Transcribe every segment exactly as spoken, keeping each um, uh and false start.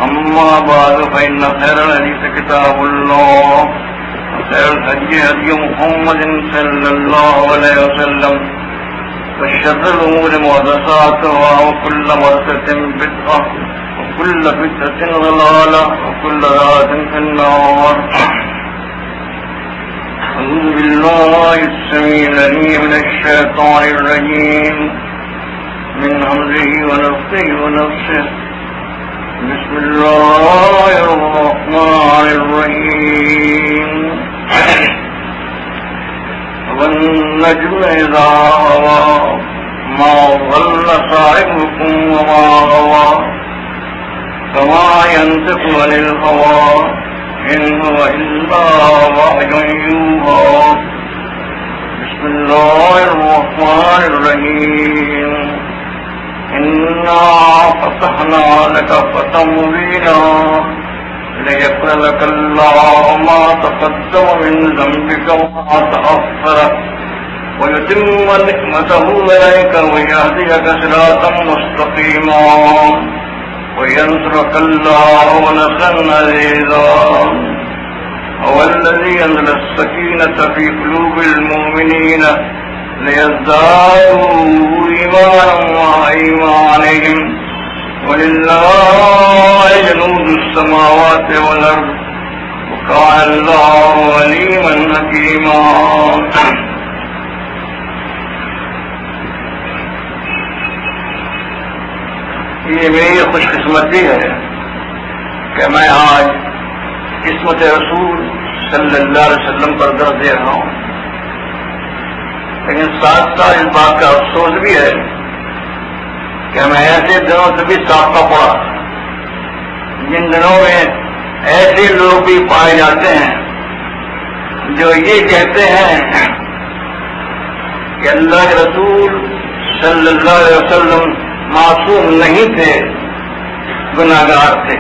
أما بعد فإن خير الحديث كتاب الله وخير الهدي هدي محمد صلى الله عليه وسلم وشر الأمور محدثاتها وكل محدثة بدعة وكل بدعة ضلالة وكل ضلالة في النار. أعوذ بالله السميع العليم من الشيطان الرجيم من همزه ونفخه ونفسه. بسم الله الرحمن الرحيم. والنجم إذا هوى ما ضل صاحبكم وما غوى فما ينطق عن الهوى إن هو إلا وحي يوحى. بسم الله الرحمن الرحيم. إنا فتحنا لك فتحا مبينا ليغفر لك الله ما تقدم من ذنبك وما تأخر ويتم نعمته عليك ويهديك صراطا مستقيما وينصرك الله نصرا عزيزا. هو الذي أنزل السكينة في قلوب المؤمنين ليزدادوا إيمانا مع إيمانهم ولله جنود السماوات والأرض وكان الله عليما حكيما. یہ میری خوش قسمتی ہے کہ میں آج عصمت رسول صلی اللہ علیہ وسلم پر درس دے رہا ہوں، لیکن ساتھ ساتھ اس بات کا افسوس بھی ہے کہ میں ایسے دنوں سے بھی سابقہ پڑا جن دنوں میں ایسے لوگ بھی پائے جاتے ہیں جو یہ کہتے ہیں کہ اللہ کے رسول صلی اللہ علیہ وسلم معصوم نہیں تھے، گناہگار تھے.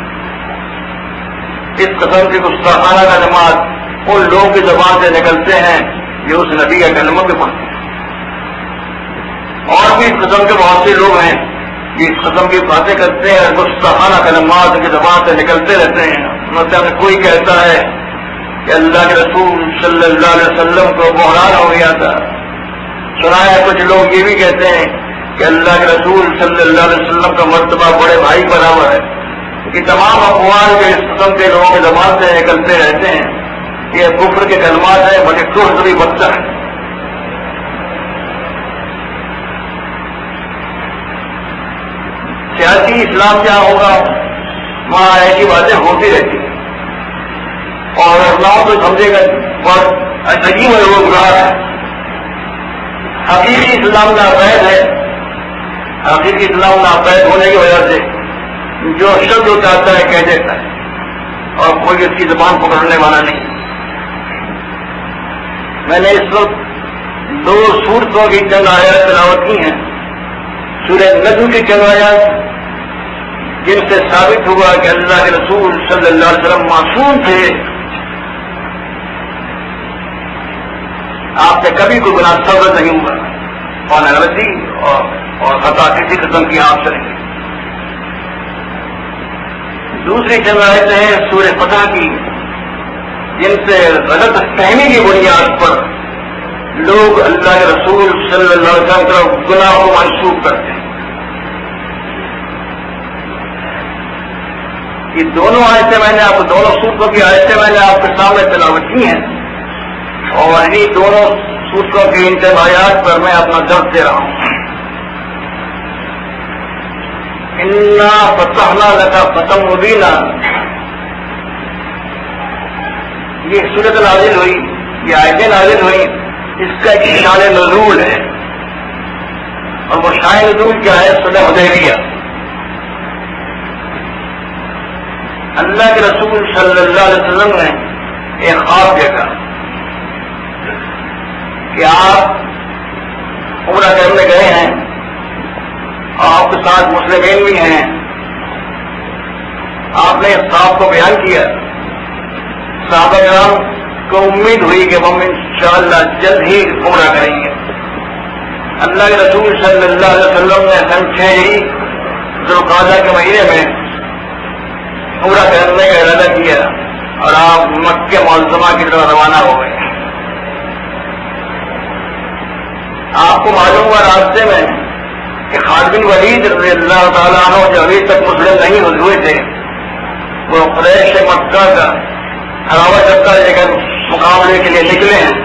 اس قسم کی گستاخانہ کلمات ان لوگوں کی زبان سے نکلتے ہیں جو اس نبی کا کلمہ کے پڑھتے ہیں. اور بھی اس قسم کے بہت سے لوگ ہیں جو اس قسم کی باتیں کرتے ہیں، گستاخانہ کلمات ان کی زبان سے نکلتے رہتے ہیں. مثلا کوئی کہتا ہے کہ اللہ کے رسول صلی اللہ علیہ وسلم کو بحران ہو گیا تھا. سنا ہے کچھ لوگ یہ بھی کہتے ہیں کہ اللہ کے رسول صلی اللہ علیہ وسلم کا مرتبہ بڑے بھائی برابر ہے. یہ تمام اقوال جو اس قسم کے لوگوں کی زبان سے نکلتے رہتے ہیں یہ کفر کے کلمات ہیں، بڑے کفر بھی بدتر ہے. سیاسی اسلام جہاں ہوگا وہاں ایسی باتیں ہوتی رہتی ہیں اور اسلام تو سمجھے گا بہت عجیب ہے، وہ گناہ ہے. حقیقی اسلام ناپید ہے. حقیقی اسلام ناپید ہونے کی وجہ سے جو شبد جو چاہتا ہے کہہ دیتا ہے اور کوئی اس کی زبان پکڑنے والا نہیں. میں نے اس وقت دو سورتوں کی چند آیات تلاوت کی ہیں، سورہ نجم کی چند آیات جن سے ثابت ہوا کہ اللہ کے رسول صلی اللہ علیہ وسلم معصوم تھے. آپ سے کبھی کوئی گناہ صبر نہیں ہوا اور غلطی اور اور خطا کسی قسم کی آپ سے نہیں. دوسری چند آیتیں ہیں سورہ فتح کی جن سے غلط فہمی کی بنیاد پر لوگ اللہ کے رسول صلی اللہ علیہ وسلم کی طرف گناہ کو منسوخ کرتے ہیں. یہ دونوں آیتیں میں نے آپ کو دونوں سورتوں کی آیتیں میں نے آپ کے سامنے تلاوت کی ہیں اور انہیں دونوں سورتوں کی انتباہیات پر میں اپنا درد دے رہا ہوں. انا فتحنا لک فتحا مبینا، یہ سورت نازل ہوئی، یہ آیتیں نازل ہوئی، اس کا ایک شان نزول ہے اور وہ شان نزول کیا ہے؟ صلح حدیبیہ. اللہ کے رسول صلی اللہ علیہ وسلم نے ایک خواب دیکھا کہ آپ عمرہ کرنے گئے ہیں اور آپ کے ساتھ مسلمین بھی ہیں. آپ نے اس خواب کو بیان کیا. صحابہ کرام کو امید ہوئی کہ ہم انشاءاللہ جلد ہی عمرہ کریں گے. اللہ کے رسول صلی اللہ علیہ وسلم نے سن چھ ہی ذوالقعدہ کے مہینے میں عمرہ کرنے کا ارادہ کیا اور آپ مکہ معظمہ کی طرف روانہ ہو گئے. آپ کو معلوم ہوا راستے میں کہ خالد بن ولید رضی اللہ تعالیٰ عنہ جو ابھی تک مسلم نہیں ہوئے تھے وہ قریش مکہ کا ہراوا چکر لے کر مقابلے کے لیے نکلے ہیں.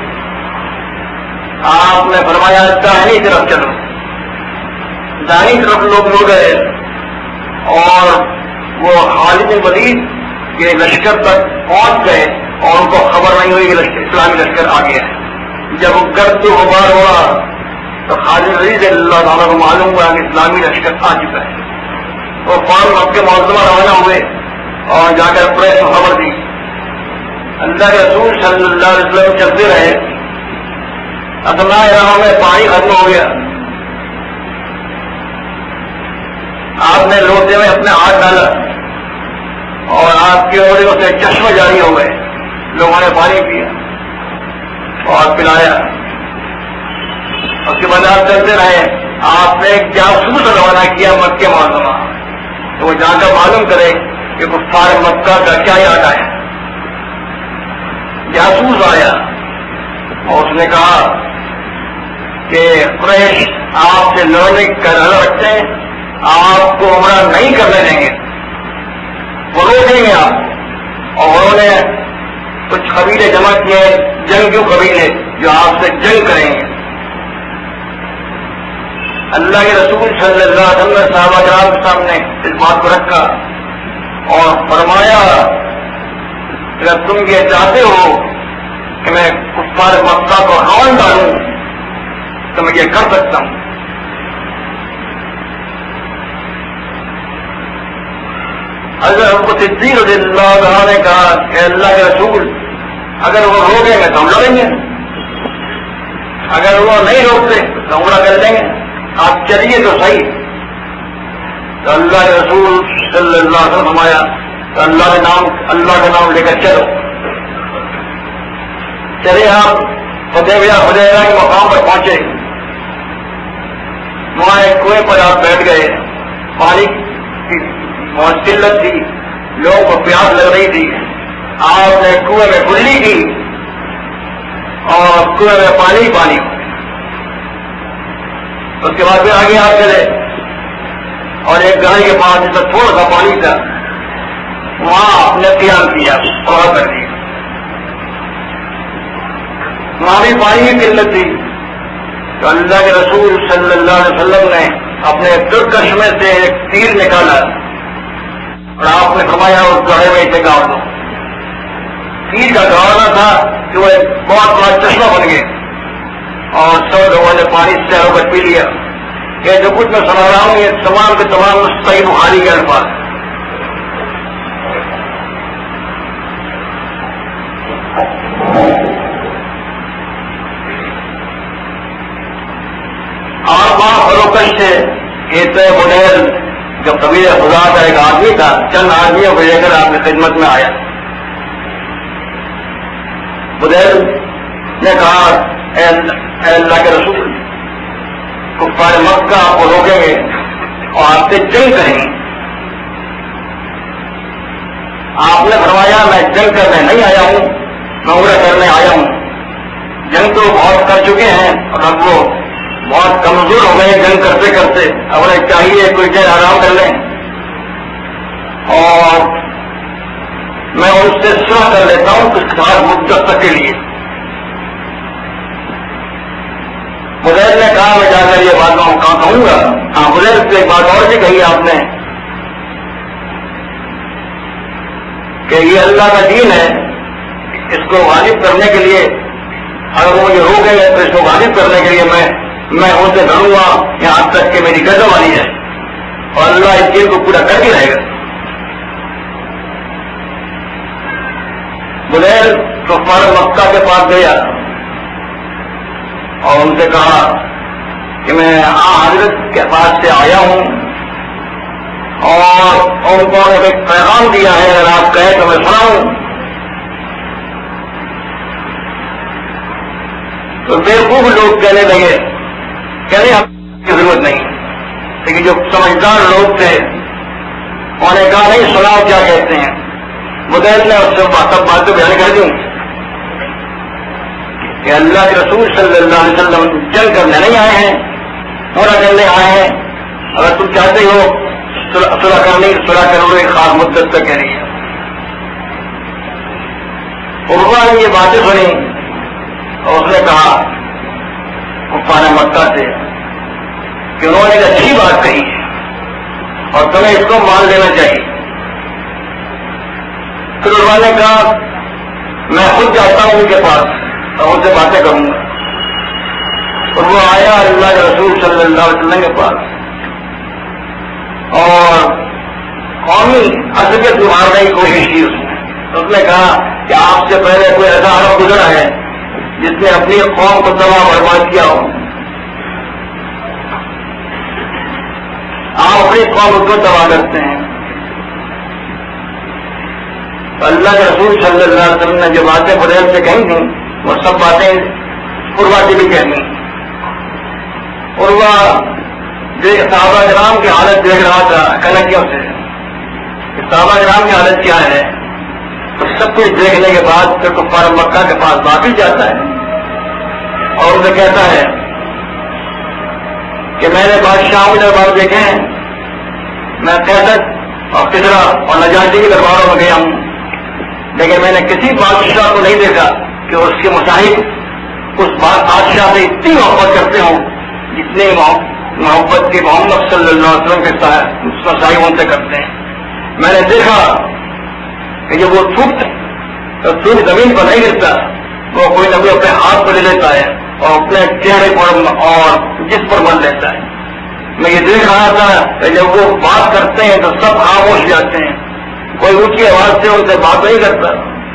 آپ نے فرمایا داہنی طرف چلو. داہنی طرف لوگ ہو گئے اور وہ خالد بن ولید کے لشکر تک پہنچ گئے اور ان کو خبر نہیں ہوئی کہ اسلامی لشکر آ گیا. جب گرد و غبار ہوا تو خالد ولید اللہ تعالیٰ کو معلوم ہوا کہ اسلامی لشکر آ چکا ہے. وہ فوراً مکہ معظمہ روانہ ہوئے اور جا کر پریس کو خبر دی. اللہ کے رسول صلی اللہ علیہ وسلم چلتے رہے. اپنا راہ میں پانی ختم ہو گیا. آپ نے لوٹے میں اپنے ہاتھ ڈالا اور آپ کی اوریوں سے چشمے جاری ہو گئے. لوگوں نے پانی پیا اور پلایا. اس کے بعد آپ چلتے رہے. آپ نے ایک جاسوس روانہ کیا مکہ معظمہ تو وہ جا کر معلوم کرے کہ کفار مکہ کا کیا ارادہ ہے. جاسوس آیا اور اس نے کہا کہ قریش آپ سے لڑنے کا ارادہ رکھتے ہیں, آپ کو عمرہ نہیں کرنے دیں گے, وہ روکیں گے آپ. اور انہوں نے کچھ قبیلے جمع کیے, جنگجو قبیلے جو آپ سے جنگ کریں گے. اللہ کے رسول صلی اللہ علیہ وسلم نے صحابہ کرام کے سامنے اس بات کو رکھا اور فرمایا اگر تم یہ چاہتے ہو کہ میں کفار مکہ کو ہون ڈالوں تو میں یہ کر سکتا ہوں. اگر ہم کو صدیق رضی اللہ تعالیٰ نے کہا کہ اللہ کے رسول اگر وہ روکیں گے تو ہم لڑیں گے, اگر وہ نہیں روکتے تو عمرہ کر لیں گے, آپ چلیے تو صحیح. تو اللہ کے رسول صلی اللہ علیہ وسلم فرمایا تو اللہ کے نام اللہ کا نام لے کر چلو. چلے آپ حدیبیہ حدیبیہ کے مقام پر پہنچے. وہاں ایک کنویں پر آپ بیٹھ گئے. پانی کی بہت قلت تھی, لوگوں کو پیاس لگ رہی تھی. آپ نے کنویں میں کلی کی اور کنویں میں پانی پانی. اس کے بعد پھر آگے آپ چلے اور ایک گاڑی کے پاس جس میں تھوڑا سا پانی تھا وہاں آپ نے قیام کیا اور کر دیا. وہاں بھی پانی کی قلت تھی تو اللہ کے رسول صلی اللہ علیہ وسلم نے اپنے ترکش میں سے ایک تیر نکالا اور آپ نے فرمایا اس گڑھے میں اسے گاڑ دو. تیر کا گاڑنا تھا کہ وہ ایک بہت بڑا چشمہ بن گیا اور سب لوگوں نے پانی سے ہو کر پی لیا. یہ جو کچھ میں سنا رہا ہوں یہ تمام کے تمام صحیح بخاری کے الفاظ. اور وہاں فروکش سے ایک بدیل جو قبیلہ خدا کا ایک آدمی تھا, چند آدمیوں کو لے کر آپ کی خدمت میں آیا. بدیل نے کہا اے اللہ کے رسول کفار مکہ آپ کو روکیں گے اور آپ سے جنگ کریں گے. آپ نے فرمایا میں جنگ کرنے نہیں آیا ہوں, میں عمرہ کرنے آیا ہوں. جنگ تو بہت کر چکے ہیں اور اب وہ بہت کمزور ہو گئے جنگ کرتے کرتے. اب انہیں چاہیے کوئی دیر آرام کر لیں اور میں ان سے صلح کر لیتا ہوں کچھ خاص مدت تک کے لیے. بدیر نے کہا میں جا کر یہ بات میں کہاں کہوں گا. ہاں بدیر سے ایک بات اور بھی کہی آپ نے کہ یہ اللہ کا دین ہے, اس کو غالب کرنے کے لیے اگر وہ مجھے روکیں گے تو اس کو غالب کرنے کے لیے میں میں ان سے لڑوں گا یہاں تک کہ میری قدم آنی جائے اور اللہ اس دین کو پورا کر کے رہے گا. بدیر کفار مکہ کے پاس گیا اور ان سے کہا کہ میں آن حضرت کے پاس سے آیا ہوں اور ان کو ایک پیغام دیا ہے, اگر آپ کہیں تو میں سناؤں. تو بیوقوف لوگ کہنے لگے کہنے ہم کی ضرورت نہیں, لیکن جو سمجھدار لوگ تھے انہوں نے کہا نہیں سناؤ کیا کہتے ہیں. بدیل نے اس سے سب باتیں بیان کر دیں کہ اللہ کے رسول صلی اللہ علیہ وسلم جنگ کرنے نہیں آئے ہیں, پورا کرنے آئے ہیں. اگر تم چاہتے ہو صلح کرنے صلح کرو ایک خاص مدت تک کرنی ہے. عروہ نے یہ باتیں سنی اور اس نے کہا کفار مکہ سے کہ انہوں نے ایک اچھی بات کہی ہے اور تمہیں اس کو مان لینا چاہیے. پھر عروہ نے کہا میں خود جاتا ہوں ان کے پاس اور ان سے باتیں کروں گا. اور وہ آیا اللہ کے رسول صلی اللہ علیہ وسلم کے پاس اور قومی عصبیت مارنے کی کوشش کی. اس نے اس نے کہا کہ آپ سے پہلے کوئی ایسا عرب گزرا ہے جس نے اپنی قوم کو تباہ برباد کیا ہو, آپ اپنی قوم کو تباہ کرتے ہیں. اللہ کے رسول صلی اللہ علیہ وسلم نے جو باتیں بدیل سے کہیں تھیں وہ سب باتیں عروہ سے بھی کہنی. عروہ جو صحابہ کرام کی حالت دیکھ رہا تھا کنکیوں سے, صحابہ کرام کی حالت کیا ہے, تو سب کچھ دیکھنے کے بعد پھر کفار مکہ کے پاس واپس جاتا ہے اور اسے کہتا ہے کہ میں نے بادشاہوں کے دربار دیکھے ہیں, میں قیصر اور کسریٰ اور نجاشی کے درباروں میں گیا ہوں, لیکن میں نے کسی بادشاہ کو نہیں دیکھا کہ اس کے مصاحب اس بادشاہ سے اتنی محبت کرتے ہوں جتنی محبت کی محمد صلی اللہ علیہ وسلم کے مصاحب ان سے کرتے ہیں. میں نے دیکھا کہ جب وہ تھوک تو تھوک زمین پر نہیں گرتا, وہ کوئی نہ کوئی اپنے ہاتھ پر لے لیتا ہے اور اپنے چہرے پر اور جس پر بن لیتا ہے. میں یہ دیکھ رہا تھا کہ جب وہ بات کرتے ہیں تو سب خاموش جاتے ہیں, کوئی اونچی آواز سے ان سے بات نہیں کرتا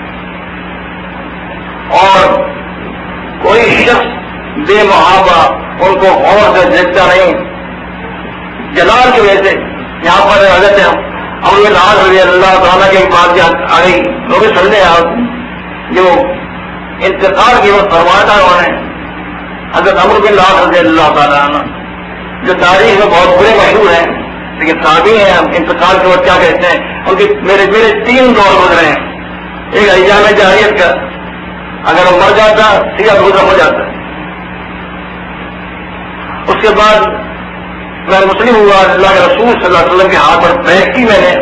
اور کوئی شخص بے محابہ ان کو غور سے دیکھتا نہیں. جلال کی وجہ سے یہاں پر حضرت عمرو بن العاص رضی اللہ تعالیٰ کی ایک بات آ گئی, وہ بھی سن لیں آپ, جو انتقال کی وہ فرمایا تھا انہوں نے حضرت عمرو بن العاص رضی اللہ تعالیٰ عنہ, جو تاریخ میں بہت برے مشہور ہیں لیکن صحابی ہیں. انتقال کے وقت کیا کہتے ہیں, ان کی میرے میرے تین دور گزرے ہیں. ایک ایام جاہلیت کا, اگر وہ مر جاتا سیدھا گزر ہو جاتا. اس کے بعد میں مسلم ہوا, اللہ کے رسول صلی اللہ علیہ وسلم کے ہاتھ پر بیعت کی میں نے.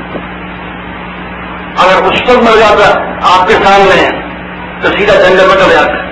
اگر اس وقت مر جاتا آپ کے سامنے تو سیدھا جنگل میں چلا جاتا.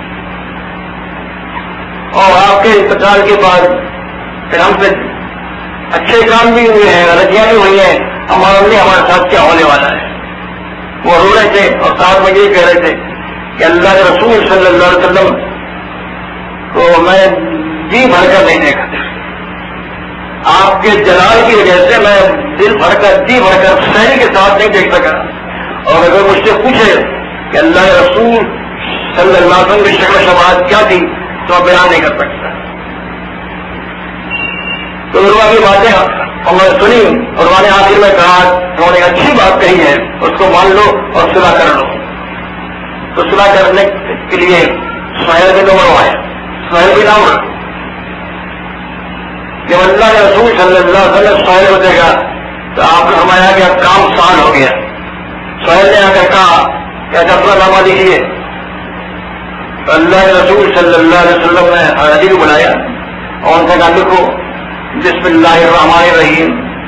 اور آپ کے انتقال کے بعد پھر ہم سے اچھے کام بھی ہوئے ہیں, غلطیاں بھی ہوئی ہیں, ہمارا نہیں ہمارے ساتھ کیا ہونے والا ہے. وہ رو رہے تھے اور ساتھ میں یہ کہہ رہے تھے کہ اللہ کے رسول صلی اللہ علیہ وسلم کو میں جی بھر کر نہیں دیکھا, آپ کے جلال کی وجہ سے میں دل بھر کر جی بھر کر شہری کے ساتھ نہیں دیکھ سکا. اور اگر مجھ سے پوچھے کہ اللہ کے رسول صلی اللہ علیہ وسلم کی شکل و شباہت کیا تھی تو میں بیان نہیں کر سکتا. تو عروہ کی باتیں اور میں نے سنی, عروہ نے آخر میں کہا انہوں نے اچھی بات کہی ہے, اس کو مان لو اور صلح کر لو. تو صلح کرنے کے لیے سہیل بن عمر آئے. سہیل بن عمر جب اللہ کے رسول صلی اللہ علیہ وسلم سہیل کو دیکھا تو آپ نے فرمایا کہ اب کام سان ہو گیا. سہیل نے آ کر کہا کہ اپنا نامہ لکھیے. تو اللہ کے رسول صلی اللہ علیہ وسلم نے حاجی کو بلایا اور ان سے کہا لکھو بسم اللہ الرحمن الرحیم.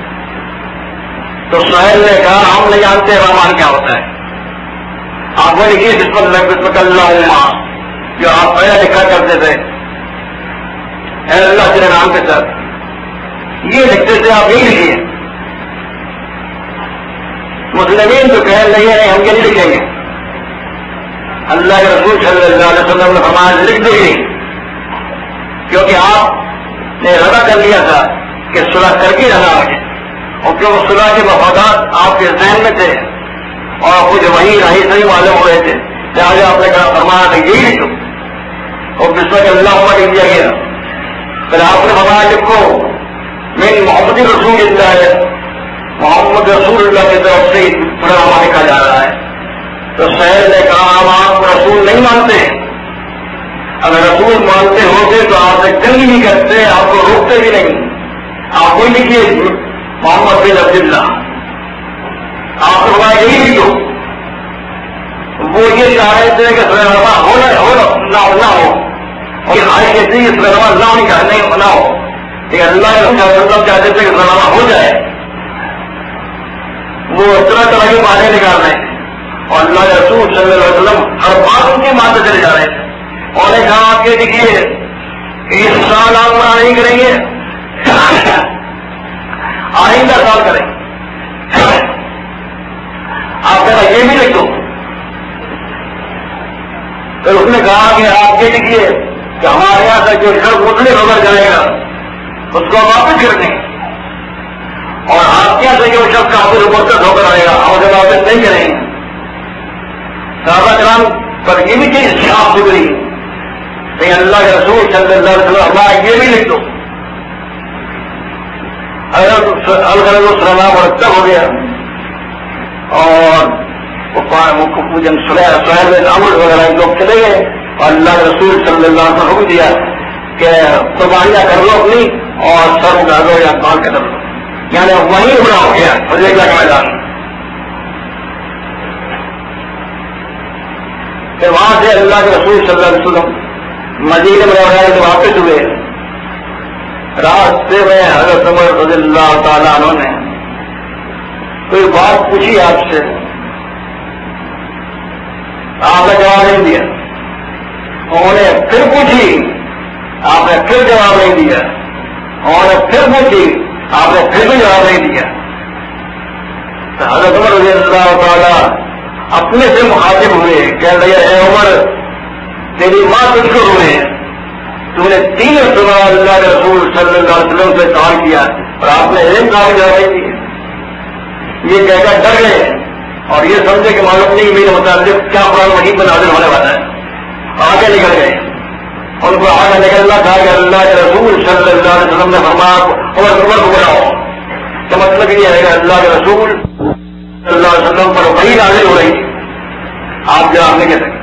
تو سہیل نے کہا ہم نہیں جانتے رحمان کیا ہوتا ہے, آپ نے لکھی بسم اللہ بسم اللہ جو آپ پہلے لکھا کرتے تھے اے اللہ تیرے نام کے ساتھ, یہ لکھتے تھے آپ یہی لکھیے. مسلمین تو کہہ رہے ہیں ہم یہ نہیں لکھیں گے. اللہ کے رسول صلی اللہ علیہ وسلم نے فرمایا لکھ دیں گے, کیونکہ آپ نے ارادہ کر لیا تھا کہ صلح کر کے رہنا ہے, اور کیونکہ صلح کے مفادات آپ کے ذہن میں تھے اور مجھے وہی راہی صحیح معلوم ہو رہے تھے, لہٰذا آپ نے کہا فرمایا کہ یہی لکھو اور بسم اللہ عمر لکھ دیا گیا. پھر آپ نے فرمایا لکھو میں محمد رسول اللہ ہے, محمد رسول اللہ کی طرف سے پورا نامہ لکھا جا رہا ہے. تو سہیل نے کہا ہم آپ رسول نہیں مانتے, اگر رسول مانتے ہوتے تو آپ سے جنگ نہیں کرتے, آپ کو روکتے بھی نہیں. آپ کوئی لکھیے محمد بن عبد اللہ. آپ کو بتایا یہی بھی تو وہ یہ چاہ رہے تھے کہ سلما ہو نہ ہو اور آئے کے تھی سلما نہ ہونی چاہتے نہ ہو، لیکن اللہ کے چاہتے تھے کہ سلما ہو جائے. وہ طرح طرح کی باتیں نکال رہے ہیں اور اللہ کے رسول صلی اللہ علیہ وسلم ہر بات ان کی مانتے چلے جا رہے تھے. اور نے کہا آپ کے دیکھیے اس سال آپ منع نہیں کریں گے، آئندہ سال کریں. آپ کہنا یہ بھی لکھ دو. پھر اس نے کہا کہ آپ یہ لکھیے کہ ہمارے یہاں سے جو شخص مسلم ہو کر جائے گا اس کو واپس کر دیں، اور آپ کے یہاں سے جو شخص کافر مرتد ہو کر آئے گا ہم اسے واپس نہیں کریں گے. صحابہ کرام پر یہ بھی چیز صاف ستھری لیکن اللہ کے رسول صلی اللہ علیہ وسلم ہمارا یہ بھی لکھ دو. اگر السلام مرتب ہو گیا اور سہیل امر وغیرہ لوگ چلے گئے اور اللہ کے رسول صلی اللہ علیہ وسلم حکم دیا کہ قربانیاں کر لو اپنی اور سر اٹھا دو یا کال کر لو، یعنی وہیں اڑا ہو گیا حدیبیہ کا میدان. پھر وہاں سے اللہ کے رسول صلی اللہ علیہ وسلم مدینے میں وغیرہ سے واپس ہوئے. راستے میں حضرت عمر رضی اللہ تعالیٰ عنہ نے کوئی بات پوچھی آپ سے، آپ نے جواب نہیں دیا. انہوں نے پھر پوچھی، آپ نے پھر جواب نہیں دیا. انہوں نے پھر پوچھی، آپ نے پھر بھی جواب نہیں دیا. تو حضرت عمر رضی اللہ تعالیٰ اپنے سے مخاطب ہوئے، کہہ رہے اے عمر تیری ماں تجھ کو ہوئے، تم نے تین سنا اللہ کے رسول صلی اللہ علیہ وسلم سے سوال کیا اور آپ نے ایک کام جواب نہیں دیا. یہ کہہ کر ڈر گئے اور یہ سمجھے کہ معلوم نہیں میرے متعلق کیا قرآن مجید میں نازل ہونے والا ہے. آگے نکل گئے. ان کو آگے نکلنا تھا کہ اللہ کے رسول صلی اللہ علیہ وسلم نے فرمایا عمر عمر کو بڑھاؤ. تو مطلب یہ ہے کہ اللہ کے رسول صلی اللہ علیہ وسلم پر وہی نازل ہو رہی تھی، آپ جواب نہیں کہہ سکتے.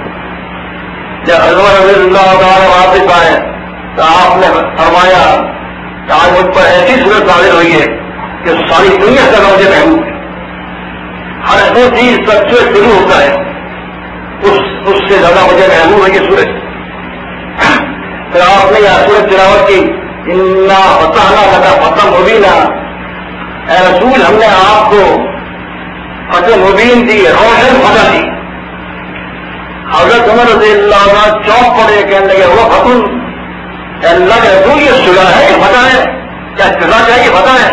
جب عمر رضی اللہ تعالیٰ واپس آئے تو آپ نے فرمایا کہ آج مجھ پر ایسی صورت نازل ہوئی ہے کہ ساری دنیا سے مجھے محبوب ہے. ہر وہ چیز سب سے شروع ہوتا ہے اس اس سے زیادہ مجھے محبوب ہے یہ سورج. پھر آپ نے یہ سورج تلاوت کی انا فتحنا لکا فتح مبینہ. اے رسول ہم نے آپ کو فتح مبین دی، روشن فتح دی. حضرت عمر رضی اللہ عنہ چوک پڑے کہنے لگے وہ فتح اللہ کے رسول یہ صلح ہے یہ فتح ہے، کیا صلح چاہیے فتح ہے؟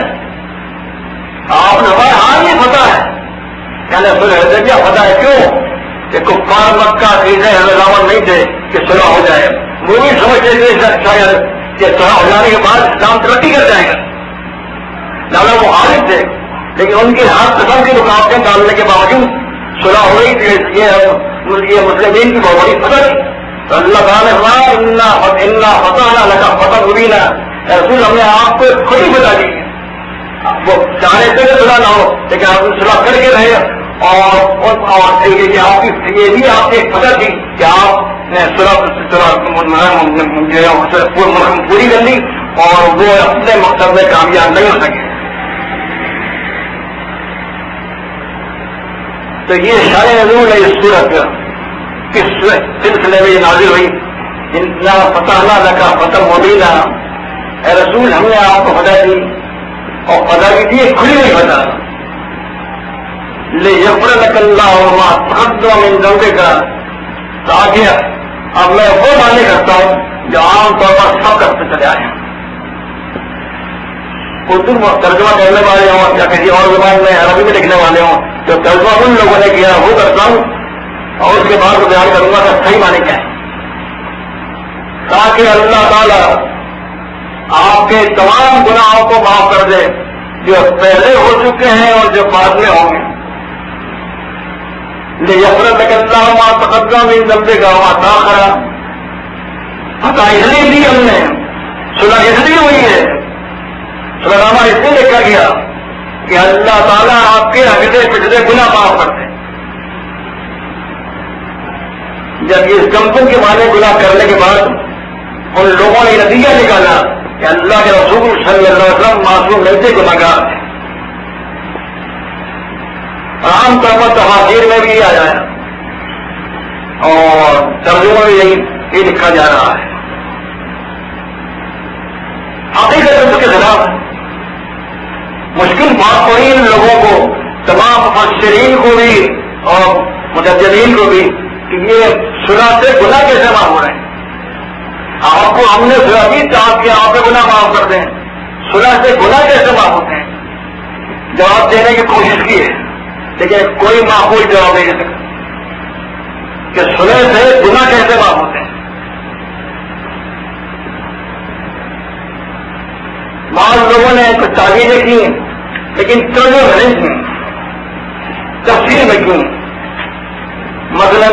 آپ نے ہمارے ہاں یہ فتح ہے، یعنی صلح حدیبیہ فتح ہے. کیوں کہ کفار مکہ چیزیں ہمیں نہیں تھے کہ صلح ہو جائے. وہ بھی سمجھتے تھے شاید کہ صلح ہو جانے کے بعد اسلام ترقی کر جائے گا، لہٰذا وہ عارف تھے. لیکن ان کی ہر قسم کی رکاوٹیں ڈالنے کے باوجود صلح ہو رہی تھی. یہ مسلمین کی بہت بڑی فتح تھی. تو اللہ تعالیٰ نے فتح لگا فتح مبینہ. رسول ہم نے آپ کو خود ہی بتا دی وہ چاہنے سے صلح نہ ہو لیکن آپ نے صلح کر کے رہے. اور آپ کی یہ بھی آپ کی فتح تھی کہ آپ نے پوری کر لی اور وہ اپنے مقصد میں کامیاب نہیں ہو سکے. تو یہ شان نزول ہے اس صورت کس سلسلے میں یہ نازل ہوئی. اتنا فتح نہ لگا فتح مبینہ. اے رسول ہم نے آپ کو فتح دی اور فتح کی تھی کھلی نہیں فتح لے یفر لک اللہ وما تقدم من ذنبک کا. تاکہ اب میں وہ معنی کرتا ہوں جو عام طور پر سب کرتے چلے آئے ہیں. اردو ترجمہ کرنے والے ہوں یا کسی اور زبان میں عربی میں لکھنے والے ہوں جو ترجمہ ان لوگوں نے کیا وہ کرتا ہوں اور اس کے بعد وہ بیان کروں گا کہ صحیح معنی کیا ہے. تاکہ اللہ تعالیٰ آپ کے تمام گناہوں کو معاف کر دے جو پہلے ہو چکے ہیں اور جو بعد میں ہوں گے. لیفرت اللہ ما تقدم من ذنبک وما تاخر. فتح اس لیے لی ہم نے، صلح اس لیے ہوئی ہے، صلح نامہ اس لیے لکھا گیا کہ اللہ تعالیٰ آپ کے اگلے پچھلے گناہ معاف کرتے ہیں. جب یہ کمپن کے معنی گناہ کرنے کے بعد ان لوگوں نے نتیجہ نکالا کہ اللہ کے رسول صلی اللہ علیہ وسلم معصوم نہیں تھے، گناہگار تھے. عام طور پر تفاسیر میں بھی یہ آیا ہے اور ترجمہ میں یہی یہ لکھا جا رہا ہے. حقیقت اس کے خلاف مشکل بات پڑی ان لوگوں کو، تمام مفسرین کو بھی اور مجددین کو بھی، کہ یہ سنا سے گناہ کیسے معاف ہو رہے ہیں. آپ کو ہم نے سنا بھی چاہ کیا آپ کے گناہ معاف کر دیں، سنا سے گناہ کیسے معاف ہوتے ہیں؟ جواب دینے کی کوشش کی ہے لیکن کوئی معقول جواب نہیں دے سکتا کہ سنے سے گناہ کیسے معاف ہوتے ہیں. بعض لوگوں نے کچھ تعبیریں کی لیکن چلو نہیں کی، تفسیر میں کی. مثلا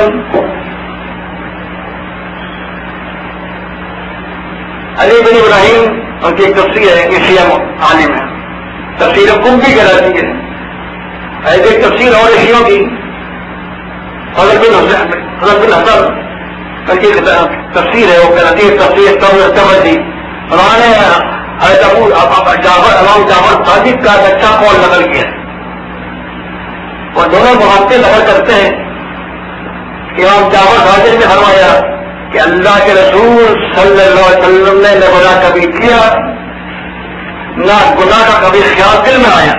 علی بن ابراہیم ان کی ایک تفسیر ہے کہ شیعہ عالم ہے، تفسیر کمبی کراچی ہے. ایک ایک تفسیر اور شیعوں کی حضرت بن حسن حضرت بن حسن ان کی تفسیر ہے، وہ کراچی تفسیر تبری. انہوں نے جعفر امام جعفر صادق کا اچھا قول نقل کیا اور دونوں محافظ نقل کرتے ہیں کہ امام جعفر صادق نے فرمایا کہ اللہ کے رسول صلی اللہ علیہ وسلم نے نہ گناہ کبھی کیا نہ گناہ کا کبھی خیال دل میں آیا.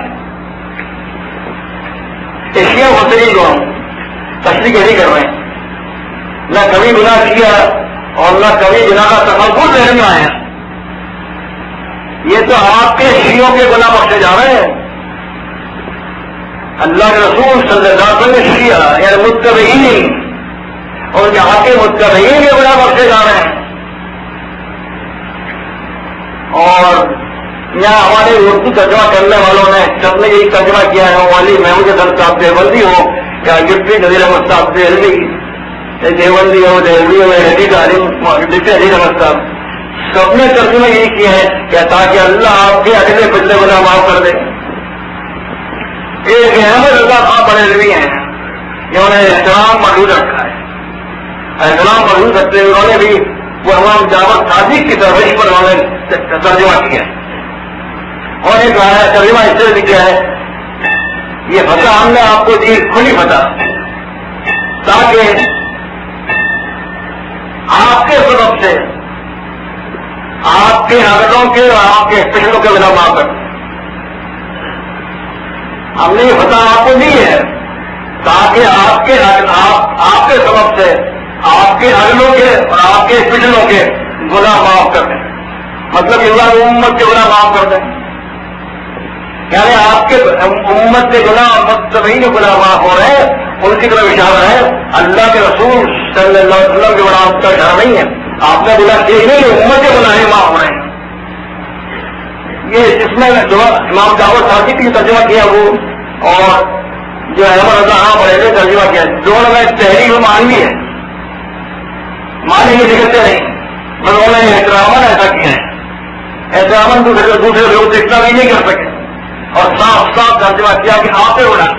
ایشیا متری کو ہم تشریح نہیں کر رہے ہیں، نہ کبھی گناہ کیا اور نہ کبھی گناہ کا تصور ذہن میں آیا. یہ تو آپ کے شیعوں کے گناہ بخشے جا رہے ہیں. اللہ کے رسول صلی اللہ علیہ وسلم شیعہ یعنی متبعین اور یہاں کے متبعین کے گناہ بخشے جا رہے ہیں. اور یہاں ہمارے اردو ترجمہ کرنے والوں نے سب نے یہی ترجمہ کیا ہے، والی محمود حسن صاحب دیوبندی ہو یا ڈپٹی نذیر احمد صاحب دہلوی دیوبندی ہو دہلوی ہو حدیث عالم ڈپٹی نذیر احمد صاحب، سب نے ترجمہ یہی کیا ہے کہ تاکہ اللہ آپ کے اگلے پچھلے گناہ معاف کر دے. ایک احمد رضا خان بریلوی ہیں، انہوں نے احترام محدود رکھا ہے، احترام محدود رکھتے ہوئے انہوں نے بھی وہ امام جعفر صادق کی ترویج پر انہوں نے ترجمہ کیا ہے اور ایک ترجمہ اس سے لکھا ہے یہ فتح ہم نے آپ کو دی کھلی فتح تاکہ آپ کے سبب سے آپ کے حضرتوں کے اور آپ کے پچھلوں کے گناہ معاف کر. ہم نے یہ فتح آپ کو دی ہے تاکہ آپ کے آپ کے سبب سے آپ کے اگلوں کے اور آپ کے پچھلوں کے گناہ معاف کر دیں. مطلب یہ ہوا امت کے گناہ معاف کر دیں، یعنی آپ کے امت کے گناہ متبعین کے گناہ معاف ہو رہے ہیں، ان کی طرف اشارہ ہے. اللہ کے رسول صلی اللہ علیہ وسلم کے گناہ کا اشارہ نہیں ہے. آپ نے گناہ کیے نہیں، امت کے گناہ معاف ہو رہے ہیں. یہ جس میں جو امام جعفر صادق کی ترجمہ کیا وہ اور جو احمد رضا خان بریلوی نے ترجمہ کیا دونوں میں تحریر و معنوی ہے، معنی یہ لکھتے نہیں، انہوں نے احترامن ایسا کیا ہے. احترامن دوسرے دوسرے لوگ اتنا بھی نہیں کر سکے اور صاف صاف ترجمہ کیا کہ آپ نے بنا.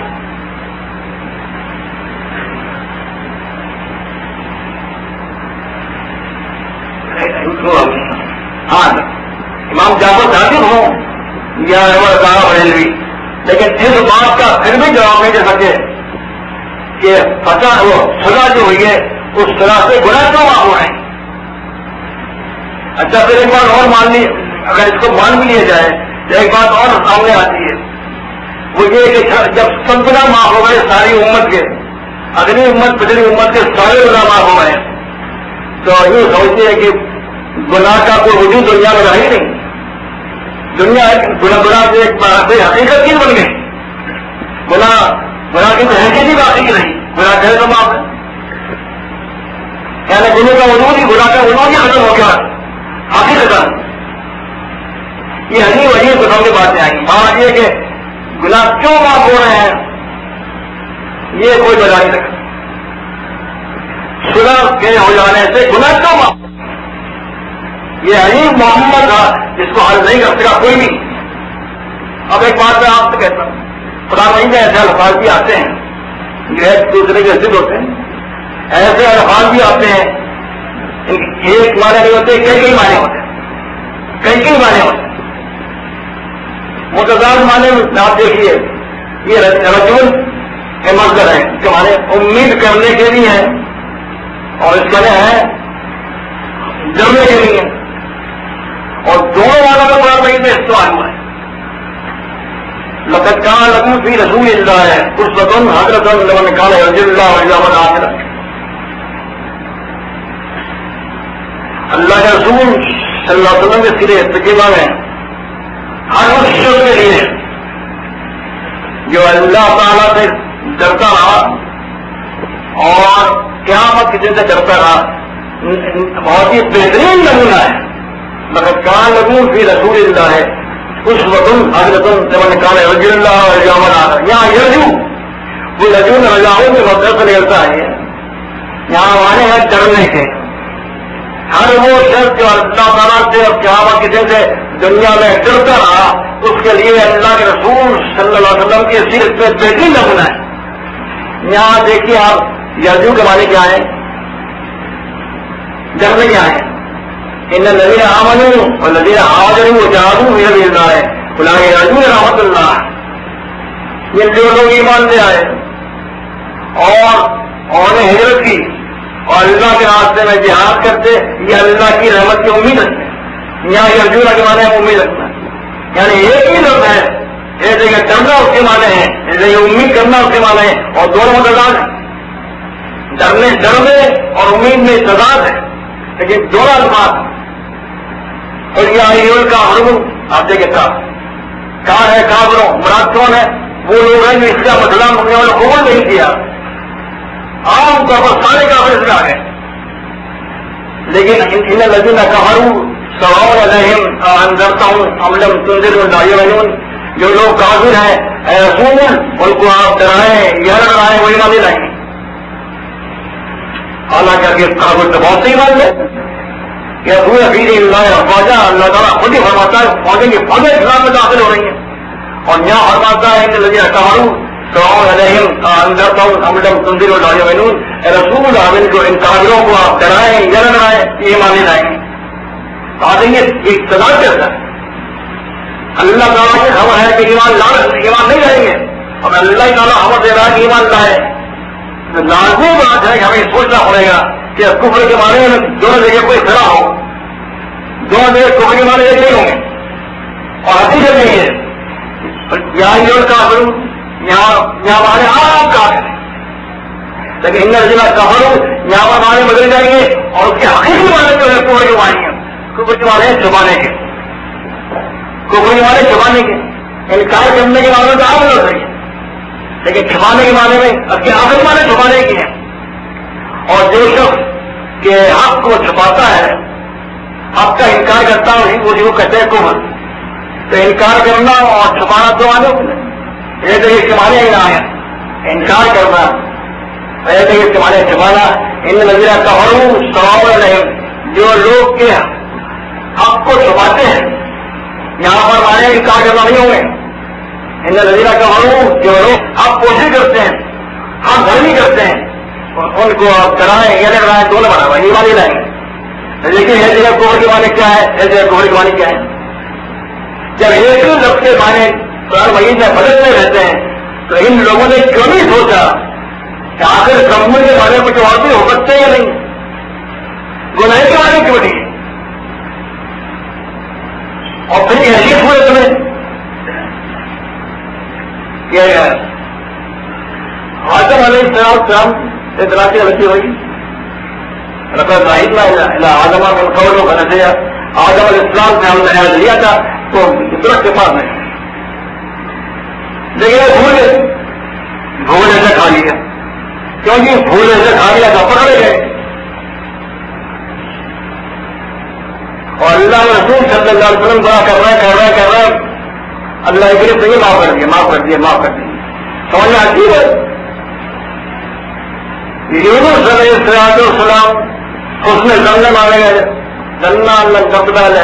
ہاں امام جعفر صادق ہوں یا احمد رضا بریلوی، لیکن اس بات کا پھر بھی جواب نہیں دے سکے کہ فتح وہ صلح جو ہوئی ہے اس صلح سے گناہ کیوں معاف ہو رہے ہیں. اچھا پھر ایک بات اور مان لی، اگر اس کو مان بھی لیا جائے تو ایک بات اور سامنے آتی ہے، وہ یہ کہ جب سب گناہ معاف ہو گئے ساری امت کے، اگلی امت پچھلی امت کے سارے گناہ معاف ہو گئے تو یہ سوچتے ہیں کہ گناہ کا کوئی وجود دنیا میں رہا ہی نہیں. دنیا گناہ گناہ سے ایک حقیقت کی بن گئی، گناہ گناہ کی حیثیت ہی باقی کی نہیں، گناہ کرے تو معاف ہے. یعنی گناہ کا وجود ہی گناہ کا وجود ہی ختم ہو گیا حقیقت. یہ عجیب عجیب قسم کی باتیں آئیں. بات یہ کہ گناہ کیوں معاف ہو رہے ہیں یہ کوئی بتا نہیں سکتا. صلح کے ہو جانے سے گناہ کیوں معاف، یہ عجیب محمد تھا جس کو حل نہیں کر سکا کوئی بھی. اب ایک بات میں آپ سے کہتا ہوں، قرآن مجید میں ایسے الفاظ بھی آتے ہیں جو ایک دوسرے کے ضد ہوتے ہیں، ایسے الفاظ بھی آتے ہیں ایک معنی نہیں ہوتے، کئی کئی معنی ہوتے ہیں، کئی کئی معنی ہوتے ہیں. متضاد معنی میں آپ دیکھیے یہ رجل کے مصدر ہے، اس کے معنی امید کرنے کے لیے ہے، اور اس کا ہے ڈرنے کے لیے، اور دونوں والوں کا قرآن مجید میں استعمال ہوا ہے۔ لقد کان لکم فی رسول اللہ اسوۃ حسنۃ لمن کان یرجو اللہ والیوم الآخر۔ اللہ کے رسول صلی اللہ علیہ وسلم کے سیرے تجربہ میں ہر اس شخص کے لیے جو اللہ تعالیٰ سے ڈرتا رہا اور قیامت کے دن سے ڈرتا رہا، بہت ہی بہترین نمونہ ہے۔ لقد کان لکم فی رسول اللہ ہے اس وطن حضرت لمن کان یرجو اللہ والیوم الآخر۔ یہاں یرجو وہ رجو میں رجاؤں میں مقدر سے نکلتا ہے، یہاں مانے ہیں ڈرنے کے۔ ہر وہ شخص جو اللہ تعالیٰ سے اور قیامت کے دن سے دنیا میں ڈرتا رہا، اس کے لیے اللہ کے رسول صلی اللہ علیہ وسلم کی سیرت میں بہترین نمونہ ہے۔ یہاں دیکھیے آپ یرجو کے معنی کیا ہے، ڈرنے کیا ہے۔ ان الذین آمنوا والذین ہاجروا وجاہدوا فی سبیل اللہ اولئک یرجون رحمت اللہ۔ یہ جو لوگ ایمان لے آئے اور انہوں نے ہجرت کی اور اللہ کے راستے میں جہاد کرتے، یہ اللہ کی رحمت کی امید رکھتے ہیں۔ یہاں یرجون کے معنی ہے امید رکھنا، یعنی ایک ہی لفظ ہے، ایک جگہ ڈرنا اس کے معنی ہے، ایک جگہ امید کرنا اس کے معنی ہے، اور دونوں متضاد ہیں۔ ڈرنے ڈرنے اور امید میں تضاد ہے، لیکن دونوں الفاظ اور یہ کا حرم آپ دیکھیں تھا کہاں ہے، کافروں مراد کون ہے؟ وہ لوگ ہیں جو اس کا بدلا مانگنے والے قبول نہیں کیا، عام طور پر سارے کافر اس میں آ گئے، لیکن ان الذین کفروا سواء علیہم انذرتہم ام لم تنذرہم لا یؤمنون۔ جو لوگ کافر ہیں اے رسول ان کو آپ ڈرائیں یا نہ ڈرائیں وہ ایمان نہیں لائیں گے۔ حالانکہ کافر تو بہت سی بات ہے کہ پورے فیل اللہ فوجا، اللہ تعالیٰ خود ہی فرماتا ہے فوجیں کی فوجیں اسلام میں داخل ہو رہی ہیں، اور یہاں فرماتا ہے کہ لذین کفروا سواء علیہم انذرتہم ام لم تنذرہم لا یؤمنون۔ اے رسول آپ ان کو ان کافروں کو آپ ڈرائیں یا نہ ڈرائیں یہ ایمان نہیں لائیں گے۔ یہ اقتدار کرتا ہے، اللہ تعالیٰ کی خبر ہے کہ ایمان لا ایمان نہیں لائیں گے، اور اللہ تعالیٰ خبر دے رہا ہے کہ ایمان لائے۔ لازمی بات ہے کہ ہمیں سوچنا پڑے گا کہ کفر کے معنی میں دونوں جگہ کوئی کھڑا ہو، دونوں جگہ کفر کے معنی ایک نہیں ہوں گے، اور حقیقت نہیں ہے یہاں یہ کافر یہاں یہاں معنی عام کافر ہے، لیکن ان الذین کفروا یہاں پر معنی بدل جائیں گے، اور اس کے حقیقی معنی جو ہے کفر کے معنی ہے، کفر کے معنی ہے چھپانے کے، کفر کے معنی چھپانے کے، انکار کرنے کے معنی تو عام لوگ صحیح ہے، لیکن چھپانے کے معنی میں اس کے آخری معنی چھپانے کی ہے۔ اور جو شخص کے حق کو چھپاتا ہے، حق کا انکار کرتا ہے، اسی کو کہتے ہیں کفر۔ تو انکار کرنا اور چھپانا تو معنی ایک طریقے کے معنی ہی نہ آیا، انکار کرنا ایک طریقے کے معنی چھپانا۔ ان الذین کفروا سواء علیہم، جو لوگ کے حق کو چھپاتے ہیں، یہاں پر معنی انکار کرنا نہیں ہوں گے۔ ان الذین کفروا جو لوگ حق کوشش کرتے ہیں، حق دھرمی کرتے ہیں، ان کو آپ ڈرائیں یا نہ ڈرائیں دونوں بنا ہوا ایمان نہیں لائیں گے۔ لیکن یہ جگہ کفر کے معنی کیا ہے، یہ جگہ کفر کے معنی کیا ہے؟ جب ایک ہی لفظ کے معنی قرآن مجید میں بدلتے رہتے ہیں تو ان لوگوں نے کیوں نہیں سوچا کہ آخر کمزور کے معنی کچھ اور بھی ہو سکتے یا نہیں، گناہ کے معنی کیوں نہیں؟ اور پھر حیثیت ہوئے تمہیں کہ آدم علیہ السلام اطلاع کی غلطی ہوئی، لقد رأینا الی آدم من قبل فنسیٰ، آدم علیہ السلام سے ہم نے عہد لیا تھا تو درخت کے پاس نہیں، لیکن وہ بھول گئے، بھول ایسے کھا لیا، کیونکہ بھول ایسے کھا لیا تو پکڑے گئے، اور اللہ رسول صلی اللہ علیہ وسلم بڑا کر رہا ہے کر رہا ہے کر رہا ہے اللہ کے لیے یہ معاف کر دیا معاف کر دیا معاف کر دیا سمجھ میں آتی ہے۔ یونس علیہ السلام اس نے زمنے مارے گئے جنہ اللہ کپڑا لے،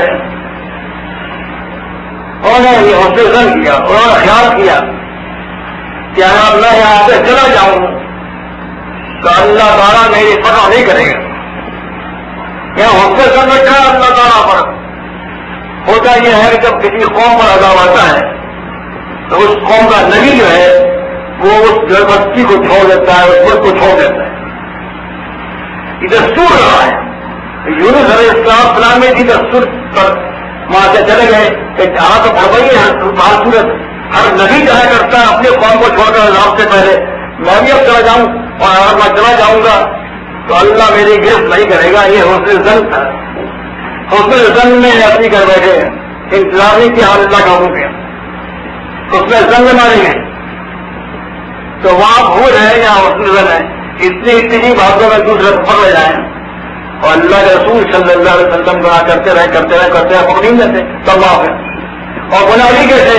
انہوں نے یہ حسن زن کیا، انہوں نے خیال کیا کہ اگر میں یہاں سے چلا جاؤں تو اللہ تعالیٰ میری پتہ نہیں کرے گا، یہ حسن زن رکھا اللہ تعالیٰ پر۔ ہوتا یہ ہے کہ جب کسی قوم پر عذاب آتا ہے تو اس قوم کا نبی جو ہے وہ اس گھر بستی کو چھوڑ دیتا ہے، اس ملک کو چھوڑ دیتا ہے. یہ دستور رہا ہے. یونس علیہ السلام فلان میں بھی دستور پر وہاں سے چلے گئے کہ جہاں تو بڑھائی ہے بال صورت ہر نبی جایا کرتا ہے اپنے قوم کو چھوڑ کر عذاب سے پہلے. میں بھی اب چلا جاؤں اور اگر میں چلا جاؤں گا تو اللہ میری گرفت نہیں کرے گا. یہ حسن زن تھا. حسن زن میں اپنی کر بیٹھے انتظار نہیں کیا اللہ کا ہو گیا. اس میں زن ماریں گے تو وہاں بھول ہے یا حسن زن ہے. اتنی اتنی باتوں میں دوسرے سفر لے جائیں اور اللہ کے رسول صلی اللہ علیہ وسلم گناہ کرتے رہے کرتے رہے کرتے رہے پکڑ نہیں جاتے تب معاف ہے. اور گناہ بھی کیسے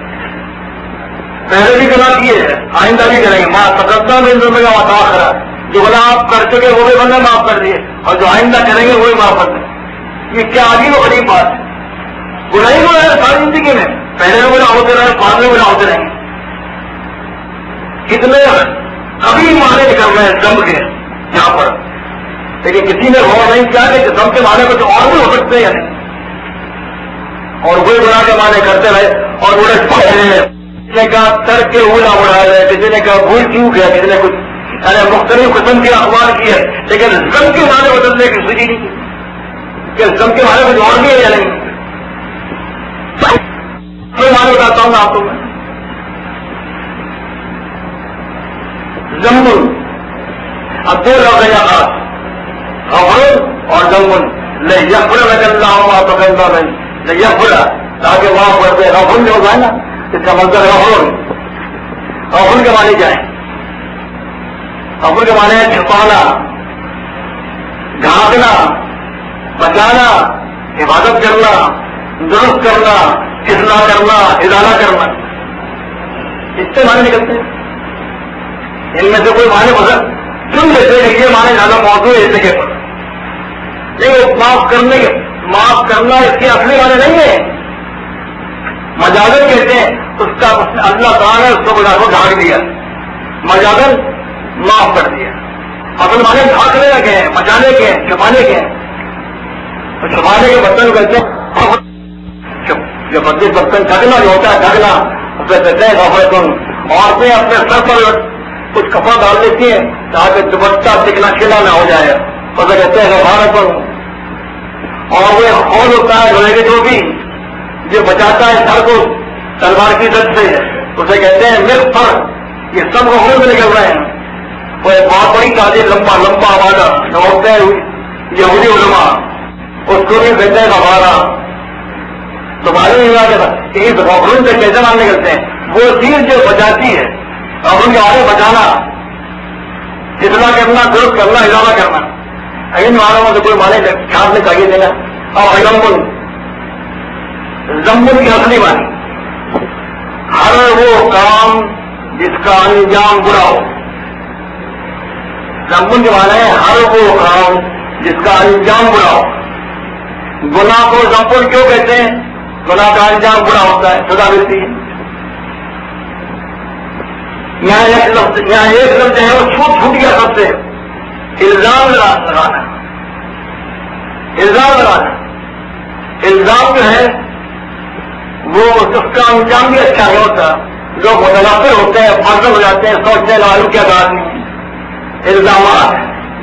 پہلے بھی گناہ کیے ہیں آئندہ بھی کریں گے. ماں تقدم میں زندگی کا متاخرہ جو گناہ آپ کر چکے وہ بھی بندہ معاف کر دیے اور جو آئندہ کریں گے وہ بھی معاف کر دیں. یہ کیا عجیب و غریب بات ہے. گناہ ہی گناہ ہے ساری زندگی میں. پہلے بھی گناہ ہوتے رہے بعد میں گناہ ہوتے رہیں گے. کتنے ابھی معنی کر رہے ہیں دم کے یہاں پر لیکن کسی نے غور نہیں کیا کہ دم کے معنی کچھ اور بھی ہو سکتے ہیں یا نہیں. اور وہی گناہ کے معنی کرتے رہے اور اڑے پڑے ہیں. کسی نے کہا تر کے اولا اڑا رہے کسی نے کہا بھول کیوں گیا کسی نے کچھ ارے مختلف قسم کی اخبار کی ہے لیکن دم کے معنی بدلنے کی سوچی نہیں کی کہ دم کے معنی کچھ اور بھی ہے یا نہیں. کوئی معنی بتاتا ہوں میں آپ کو. زمبن اب دو لوگ یا خاص غفر اور زمبن لے یفر رجل اللہ پکڑتا نہیں لے یفر تاکہ وہاں پڑھتے غفر جو ہے نا اس کا منظر غفر. غفر کے معنی کیا ہے؟ غفر کے معنی ہے چھپانا ڈھانکنا بچانا حفاظت کرنا درست کرنا اصلاح کرنا ادارہ کرنا. اس سے معنی نکلتے ہیں. ان میں سے کوئی معنی پسند چن لیتے ہیں یہ معنی زیادہ موضوع ہے اس جگہ پر. لیکن معاف کرنے کے معاف کرنا اس کے اصلی معنی نہیں ہے. مجازن کہتے ہیں اس کا اللہ تعالیٰ نے اس کو گناہ کو ڈھانک دیا مجازن معاف کر دیا. اصل معنی ڈھانکنے لگے ہیں بچانے کے چھپانے کے. تو چھپانے کے برتن کہتے ہیں جو بدی برتن ڈھکنا جو ہوتا ہے ڈھکنا اسے کہتے ہیں غفرتن. عورتیں اپنے سر پر کچھ کپڑا ڈال دیتی ہیں تاکہ دوپٹہ دکھنا کھلا نہ ہو جائے اسے کہتے ہیں غفارتن. اور وہ خول ہوتا ہے لوہے کے جو بھی جو بچاتا ہے سر کو تلوار کی زد سے اسے کہتے ہیں مغفر. یہ سب غفور میں نکل رہے ہیں. وہ ایک بہت بڑی تعداد لمبا لمبا وعدہ ہوتے ہیں یہودی علماء اس کو بھی کہتے ہیں غفارہ. تو معلوم نہیں ہوا کہ اس غفور سے کیسے مان نکلتے ہیں. وہ چیز جو بچاتی ہے اور ان کے آگے بچانا اطلاع کرنا درست کرنا اضافہ کرنا ان معنوں میں تو کوئی معنی خیال میں چاہیے دینا. اور زمبن زمبن کی اصلی معنی ہر وہ کام جس کا انجام برا ہو. زمبن کے معنی ہے ہر وہ کام جس کا انجام برا ہو. گناہ کو زمبن کیوں کہتے ہیں؟ گناہ کا انجام برا ہوتا ہے سزا ملتی ہے. یہاں ایک لفظ یہاں ایک لفظ ہے وہ چھوٹ چھوٹ گیا سب سے الزام لگانا. الزام لگانا الزام جو ہے وہ اس کا انجام بھی اچھا نہیں ہوتا. لوگ متنافر ہوتے ہیں پاگل ہو جاتے ہیں سوچتے ہیں معلوم کیا بات نہیں. الزامات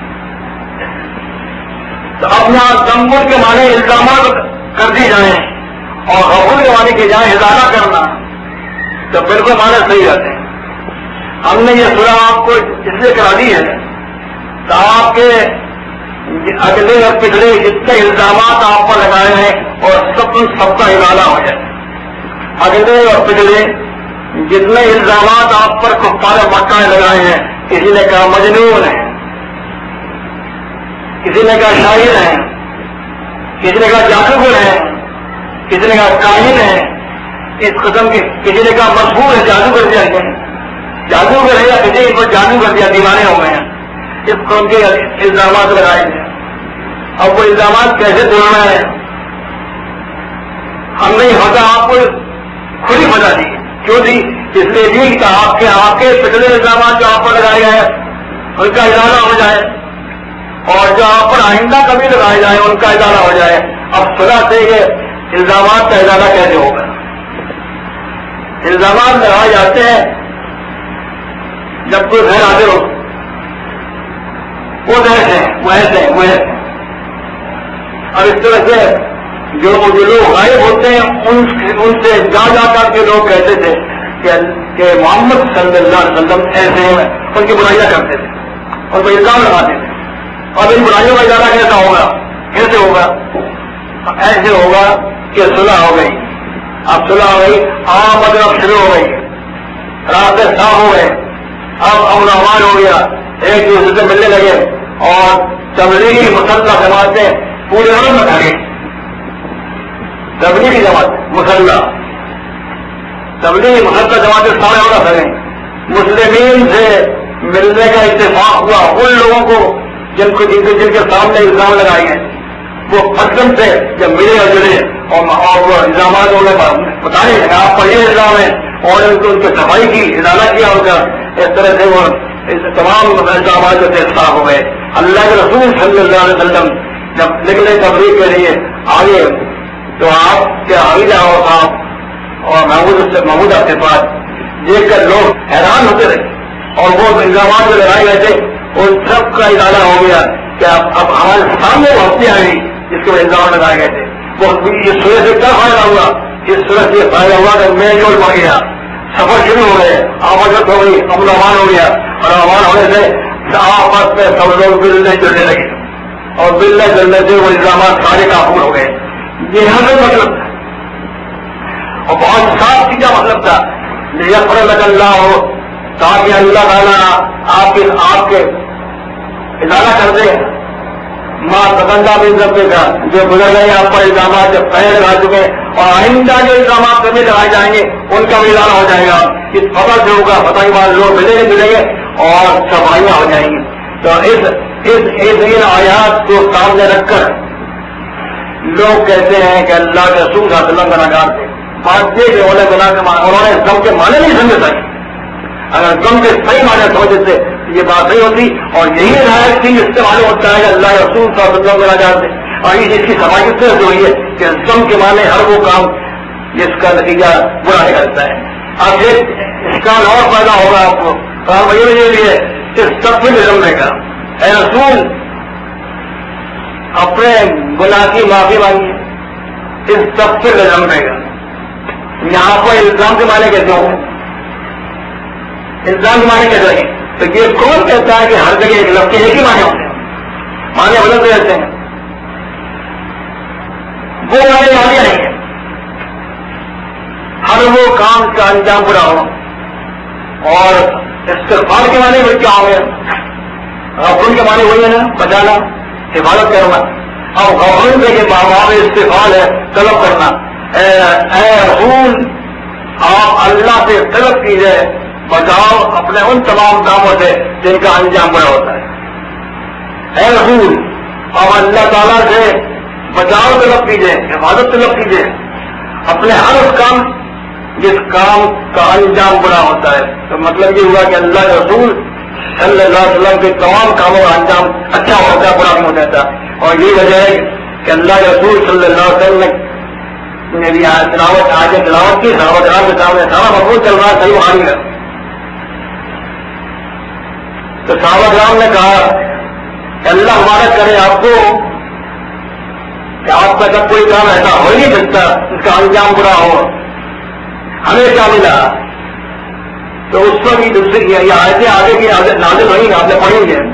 تو اپنا زمبن کے معنی الزامات کر دی جائیں اور غفور کے معنی کی جائیں ادارہ کرنا تو بالکل معنی صحیح رہتے ہیں. ہم نے یہ سنا آپ کو اس لیے کرا دی ہے تو آپ کے اگلے اور پچھلے جتنے الزامات آپ پر لگائے ہیں اور سب سب کا ادارہ ہو جائے. اگلے اور پچھلے جتنے الزامات آپ پر کفار مکہ لگائے ہیں کسی نے کہا مجنون ہے کسی نے کہا شاعر ہے کسی نے کہا جادوگر ہے کسی نے کہا کاہن ہے اس قسم کی کسی نے کہا مشہور ہے جادوگر جائے جادوگر ہے یا کسی ان کو جادو کر دیا دیوانے ہو گئے ہیں. اس قسم کے الزامات لگائے ہیں. اب وہ الزامات کیسے توڑنا ہے ہم نے ہوتا آپ کو خود ہی بتا دی. کیوں دی؟ اس لیے دی کہ آپ کے آپ کے پچھلے الزامات جو آپ پر لگائے گئے ان کا ادارہ ہو جائے اور جو آپ پر آئندہ کبھی لگائے جائے ان کا ادارہ ہو جائے. اب خدا سے یہ الزامات کا ادارہ کیسے ہوگا؟ الزامات لگائے جاتے ہیں جب کوئی غیر حاضر ہو وہ ایسے ہیں وہ ایسے ہیں وہ ایسے ہیں. اور اس طرح سے جو جو لوگ غائب ہوتے ہیں ان ان سے جا جا کر کے لوگ کہتے تھے کہ محمد صلی اللہ علیہ وسلم ایسے ہیں, ان کی برائیاں کرتے تھے اور وہ الزام لگاتے تھے. اور ان برائیوں کا ادارہ کیسا ہوگا؟ کیسے ہوگا؟ ایسے ہوگا کہ صلح ہو گئی, اب صلح ہو گئی, عام مطلب شروع ہو گئی, راستے صاف ہو گئے, اب امن امان ہو گیا, ایک دوسرے سے ملنے لگے اور تبلیغی مسلح جماعتیں پورے عالم میں کھڑے. تبلیغی جماعت مسلح تبلیغی مسلح جماعتیں سارے ہونا کھڑے. مسلمین سے ملنے کا اتفاق ہوا ان لوگوں کو جن کو جن کے جن کے سامنے الزام لگائے گئے, وہ قسم سے جب ملے اور جڑے اور وہ الزامات انہیں بتانے لگا آپ پر یہ الزام ہے اور ان کو ان کی صفائی کی ادارہ کیا ان کا, اس طرح سے وہ تمام الزامات جو تھے صاف ہو گئے. اللہ کے رسول صلی اللہ علیہ وسلم جب نکلے تبلیغ کے لیے آگے تو آپ کے عقیدہ اور آپ اور محمود سے محمود آپ کے پاس دیکھ کر لوگ حیران ہوتے رہے اور وہ الزامات جو لگائے گئے تھے ان سب کا ادارہ ہو گیا کہ اب اب ہمارے سامنے ہستی آئی جس کے الزام لگائے گئے تھے. وہ اس صورت سے کیا فائدہ ہوا؟ اس صورت سے فائدہ ہوا کہ میل جول بڑھ گیا, سفر شروع ہو گئے, آمدت ہو گئی, امن امان ہو گیا اور امان ہونے سے آپس میں سب لوگ ملنے جلنے لگے اور ملنے جلنے سے وہ الزامات سارے کافور ہو گئے. یہ ہمیں مطلب تھا اور بہت صاف سیدھا مطلب تھا یفر لگ اللہ ہو تاکہ اللہ تعالیٰ آپ کے آپ کے ادارہ کر دے ماں تکنڈا بھی سکتے کا جو گزر گئے آپ پر الزامات جب پہلے لگا چکے اور آئندہ جو الزامات کبھی لگائے جائیں گے ان کا بھی ادارہ ہو جائے گا. اس فصل سے ہوگا فتح کے بعد لوگ ملیں گے ملیں گے اور صفائیاں ہو جائیں گی. تو اس اس ان آیات کو سامنے رکھ کر لوگ کہتے ہیں کہ اللہ کے رسول صلی اللہ علیہ وسلم گناہگار تھے. بات یہ کہ انہوں نے گناہ کے معنی انہوں نے غم کے معنی نہیں سمجھے سکے. اگر غم کے صحیح معنی سمجھتے یہ بات نہیں ہوتی اور یہی ہدایت تھی اس سے معلوم ہوتا ہے کہ اللہ کے رسول صلی اللہ علیہ وسلم گناہگار تھے. اور یہ اس کی صفائی سے ہوئی ہے کہ غم کے معنی ہر وہ کام جس کا نتیجہ برا نکلتا ہے. اب یہ اس کا اور فائدہ ہوگا آپ کو کام یہ لیے اس سب سے نکلنے کا. اے رسول اپنے گناہ کی معافی مانگیے, اس سب سے نکلنے کا. یہاں پر الزام کے معنی کیسے ہوں گے؟ الزام کے معنی کیسے ہیں؟ تو یہ کون کہتا ہے کہ ہر جگہ ایک لفظ ایک ہی معنی ہوتے ہیں؟ معنی بدلتے رہتے ہیں. وہ معنی معنی نہیں ہے. ہر وہ کام کا انجام برا ہو اور استغفار کے معنی بھی کیا ہوں گے؟ غفران کے معنی وہی ہے نا, بچانا, حفاظت کرنا. اب غفران کے باب استغفار ہے طلب کرنا. اے اے رسول آپ اللہ سے طلب کیجیے بچاؤ اپنے ان تمام کاموں سے جن کا انجام بڑا ہوتا ہے. اے رسول آپ اللہ تعالیٰ سے بچاؤ طلب کیجیے, حفاظت طلب کیجیے اپنے ہر اس کام جس کام کا انجام بڑا ہوتا ہے. تو مطلب یہ ہوا کہ اللہ کے رسول صلی اللہ علیہ وسلم کے تمام کاموں کا انجام اچھا ہوتا ہے, برا نہیں ہو جاتا. اور یہ وجہ ہے کہ اللہ کے رسول صلی اللہ علیہ وسلم نے بھی آج تلاوت آج تلاوت کی صحابہ کرام کے سامنے سارا مقبول چل رہا ہے صحیح بخاری کا. تو صحابہ کرام نے کہا کہ اللہ مبارک کرے آپ کو کہ آپ کا جب کوئی کام ایسا ہو ہی نہیں سکتا اس کا انجام برا ہو, ہمیں کیا ملا؟ تو اس کو بھی دوسری یہ آیتیں آگے کی نازل ہوئی آپ نے پڑھی ہے.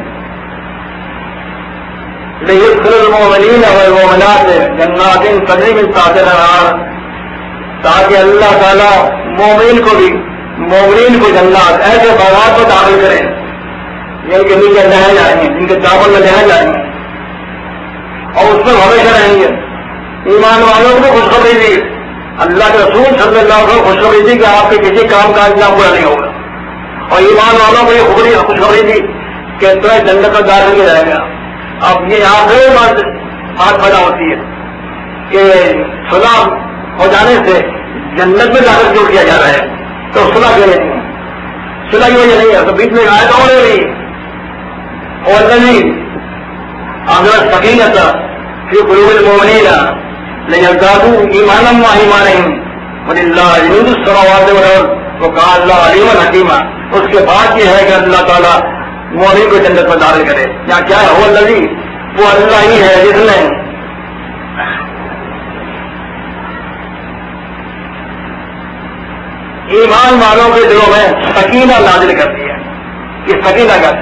لیدخل المؤمنین والمؤمنات جنات تجری من تحتها الانہار, تاکہ اللہ تعالیٰ مومنین کو بھی مومنین کو جنات ایسے باغات کو داخل کریں جن کے نیچے نہر جائیں گے, جن کے چاول میں نہر جائیں گے اور اس میں ہمیشہ رہیں گے. ایمان والوں کو خوشخبری دی, اللہ کے رسول صلی اللہ علیہ وسلم خوشخبری دی کہ آپ کے کسی کام کا انجام برا نہیں ہوگا. اور ایمان والوں کو یہ خوشخبری دی کہ تمہیں جنت کا داخل کیا جائے گا. اب یہ یہاں سے بات بات پیدا ہوتی ہے کہ صلح ہو جانے سے جنت میں داخل کیوں کیا جا رہا ہے, تو صلح کیوں نہیں ہے؟ صلح کی وجہ نہیں ہے. تو بیچ میں آئے تو ہو رہی اور نہیں اگر سکینت فی قلوب المؤمنین لیزدادوا ایمانا مع ایمانہم وللہ جنود السماوات والارض وکان اللہ علیما حکیما. اس کے بعد یہ ہے کہ اللہ تعالیٰ مومن کو جنت میں داخل کرے. یا کیا ہے؟ وہ اللہ، وہ اللہ ہی ہے جس نے ایمان والوں کے دلوں میں سکینہ نازل کر دیا. یہ سکینہ کا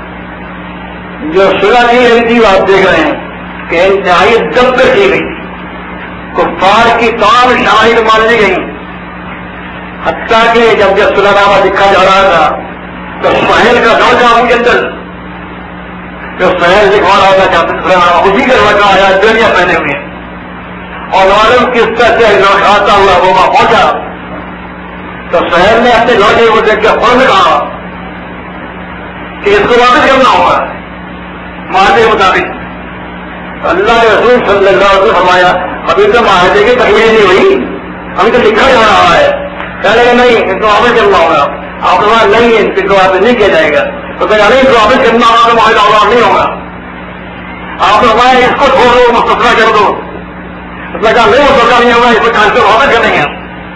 جو صلح کی گئی تھی وہ آپ دیکھ رہے ہیں کہ انتہائی دب کر کی گئی، کفار کی تمام شاہد مان لی گئی. حتیٰ کہ جب جب صلح نامہ لکھا جا رہا تھا تو سہیل کا درجہ ان کے اندر جو سہیل لکھوا رہا تھا جب صلح نامہ اسی کا لڑکا آیا دنیا پہنے ہوئے اور معلوم کس طرح سے لڑکاتا ہوا وہ وہاں پہنچا تو سہیل نے اپنے لوٹے کو دیکھ کے فوراً کہا کہ اس کو واپس کرنا ہوگا معاہدے کے مطابق. اللہ کے رسول صلی اللہ علیہ وسلم فرمایا ابھی تو معاہدے کی تکمیل نہیں ہوئی، ابھی تو لکھا جا رہا ہے. کہنے کہ نہیں اس کو واپس کرنا ہوگا. آپ نے نہیں اس کو واپس نہیں کیا جائے گا. تو کہا نہیں اس کو واپس کرنا ہوگا تو معاہدہ ہوگا نہیں ہوگا. آپ نے فرمایا اس کو چھوڑ دو مستقبل کر دو. اس نے کہا نہیں مستقبل نہیں ہوگا، اس کو ٹرانسفر واپس کریں گے.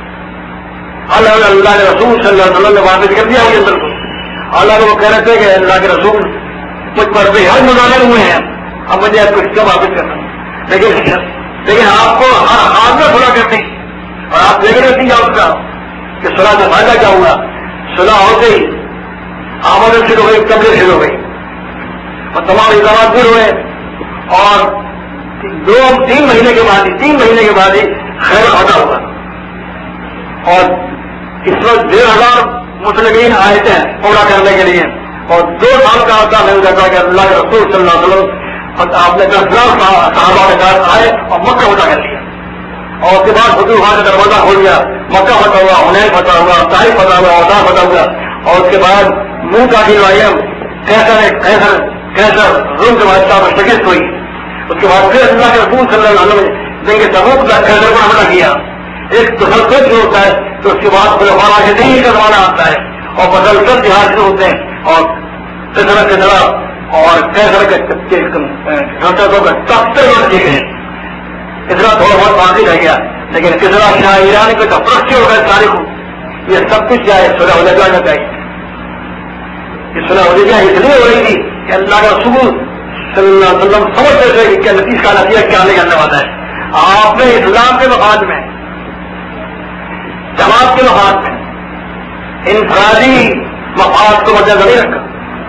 اللہ اللہ کے رسول صلی اللہ علیہ وسلم نے واپس کر دیا اندر کو. اللہ کو وہ کہہ رہے تھے کہ اللہ کے رسول مجھ پر بے حد مظاہر ہوئے ہیں، اب مجھے آپ کو اس کا واپس کرنا. لیکن لیکن آپ کو ہر حال میں صلح کرنی اور آپ دیکھ رہے تھے اس کا کہ صلح کا فائدہ کیا ہوا. صلح ہو گئی، آمدن شروع ہو گئی، قبضے شروع ہو گئی اور تمام الزامات دور ہوئے اور دو تین مہینے کے بعد ہی تین مہینے کے بعد ہی خیر خطا ہوا. اور اس وقت ڈیڑھ ہزار مسلمین آئے تھے پورا کرنے کے لیے اور دو سال کا ہوتا نہیں جاتا کہ اللہ کے رسول صلی اللہ علیہ وسلم آپ نے دس ہزار صحابہ کے ساتھ آئے اور مکہ فتح کر لیا. اور اس کے بعد فتوحات کا دروازہ کھول گیا. مکہ فتح ہوا، حنین فتح ہوا، طائف فتح ہوا، اوطا فتح ہوا. اور اس کے بعد منہ کا دلوائم کیسر کیسر کیسر روم کے بادشاہ میں شکست ہوئی. اس کے بعد پھر اللہ کے رسول صلی اللہ علیہ وسلم نے تبوک کا کیسر پر حملہ کیا. ایک تسلسل جو ہوتا ہے تو اس کے بعد خلفاء راشدین کا زمانہ آتا ہے اور مسلسل جہاد شروع ہوتے ہیں اور کسرا کسرا اور کیسر کے ستر لوگ دیے گئے. کسرا تھوڑا بہت باقی رہ گیا لیکن کسرا شاہ ایران کے تفرق ہو گئے تاریخ. یہ سب کچھ کیا ہے صلح حدیبیہ میں گئی. یہ صلح حدیبیہ اس لیے ہو رہی تھی کہ اللہ کا رسول صلی اللہ علیہ وسلم سمجھتے تھے کہ نتیجہ کا نتیجہ کیا نکلنے والا ہے. آپ نے اسلام کے مفاد میں، جماعت کے مفاد میں، انفرادی مفاد کو مدنظر نہیں رکھا.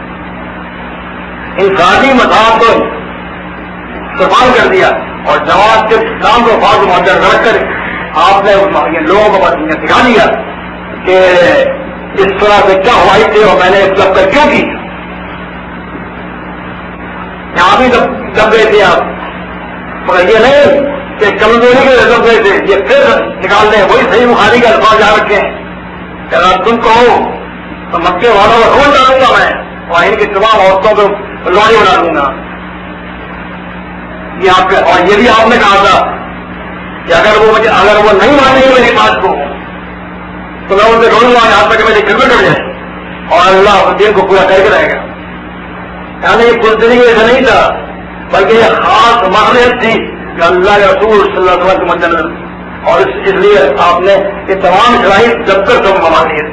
انفرادی مفاد کو قربان کر دیا اور جماعت کے اسلام کو مفاد کو مدنظر رکھ کر آپ نے لوگوں کو سکھا دیا کہ اس طرح سے کیا ہوائی تھے اور میں نے اس لب کر کیوں کی. یہاں بھی دب گئے تھے آپ، مگر یہ نہیں کہ کمزوری کے دب گئے تھے. یہ پھر نکال دیں وہی صحیح بخاری کا الفاظ یاد رکھے ہیں کہ اگر تم کہو تو مکے والوں کو کھول ڈالوں گا میں اور ان کی تمام عورتوں کو لوڑی بنا دوں گا. یہ آپ اور یہ بھی آپ نے کہا تھا کہ اگر وہ مجھے اگر وہ نہیں مانیں گے میری بات کو تو میں ان سے ڈھونڈوں گا یہاں تک میری خدمت کر جائے اور اللہ دین کو پورا کر کے رہے گا. یعنی یہ بزدلی ایسا نہیں تھا بلکہ یہ خاص ماہریت تھی کہ اللہ کے رسول صلی اللہ علیہ وسلم کے مد نظر اور اس, اس لیے آپ نے یہ تمام صلاحیت جب تک سب مما دیے.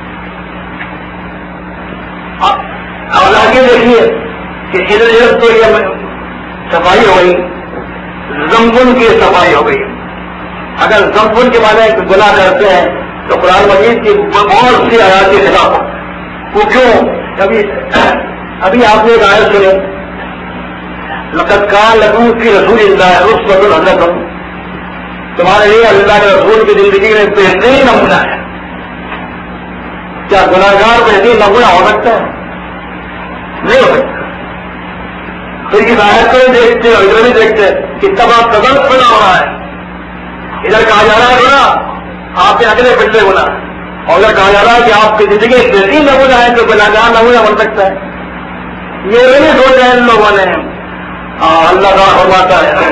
اب آگے دیکھیے کہ ادھر ادھر تو یہ صفائی ہو گئی، زمبن کی صفائی ہو گئی. اگر زمبن کے بارے میں گناہ کرتے ہیں تو قرآن مجید کی بہت سی آیات کے خلاف وہ کیوں. کبھی ابھی آپ نے ایک آیت سنے لقد کان لکم فی رسول اللہ اسوۃ حسنۃ، تمہارے لیے اللہ کے رسول کی زندگی میں بہترین نمونہ ہے. کیا گناہگار بہترین نمونہ ہو سکتا ہے؟ نہیں ہو سکتا. پھر اس آیت کو دیکھتے اور ادھر بھی دیکھتے کتنا بڑا قدم کھڑا ہو رہا ہے. ادھر کہا جا رہا ہے گناہ آپ کے اگلے پچھلے گناہ، اور ادھر کہا جا رہا ہے کہ آپ کی زندگی بہترین نمونہ ہے تو گناہگار نمونہ بن سکتا ہے. یہ نہیں سوچا ہے ان لوگوں نے. اللہ کا فرماتا ہے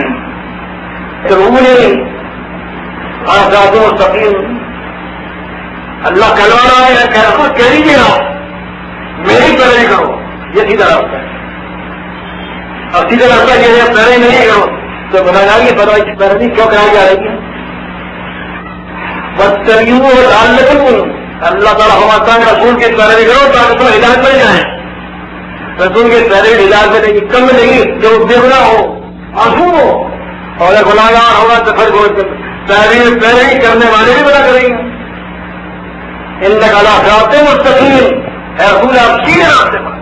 مستقیم. اللہ کہلوا رہا ہے کہہ دیجیے گا میری پیروی کرو، یہ سیدھا راستہ ہے. اور سیدھا راستہ یہ ہے پیروی نہیں کرو تو گناہگار کی پیروی کیوں کرائی جا رہی ہے؟ بس تریو اور ڈال لیکن اللہ تعالیٰ فرماتا ہے رسول کی پیروی کرو تاکہ تم ہدایت مل جائیں. رسول کی پیروی ہدایت ملے گی کم ملے گی جو بے گناہ ہو معصوم ہو, اور اگر گناہگار ہوگا تو پھر پیروی پیروی کرنے والے بھی بنا کریں گے. ان نقلا خراتے مستقیم ہے رسول آپ سیدھے راستے پر.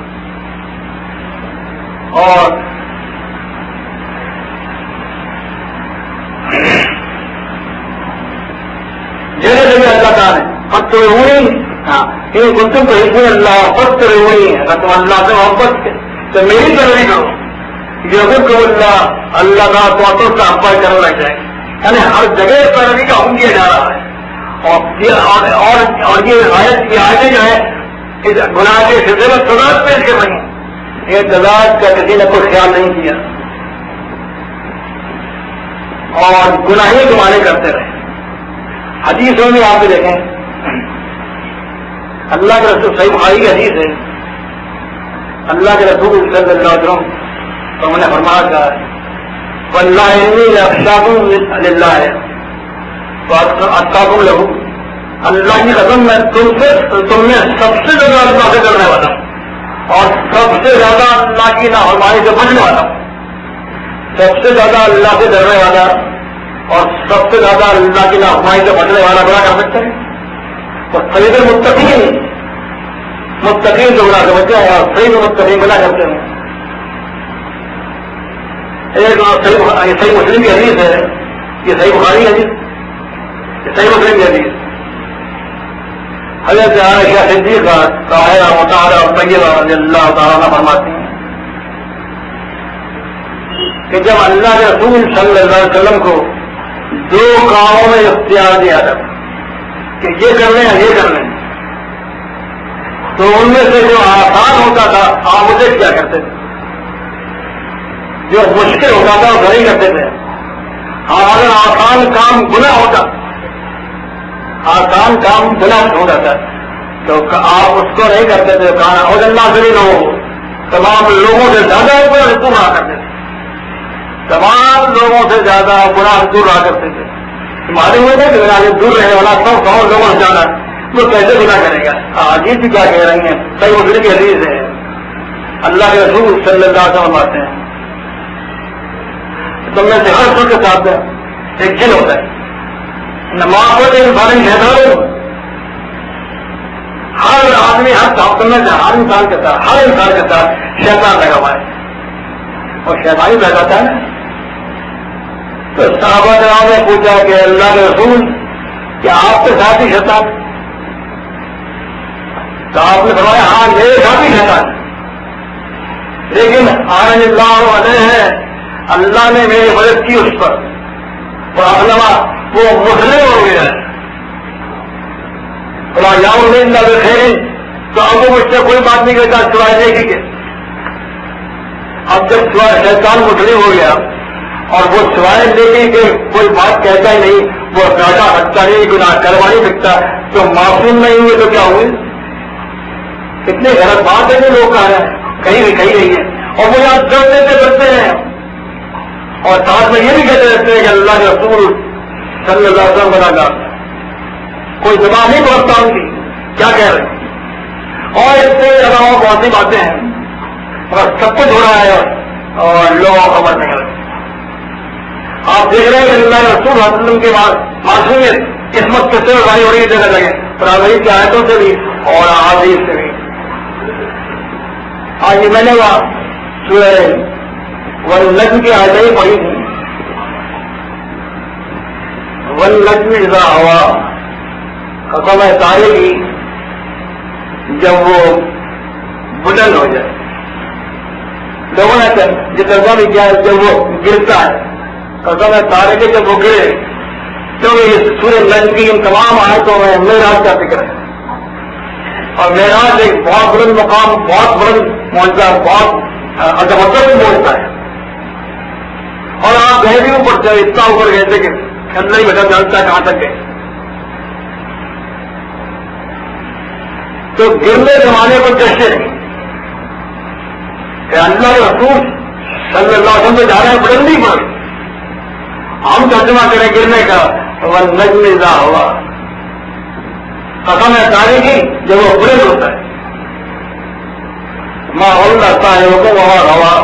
اور جیسے جگہ اللہ تعالیٰ نے پتر ہوئی ہاں یہ گلتم کو حکم اللہ پتر ہوئی اگر تم اللہ سے محبت تو میری پیروی کرو. یہ حکم اللہ اللہ کا تو کا ابا کرنے لگ جائے. یعنی ہر جگہ پیروی کا حکم کیا جا رہا ہے. اور یہ آیت کی آگے جو ہے اس گناہ کے سلسلے میں سزا پیش کر رہی ہیں. یہ تضاد کا کسی نے کوئی خیال نہیں کیا اور گناہی گمانے کرتے رہے. حدیثوں میں آپ دیکھیں اللہ کے رسول صحیح بخاری کی حدیث ہے. اللہ کے رسول صلی اللہ علیہ وسلم تو میں نے فرمایا کہا واللہ انی لاخشاکم للہ ہے اتقاکم لہو. اللہ کی قسم میں تم سے تم میں سب سے زیادہ اللہ سے ڈرنے والا ہوں اور سب سے زیادہ اللہ کی نافرمانی سے بچنے والا ہوں. سب سے زیادہ اللہ سے ڈرنے والا اور سب سے زیادہ اللہ کی نافرمانی سے بچنے والا بڑا کر سکتے ہیں. اور سید متقین متقین تو بڑا کر بچے ہیں اور سید متقین بنا کرتے ہیں. ایک صحیح مسلم کی حدیث ہے, یہ صحیح بخاری حدیث, یہ صحیح مسلم کی حدیث. حضرت عائشہ صدیقہ طاہرہ مطہرہ طیبہ رضی اللہ تعالیٰ عنہ فرماتی ہیں کہ جب اللہ کے رسول صلی اللہ علیہ وسلم کو دو کاموں میں اختیار دیا تھا کہ یہ کر لیں یا یہ کر لیں, تو ان میں سے جو آسان ہوتا تھا آپ اسے کیا کرتے تھے, جو مشکل ہوتا تھا وہ نہیں کرتے تھے. اگر آسان کام گناہ ہوتا آسان کام گناہ ہوتا تھا تو آپ اس کو نہیں کرتے تھے. کہاں اور اللہ سے لوگ تمام لوگوں سے زیادہ گناہ دور رہا کرتے تھے. تمام لوگوں سے زیادہ گناہ دور رہا کرتے تھے. معلوم ہوتا ہے کہ دور رہنے والا سو سو لوگوں سے زیادہ وہ کیسے گناہ کرے گا. عجیب بھی کیا کہہ رہی ہیں, صحیح مسلم کی حدیث ہے. اللہ کے رسول صلی اللہ علیہ وسلم آتے ہیں تم میں سے ہر سو کے ساتھ ایک جن ہوتا ہے. نماز پڑھتے انسان شیطان ہر آدمی ہر تم میں سے ہر انسان کے ساتھ ہر انسان کے ساتھ شیطان لگا ہوا ہے اور شیطان ہی لگاتا ہے. تو صحابہ کرام نے پوچھا کہ اللہ کے رسول کیا آپ کے ساتھ ہی شیطان؟ تو آپ نے فرمایا ہاں میرے ساتھ ہی شیطان, لیکن آنند اللہ علیہ ہے اللہ نے میری مدد کی اس پر اور علما وہ مسلم ہو گیا ہے. تو اب وہ مجھ سے کوئی بات نہیں کرتا سوائے دیکھی کہ اب جب شیطان مسلم ہو گیا اور وہ سوائے دیکھی کہ کوئی بات کہتا ہی نہیں, وہ ڈاٹا ہٹتا نہیں, گناہ کروا نہیں سکتا, تو معصوم نہیں ہوئے تو کیا ہوئے؟ کتنی غلط بات ہے کہ لوگ کہہ رہے ہیں کہیں بھی کہیں نہیں ہے. اور وہ یہاں ڈر دیتے کرتے ہیں اور ساتھ میں یہ بھی کہتے رہتے ہیں کہ اللہ کے رسول صلی اللہ علیہ وسلم بنا گا. کوئی زبان نہیں پہنچتا ان کی کیا کہہ رہے ہیں. اور اس سے علاوہ بہت سی باتیں ہیں بس سب کچھ ہو رہا ہے اور لوگوں کو خبر نہیں رہتی. آپ دیکھ رہے ہیں کہ اللہ کے رسول صلی اللہ علیہ وسلم کے بعد معصومیت قسمت کس سے بھائی ہو رہی ہے جگہ لگے پراغری کی آیتوں سے بھی اور احادیث سے بھی. آج میں نے وہاں سورہ والنجم کی آیتیں پڑھی تھی. والنجم اذا ہوا قسم ہے تارے کی جب وہ بلند ہو جائے. لوگوں نے یہ ترجمہ بھی کیا جب وہ گرتا ہے قسم ہے تارے کے جب وہ گرے تو یہ سورہ نجم کی ان تمام آیتوں میں معراج کا ذکر ہے. اور معراج ایک بہت بلند مقام بہت بلند معجزہ بہت عظمت معجزہ ہے. اور آپ گئے بھی اوپر سے اتنا اوپر گئے تھے کہ اندر ہی بیٹھا جانتا ہے کہاں تک گئے. تو گرنے زمانے کو کیسے کہ اللہ کے رسول صلی اللہ علیہ وسلم سے جا رہے ہیں بلندی پر, ہم ترجمہ کریں گرنے کا والنجم اذا ہوا قسم ہے تاریخی جب وہ برے ہوتا ہے ماحول رہتا ہے وہ کو وہاں ہوا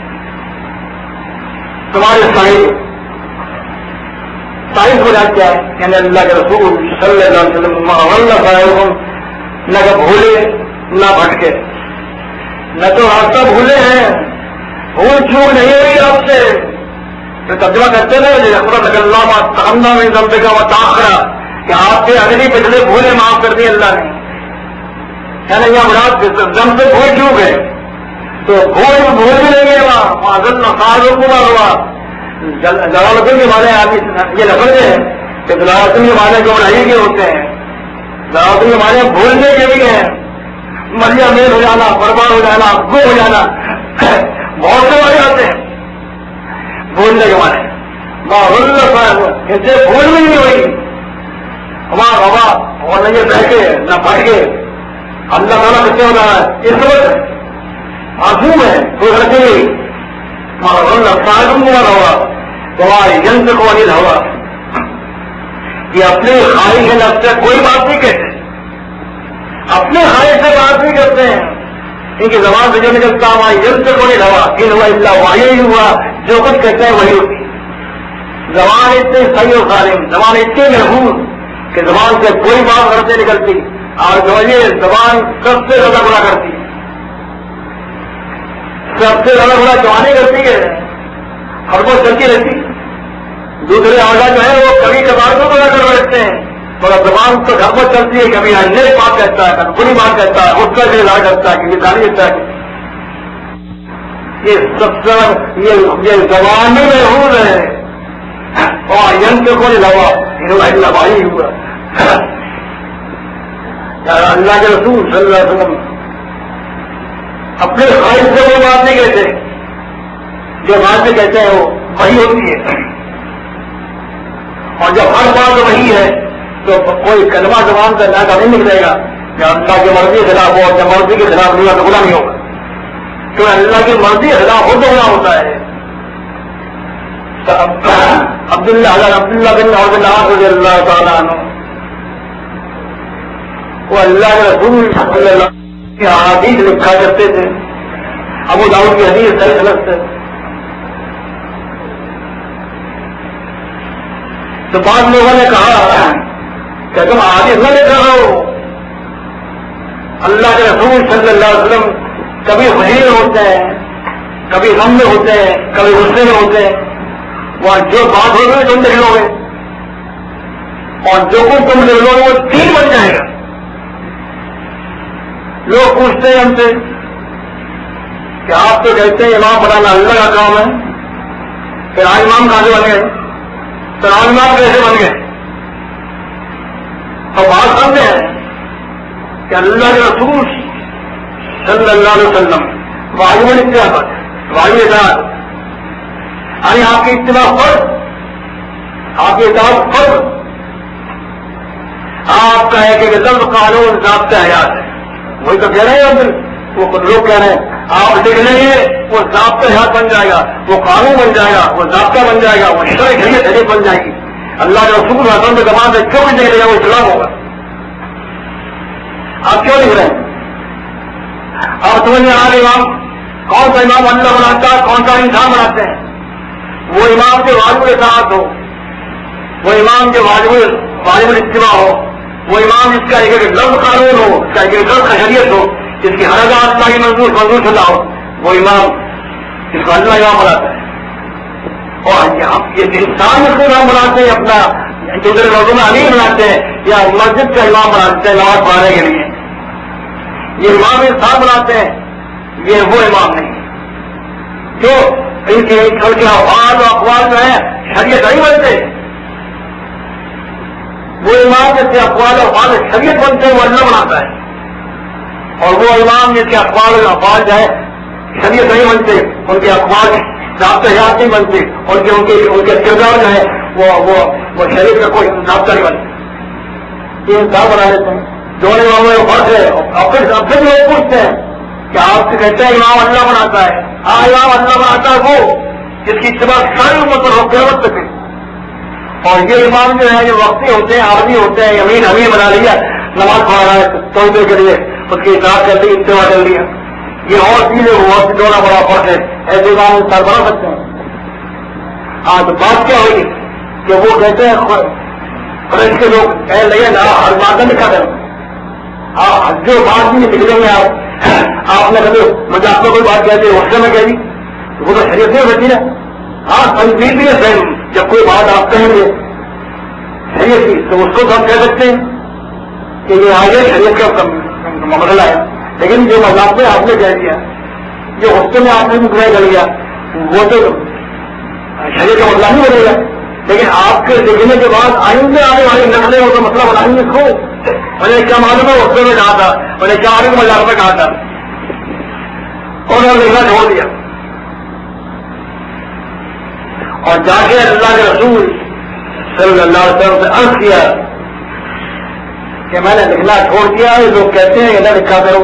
تمہاری صحیح تعریف ہو جاتی ہے یعنی اللہ کے رسول صلی اللہ علیہ وسلم ماحول رہتا ہے نہ کہ بھولے نہ بھٹکے نہ تو راستہ بھولے ہیں بھول چوک نہیں ہوئی آپ سے تو ترجمہ کرتے رہے اللہ تغنا میں ضمبے کا متاخرہ کہ آپ کے اگلی پچھلے بھولے معاف کر دی اللہ نے یعنی یہاں مراد دم سے بھول چوک ہے تو بھول بھول بھی نہیں ہے وہاں معذرت نقاضوں کو ہوا جلالتوں کے معنی آدمی یہ لفظ ہے کہ جلالتوں کے معنی جو نہیں کے ہوتے ہیں جلالتوں کے معنی بھولنے کے بھی ہیں مریا میل ہو جانا برباد ہو جانا گو ہو جانا بہت سے معنی آتے ہیں بھولنے کے معنی ماحول اسے بھول بھی نہیں ہوئی ہمارا ہوا اور نہیں بیٹھے نہ پڑھ کے اللہ تعالیٰ کتنے ہو رہا ہے اس وقت معصوم ہے کوئی غلطی نہیں ماحول صاحب ہوا تمہاری جنس کو انل ہوا یہ اپنی خواہش نفس سے کوئی بات نہیں کہتے اپنے خواہش سے بات نہیں کرتے ہیں ان کی زبان سے جو نکلتا ہماری جنس کو انل ہوا ان ہوا اللہ وہی ہوا جو کچھ کہتے ہیں وہی ہوتی زبان اتنی صحیح و سالم زبان اتنی محفوظ کہ زبان سے کوئی بات غلط نہیں نکلتی اور جو یہ زبان سب سے زیادہ بڑا کرتی ہے سب سے زیادہ بڑا جوانی کرتی ہے ہر کو چلتی رہتی دوسرے آگا جو ہے وہ کبھی کبھار کو بڑا کر بیٹھتے ہیں مگر زبان تو گھر پر چلتی ہے کبھی انیک بات کہتا ہے کبھی بری بات کہتا ہے اس کا بھی علاج کرتا ہے کبھی گالی دیتا ہے یہ سب سے یہ زبان میں محفوظ ہے اور ین کے کوئی لوا انہوں بھائی ہوا اللہ کے رسول صلی اللہ علیہ وسلم اپنے خواہش سے وہ بات نہیں کہتے جو بات سے کہتے ہیں وہ وہی ہوتی ہے اور جب ہر بات وہی ہے تو کوئی کلمہ زبان کا نہ نہیں نکلے گا کہ اللہ کی مرضی کے خلاف ہو جب مرضی کے خلاف نہیں تو گناہ نہیں ہوگا کیوں اللہ کی مرضی کے خلاف ہو تو گناہ ہوتا ہے عبداللہ عبداللہ بن عبد رضی اللہ تعالیٰ عنہ وہ اللہ کے رسول صلی اللہ کی احادیث لکھا کرتے تھے ابو داؤد کی حدیث صحیح غلط ہے تو بعض لوگوں نے کہا کہ تم احادیث نہ لکھ رہے ہو اللہ کے رسول صلی اللہ علیہ وسلم کبھی خوشی میں ہوتے ہیں کبھی غم میں ہوتے ہیں کبھی غصے میں ہوتے ہیں وہاں جو بات ہوگی تم لکھ لو گے اور جو کچھ تم لکھ لو گے وہ تین بن جائے گا لوگ پوچھتے ہیں ہم سے کہ آپ تو کہتے ہیں امام بنانا اللہ کا کام ہے پھر آج امام کہاں سے بن گئے پھر آج امام کیسے بن گئے اور بات سمجھے ہیں کہ اللہ کے رسول صلی اللہ علیہ وسلم واجب الاتباع واجب اطاعت یعنی آپ کی اتباع فرض آپ کی اطاعت فرض آپ کا ہے کہ لفظ قانون ضابطہ حیات ہے وہی تو کہہ رہے ہیں وہ لوگ کہہ رہے ہیں آپ لکھ لیں گے وہ ضابطہ حیات بن جائے گا وہ قانون بن جائے گا وہ ضابطہ بن جائے گا وہ شرع شریعت حدیث بن جائے گی اللہ کے رسول حسن کے زبان سے کیوں نہیں لکھے گا وہ اسلام ہوگا آپ کیوں لکھ رہے ہیں آپ سمجھ میں آ رہے امام کون سا امام اللہ بناتا ہے کون سا انسان بناتے ہیں وہ امام جو واجب اطاعت ہو وہ امام جو واجب واجب الاتباع ہو وہ امام جس کا ایک لفظ قانون ہو اس کا ایک لفظ خیریت ہو جس کی ہر بات اللہ کی منظور منظور شدہ ہو وہ امام جس کو اللہ امام بناتا ہے اور یہ انسان اس کو امام بناتے ہیں اپنا دوسرے لوگوں میں امیر بناتے ہیں یا مسجد کا امام بناتے ہیں نماز پڑھانے کے لیے یہ امام انسان بناتے ہیں یہ وہ امام نہیں جو ان کے ان کے افعال و اقوال جو ہے شریعت نہیں بنتے وہ امام جس کے اقوال و افعال شریعت بنتے ہیں وہ اللہ بناتا ہے اور وہ امام جس کے اقوال و افعال جو ہے شریعت نہیں بنتے ان کے اقوال ضابطہ حیات نہیں بنتے ان کے ان کے ان کے کردار جو ہے وہ وہ وہ شریعت کا کوئی ضابطہ نہیں بنتا یہ انسان بنا لیتے ہیں دونوں اماموں میں فرق ہے اور پھر اب پھر لوگ پوچھتے ہیں کہ آپ سے کہتے ہیں امام اللہ بناتا ہے ہاں امام اللہ بناتا ہے وہ جس کی اتباع ساری امت پر ہو قیامت تک اور یہ امام جو ہے جو وقتی ہوتے ہیں عارضی ہوتے ہیں امین امین بنا لیا نماز پڑھ رہا ہے توبے کے لیے اس کی اطاعت کر لی, اتباع کر لیا. یہ اور چیزیں وہ اور دوڑا بڑا فرق ہے. ایسے کام انسان بنا سکتے ہیں. ہاں تو بات کیا ہوئی کہ وہ کہتے ہیں فرنچ کے لوگ کہہ لگے نا ہر بات نہ لکھا کر جو بات بھی نکلیں گے آپ آپ نے کبھی مجھے آپ کو کوئی بات کہہ دی غصے میں کہہ دی وہ تو شریعت نہیں ہوتی نا. ہاں تنظیم بھی ہے جب کوئی بات آپ کہیں گے شریعت کی تو اس کو تو ہم کہہ سکتے ہیں کہ یہ آگے شریعت کا مسئلہ ہے. لیکن جو مذاق میں آپ نے کہہ دیا جو غصے میں آپ نے مقرر کر لیا وہ تو شریعت کا مسئلہ نہیں بنے گا. لیکن آپ کے لکھنے کے بعد آئندہ آنے والی نسلیں وہ تو مسئلہ بنائیں گے. کھو میں نے کیا معلوم ہے غصے میں کہا تھا, میں نے کیا معلوم مذاق میں کہا تھا اور انہوں نے لکھنا چھوڑ دیا. اور جا کے اللہ کے رسول صلی اللہ علیہ وسلم سے عرض کیا کہ میں نے لکھنا چھوڑ دیا. لوگ کہتے ہیں کہ نہ لکھا کرو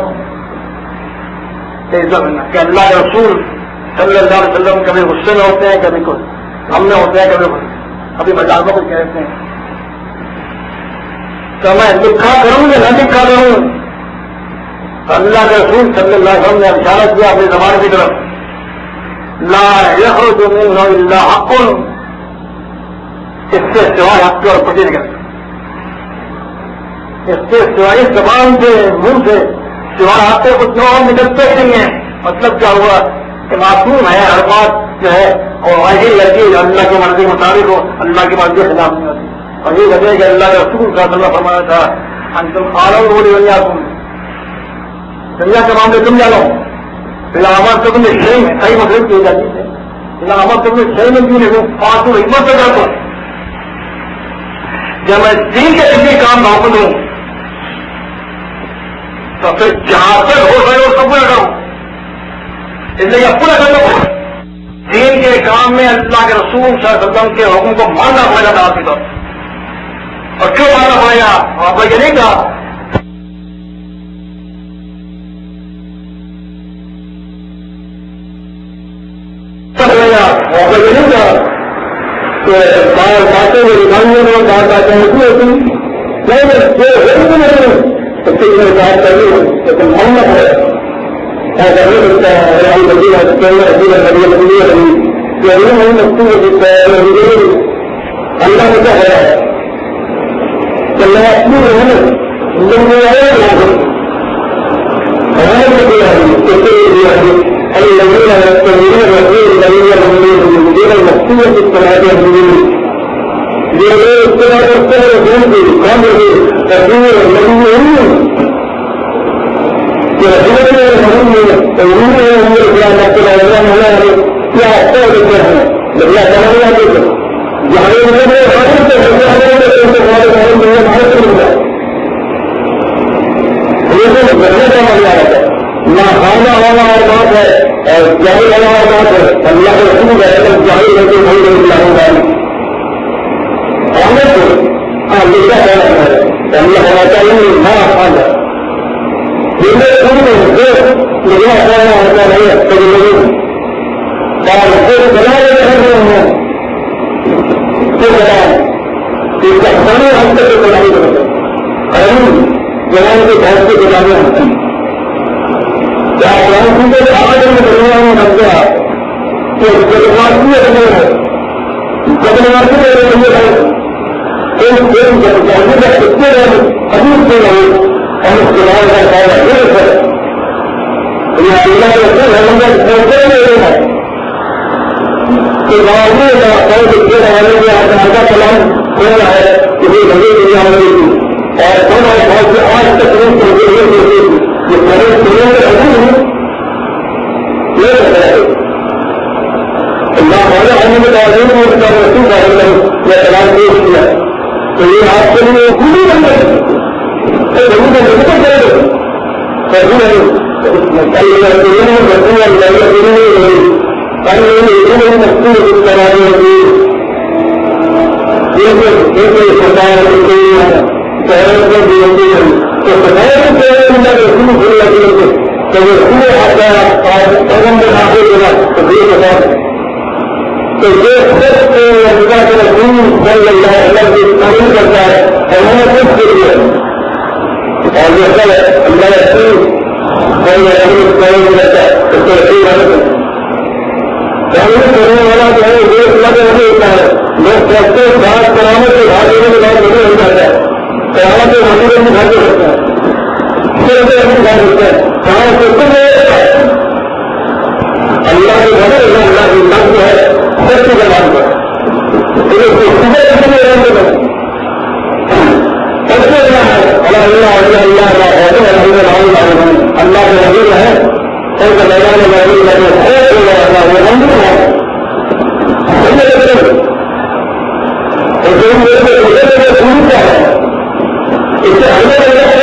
کہ اللہ کے رسول صلی اللہ علیہ وسلم کبھی غصے میں ہوتے ہیں, کبھی کچھ ہم میں ہوتے ہیں, کبھی کبھی مزاق میں کچھ کہتے ہیں. تو میں لکھا کروں یا نہ لکھا کروں. اللہ کے رسول صلی اللہ علیہ وسلم نے اشارہ کیا اپنے زبان کی طرف, لا یخرج منہ الا حق, اس سے سوائے حق کے اور پٹی نہیں کرتا. اس سے سوائے زبان سے منہ سے سوائے حق کے کچھ اور نکلتے نہیں ہیں. مطلب کیا ہوا کہ معصوم ہے, ہر بات جو ہے اور ایسی لڑکی اللہ کی مرضی کے مطابق ہو, اللہ کی مرضی کے خلاف نہیں ہوتی. اور یہ وجہ کہ اللہ کے رسول کا اللہ فرمایا تھا ہم تم عالم بولی دنیا تم دنیا کے معاملے تم جانو بلاوت تو تمہیں شہر میں صحیح مطلب کی جاتی ہے. بلاوت تو تمہیں شہر میں بھی نہیں پانچ سو ہمت سے کرتا ہوں. جب میں دین کے کسی کام نہ دوں تو پھر جہاں تک ہو رہے ہو سب پورا کروں. اس لیے پورا کرنا پڑا. دین کے کام میں اللہ کے رسول صلی اللہ علیہ وسلم کے حکم کو ماننا پڑے گا آپ کی طرف. اور کیوں ماننا پڑے گا؟ آپ نے یہ نہیں کہا پڑے گا, آپ نے یہ نہیں کہا کہ باہر باتیں میں دکھانے میں باہر باتیں ہوتی ہوتی نہیں اس کے لیے بات کر رہی ہوں تو تم ماننا پڑے گا. ایسا نہیں سکتا ہے اللہ نے کیا ہے کہ میں اپنی نہ خانہ والا اور بات ہے اور جاہل والا اور بات ہے. اللہ کے رسول ہے جاہل ہوتے نہیں اللہ ہاں لکھا ہے اللہ ہونا چاہیے نہ خانہ لکھنا خانہ ہوتا نہیں ہے کبھی لوگ بنا رہے ہیں تو بنا اس کا کھانے ہم تک بنائی کرتے جناب کے گھر سے بنانے ہوتے ہیں. کیا گاؤں کے آج میں بنانا میں بن گیا تو جدمارسی رہے ہیں جدمارسی رہے ہیں جانے کا کتنے رہے ابھی سے رہے ہم اس کے بعد کا فائدہ یہ ہے یہ اللہ کے رسول ہمیں رہے ہیں کہ گاؤں میں دیکھتے رہنے کے آگا کلام ہو رہا ہے کہ یہ بڑی دنیا میں اور ہمارے بہت سے آج تک روز یہ بڑے دنیا میں رہتے ہیں یہ رہتا ہے اللہ ہمارے ہمیں میں تعلیم اور رسول کا یہ کلام پیش کیا تو یہ آپ کے لیے خوبی بن گئے ضرور کرے تو یہ سب اللہ کے رسول صلی اللہ علیہ وسلم کی تعریف کرتا ہے اور ہمیں خود کے لیے اور یہ سب اللہ رسول کوئی رسول کوئی نہیں رہتا اس کو رسول نہیں کرنے والا جو ہے یہ لگے نہیں ہوتا ہے. لوگ سوچتے ہیں بات کرامت کے بھاگ دینے کے بعد نہیں ہو جاتا ہے. کرامت کے حقیقت میں بھاگ ہوتا ہے بھاگ ہوتا ہے کہاں سے کچھ اللہ کے گھر اللہ کی نام جو ہے سب کی زبان پر اللہ اللہ کے حضور ہے سب کا میدان محبوب لگے اس سے اللہ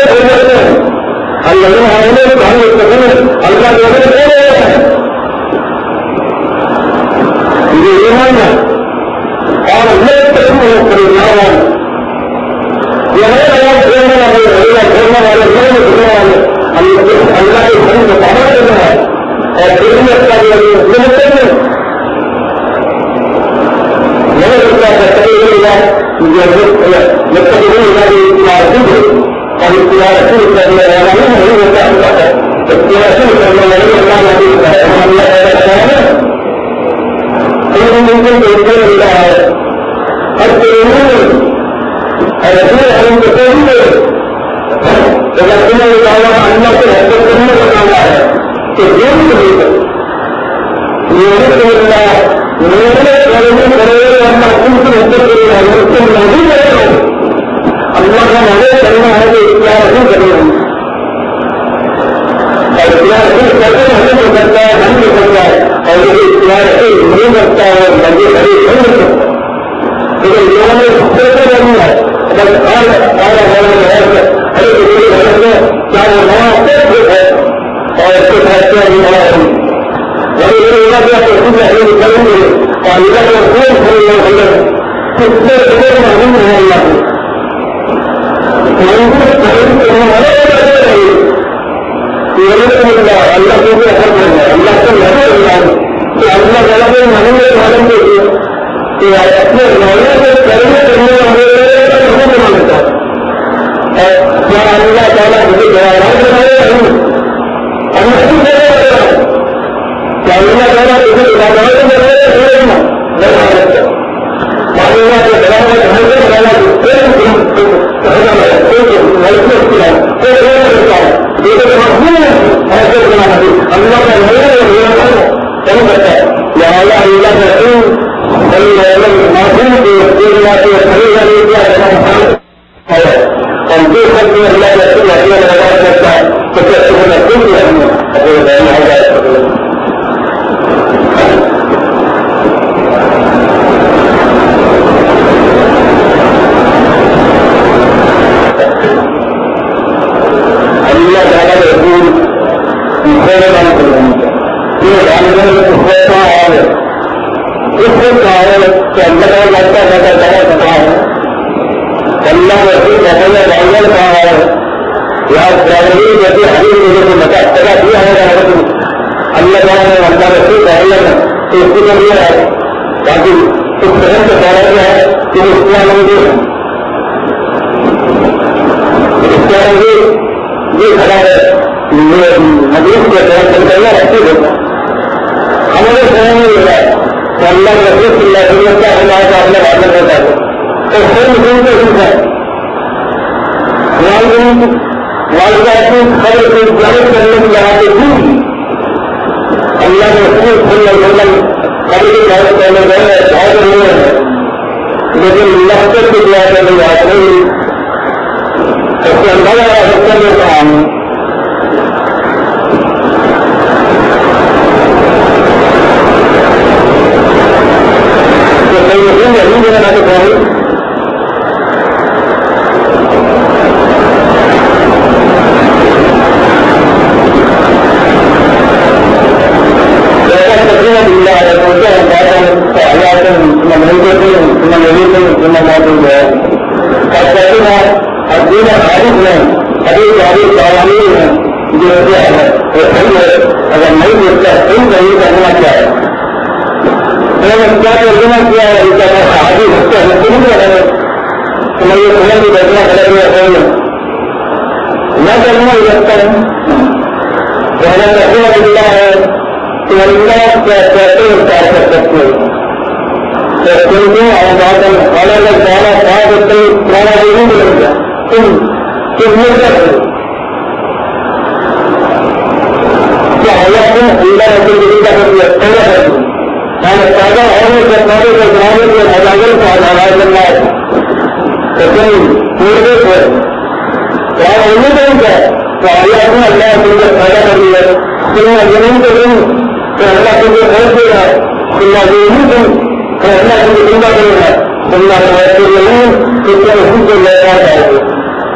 اللہ کے یہ ایمان ہے اور یہ پریوار یہ چھوڑنے والے چھوڑنے والے والے اللہ کے گھر کو پاور دینا ہے اور بزنس کا جو اللہ سے حرکت کرنے کا کام ہے تو جو بھی اللہ کا مدد کرنا ہے تو اختیار نہیں کرنا اور اختیار نہیں کرتے ہمیں ہو سکتا ہے ہم ہو سکتا ہے اور یہ اختیار نہیں کرتا ہے مزے خرید نہیں ہو سکتا لیکن لوگوں نے کیسے کرنی ہے بس آج آج ہمارے ہر کسی حالت میں کیا وہ نیا پیٹ ہے اور اس کے ساتھ کیا نہیں ہوا ہے جب یہ ہوگا کیا تو خود نہیں کریں گے اور یہ جو کوئی کھڑے ہوئے ہیں اس سے بڑے معلوم ہے اللہ کو اللہ کو بھی اثر کرنا ہے اللہ کو لگے اللہ کہ اللہ تعالیٰ کو معلوم ہے معلوم دیکھیے کہ اپنے نالے سے کرنے کرنے والے مانتا ہے کیا اللہ تعالیٰ مجھے جوابات بنائے نہیں ہم نہیں کیا اللہ تعالیٰ تجھے جوابات بنائے نہیں نہیں سکتا اللہ کے جوابات ہمیں بنانا اللہ کا نہیں کرتا ہے یا اللہ اللہ کا اور جو سب میں اللہ کا رسول اللہ کا روایت کرتا ہے تو کیا تمہیں کل بھی ہم اپنے بیان ہو جائے اللہ تعالیٰ کے رسول بڑے کام کر رہے ہیں یہ جاننے میں کچھ ایسا ہے اس سے کہا ہے کہ اللہ کا لگتا ہے کہ زیادہ سکا ہے اللہ رسول محمد جانور کہا ہے یا ڈرائیوری جیسے ہری مجھے کو بتا سکا دیا ہے اللہ تعالیٰ نے اللہ رسول محمد ہے تو اس کو دیا ہے تاکہ اس طرح سے کہا گیا ہے کہ اس کو آنندی ہے اس کے آنندی یہ کھڑا ہے مدیس کے طرح چلتا رکھتی ہوتا ہمارے سمے میں یہ ہے کہ اللہ رسول صلی اللہ علیہ وسلم کا ہمارے کا اپنے واضح ہوتا ہے تو خود مسلم کو سنتا ہے والدہ کی خبر کو ظاہر کرنے کی جگہ پہ بھی اللہ کے رسول صلی اللہ علیہ وسلم خبر کی بہت پہلے گئے بہت نہیں ہے لیکن لفظ کی دعا کرنے بات نہیں اس کے اندر حکم میں کہا ہوں اگر نہیں دیکھتا ہے تم کہیں کرنا کیا ہے کیا ترجمہ کیا ہے آگے بچے ہیں تم کیا ہے تمہیں یہ سمجھ بھی بیٹھنا پڑے گا نہ کرنا لگتا ہے پہلا رکھنا ملتا ہے تو اللہ کیا کیسے انکار کر سکتے ہیں تو تم کو الگ الگ گانا کھا کرتے گانا نہیں ملے گا تم تم مل کر کیا اللہ اللہ رسول کا پیدا کر دوں میں پیدا ہونے سے پہلے کے زمانے کے مجاگر کو آزاد کرنا ہے تو تم پورے کو کیا نہیں کریں گے تو اللہ نے اللہ تم کو پیدا کر دیا تم نے زمین کو دوں تو اللہ تم کو بھیج دے گا تم نہ نہیں دوں تو اللہ تم کو زندہ کرے گا تم نہ ایسے نہیں تو تم خود کو لے کر جائے گے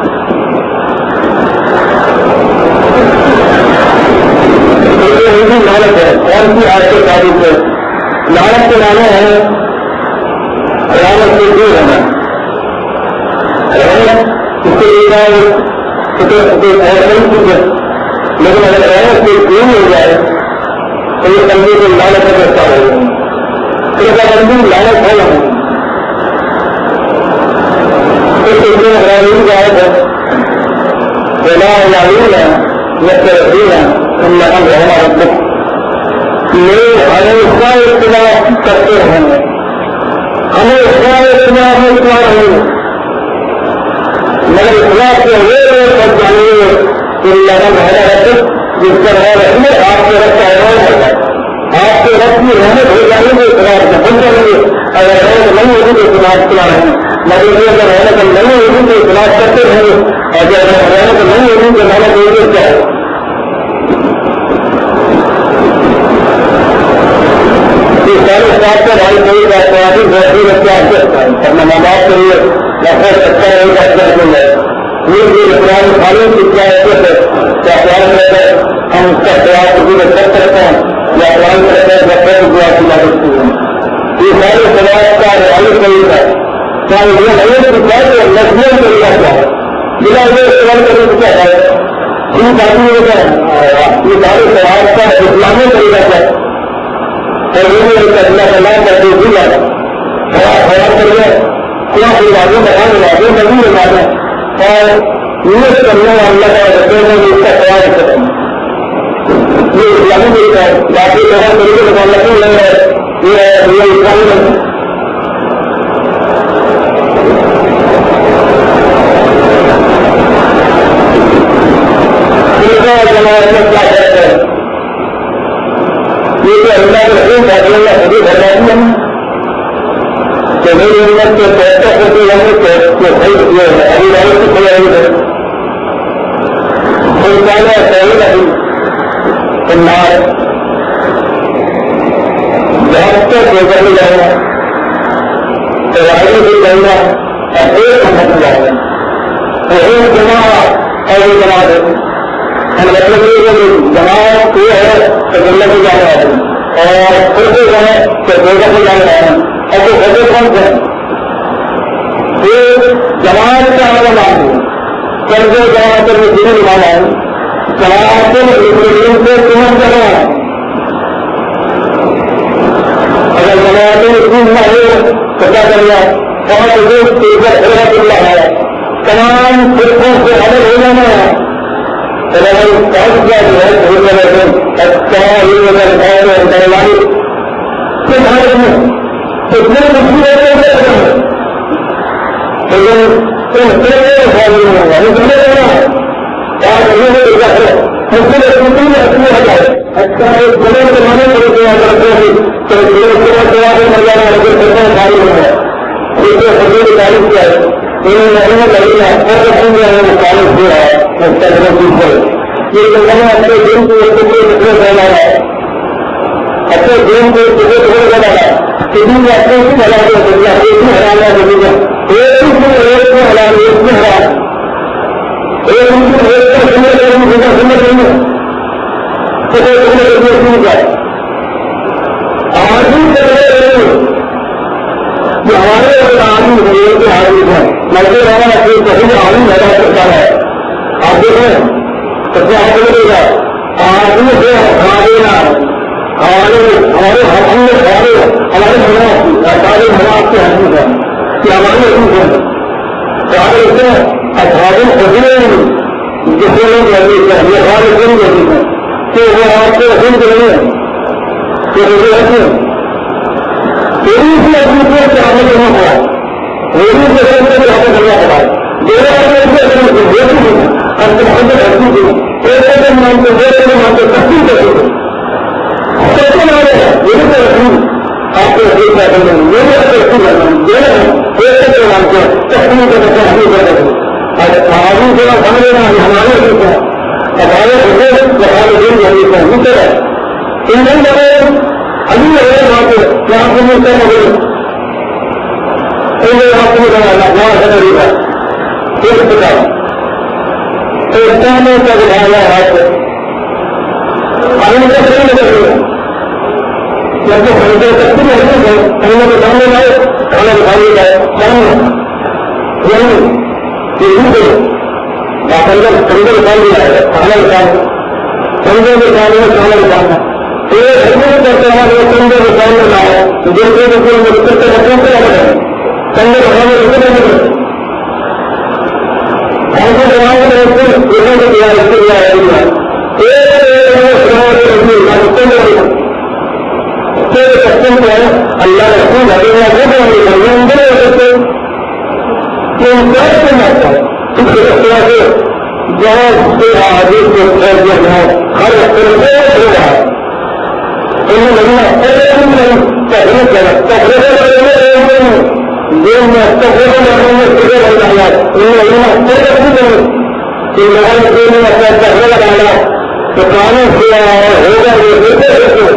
ہندی لالت ہے کون سی آج کے تاریخ ہے لالت کے معنی ہے رامت سے دور ہونا اس کے لیے لیکن اگر رحمت سے دور ہو جائے تو یہ بندے کو لالت کا رستہ ہو جائے پھر کا بندی لالت ہے نہ جائے گا ہم رہنا مطلب لوگ ہمیں اس کا اختلاف کرتے ہیں ہمیں اس کا اختلاف میں اتنا نہیں مگر اختلاف کے ہوئے سب جانے کہ اللہ بہرا رکھ جس کا رہا رکھنے آپ کے رکھ کا اعلان ہوگا آپ کے رکھ کی رحمت ہو جانے میں اختلاف سے بن جائیں گے اگر رحمت نہیں ہوگی تو اختلاف کیا رہیں مگر یہ اگر رحمت نہیں ہوگی تو اختلاف کرتے رہیں گے اور جب رحمت نہیں ہوگی تو محنت ہوگی کیا ہے سارے ساتھ کا بھائی کوئی بات نہیں بہتری رکھتے آپ کرتا ہے اپنا ماں باپ کے لیے نفرت اچھا رہے گا اچھا رکھیں گے یہ بھی اسلام خالی سکھا ہے کیا پیار کرتے ہیں ہم اس کا پیار کسی کو کر سکتے ہیں یا پیار کرتے ہیں نفرت دعا کھلا سکتی ہیں یہ سارے سوال کا رعایت طریقہ کیا یہ نہیں سکھا ہے تو نسلوں طریقہ کیا ہے بنا یہ سوال کرنے سے کیا ہے ان باتوں کا یہ سارے سوال کا اسلامی طریقہ کیا ہے اور اللہ کا نام کرتے بھی جاتا خراب خراب کر گئے کیا کوئی باتیں بتانے والے نہیں بتانا اور یہ کرنے اللہ کا رکھتے ہیں اس کا خیال کریں یہ اسلامی طریقہ ہے باقی خراب طریقے بتانا کیوں نہیں ہے یہ اسلامی نہیں جماعت میں کیا کرتے ہیں یہ تو اللہ کے رسول صلی اللہ علیہ وسلم کہ میری امت کے پیسہ ہوتے ہیں کہ خرید کیے ہیں ابھی والے سے کھلا نہیں ہے کوئی پہلے صحیح نہیں انار بہت سے پیسہ بھی جائے گا تیاری بھی جائے گا اور ایک ہم جائے گا وہی جمع اور یہ جمع دے مطلب یہ جماعت یہ ہے تو دلہ کو جانے والے اور پھر سے جائے تو دیگر کو جانے والے اور تو ہوتے کون سے یہ جماعت کا ہمارا نام ہے کل جو جماعت میں دینی نمانا ہے جماعت سے تمہیں کرنا ہے اگر جماعت میں اتنی نہ ہو تو کیا کرنا بہت لوگ تیزر خراب اللہ ہے تمام فرقوں سے الگ ہو جانا ہے کام کیا جو ہے اچھا یہ والی اتنے مشکل اچھا ایک بڑے زمانے پر تعلق کیا ہے یہ اپنے دن کو پھیلا ہے اپنے دن کو بنا ہے کسی نے اپنے ہی بنا کے دیا ایک ہی ہرانا دے گا ایک ہی ایک کو ہرا ایک میں ہرا ایک ایک کا سمجھ کریں سمجھ رہی ہے ہمارے آدمی کے آدمی ہے لڑکے والا کہیں آدمی پیدا کرتا ہے آپ دیکھیں تو کیا بولے گا آدمی سے ہمارے ہمارے ہمارے ہم نے ہمارے ہمارے سارے حالات کے حقیق ہے کہ ہمارے حقوق ہے اٹھارہ سو اٹھارہ سجنے دشمنوں کی حدیث ہے، یہ خالصین کی حدیث ہے کہ وہ آپ کے رسول کے نہیں ہے کہ مجھے ایسے تیری سی اپنی کو چاہنے کے نہیں پڑا میری سے سب سے چاہنے کرنا پڑا میرا اپنے دیکھی تھی اب تو محبت رکھتی تھی ایک ایک مانتے دو ایک مانتے تقسیم کرتے تھے سیکن آ رہے ہیں میری سے رسول آپ کے رسول کا کرنا میرے سے رسول کرنا میرے ایک ایک مانتے تقسیم کرتے تقسیم کرتے تھے آدمی سے سمجھ لینا ہمارے رسول کا ہمارے رسول ہمارے دن جانے کا مطلب ہے ان دن جانے ابھی رہے وہاں پہ یہاں سے ملتا ہے آپ کو وہاں سے نہیں تھا ایک پتا میں کا دکھایا ہاتھ ابھی مجھے صحیح نظر دیا جب تو خریدے سکتی ہے ہم نے سامنے لائے کھانا دکھانے کا سامنے سندر سندر کام دیا ہے کھانا دکھانا سندر دکھانے میں کھانا دکھانا ایک حکومت کرتے ہیں وہ سندر دکھانے میں آیا دوسرے دکھانے میں رکتے رکھنے سے الگ ہے سندر دکھانے میں رکتے نہیں ایسے دکھانے میں رکھتے رکھنے کو دیا رکھتے دیا ہے اللہ رسول بہت سے آدمی کو خیریت ہے ہر طرح سے ہو رہا ہے انہوں نے تحریر کرا تحریر دین میں تحریر کرنے میں فکر ہو جانا انہوں نے کہ موبائل دین میں اپنا تحریر لگانا تو قانون کیا ہوگا یہ دیتے رہتے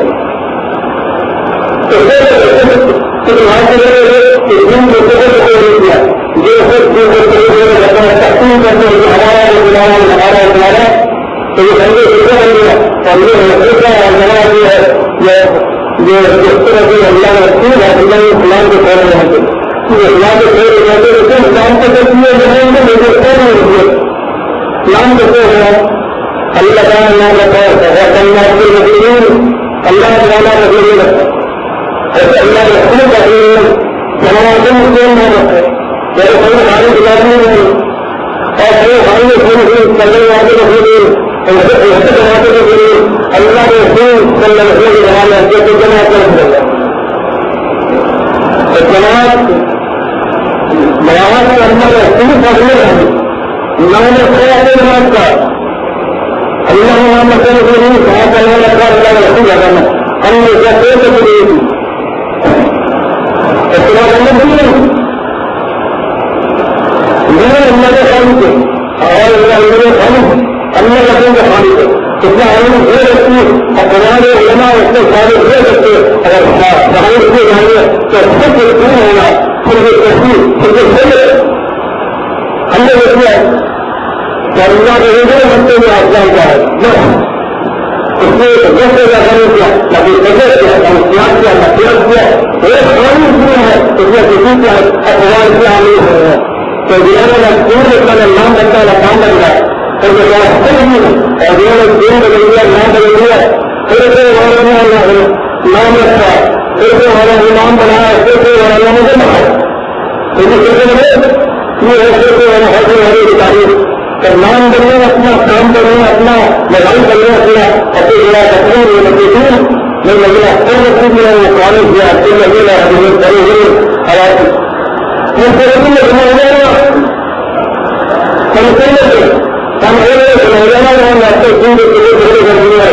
تو وہاں سے دین کو فکر نہیں کیا جو خود دین کو فکر کرتا ہے تقسیم کرتے ہیں ہمارا گزارا ہمارا گزارا تو یہ سمجھے فکر بن گیا اور یہ فکر اور بنا بھی ہے یہ جس طرح سے اللہ رسول ہے اللہ اسلام کے پہلے رہے تھے اسلام کے پہلے رہتے تھے اسلام کے ساتھ یہ رہے ہیں کہ مجھے پہلے ہوئے اسلام کے پہلے ہے اللہ کا نام رکھا ہے اللہ کے رسول اللہ تعالیٰ رسول رکھا ایسے اللہ رسول کا جماعتیں مسلم نہ رکھے میرے کوئی خالی گزارنے نہیں اور کوئی خالی رسول چلنے والے رسول ایسے جماعتیں کے لیے اللہ کے رسول صلی اللہ علیہ وسلم زمانے کے تو جماعت کر جماعت جماعت کے اندر رسول فضلے ہیں نام خیر جماعت کا اللہ نام خیر رسول کہاں کرنے لگا اللہ رسول لگانا ہم نے کیا کوئی تو نہیں تھی اطلاع کرنے بھی نہیں میرے اللہ کے خالی تھے اور اللہ خالی اللہ رسول کے خالی تھے اتنا علم دے سکتی اور قرآن علماء اس کے سارے دے سکتے اگر باہر سے جائیں تو خود کیوں ہوگا خود تصویر خود سے ہم نے دیکھا کہ اللہ کے ہندو ہفتے میں افغان کا ہے اس نے دس ہزار کرنے کیا کبھی بجٹ کیا کبھی پیاس کیا نہ پیاس کیا ایک قانون کیا ہے اس میں کسی کا افغان سے عامل ہو رہا ہے تو جنہوں نے پورے کا نام بچہ کا کام لگ رہا ہے اور جو اور جو نے دین بدل دیا نام بدل دیا پھر سے ہمارے نام رکھا پھر سے ہمارا امام بنایا پھر سے ہمارا مجھے بنایا یہ ایسے سے ہر ہماری تاریخ نام بننے اپنا کام کرنے اپنا لڑائی کرنے اپنا اپنے بڑا تقریر دور میں لگے اپنے رکھوں گیا وہ کالج گیا پھر لگے گا کرے ہوئے حالات یہ پھر میں جمع ہو جائے گا ہم کرنے سے ہم روزانہ ہم آپ کو سن کے لیے پورے کر دیا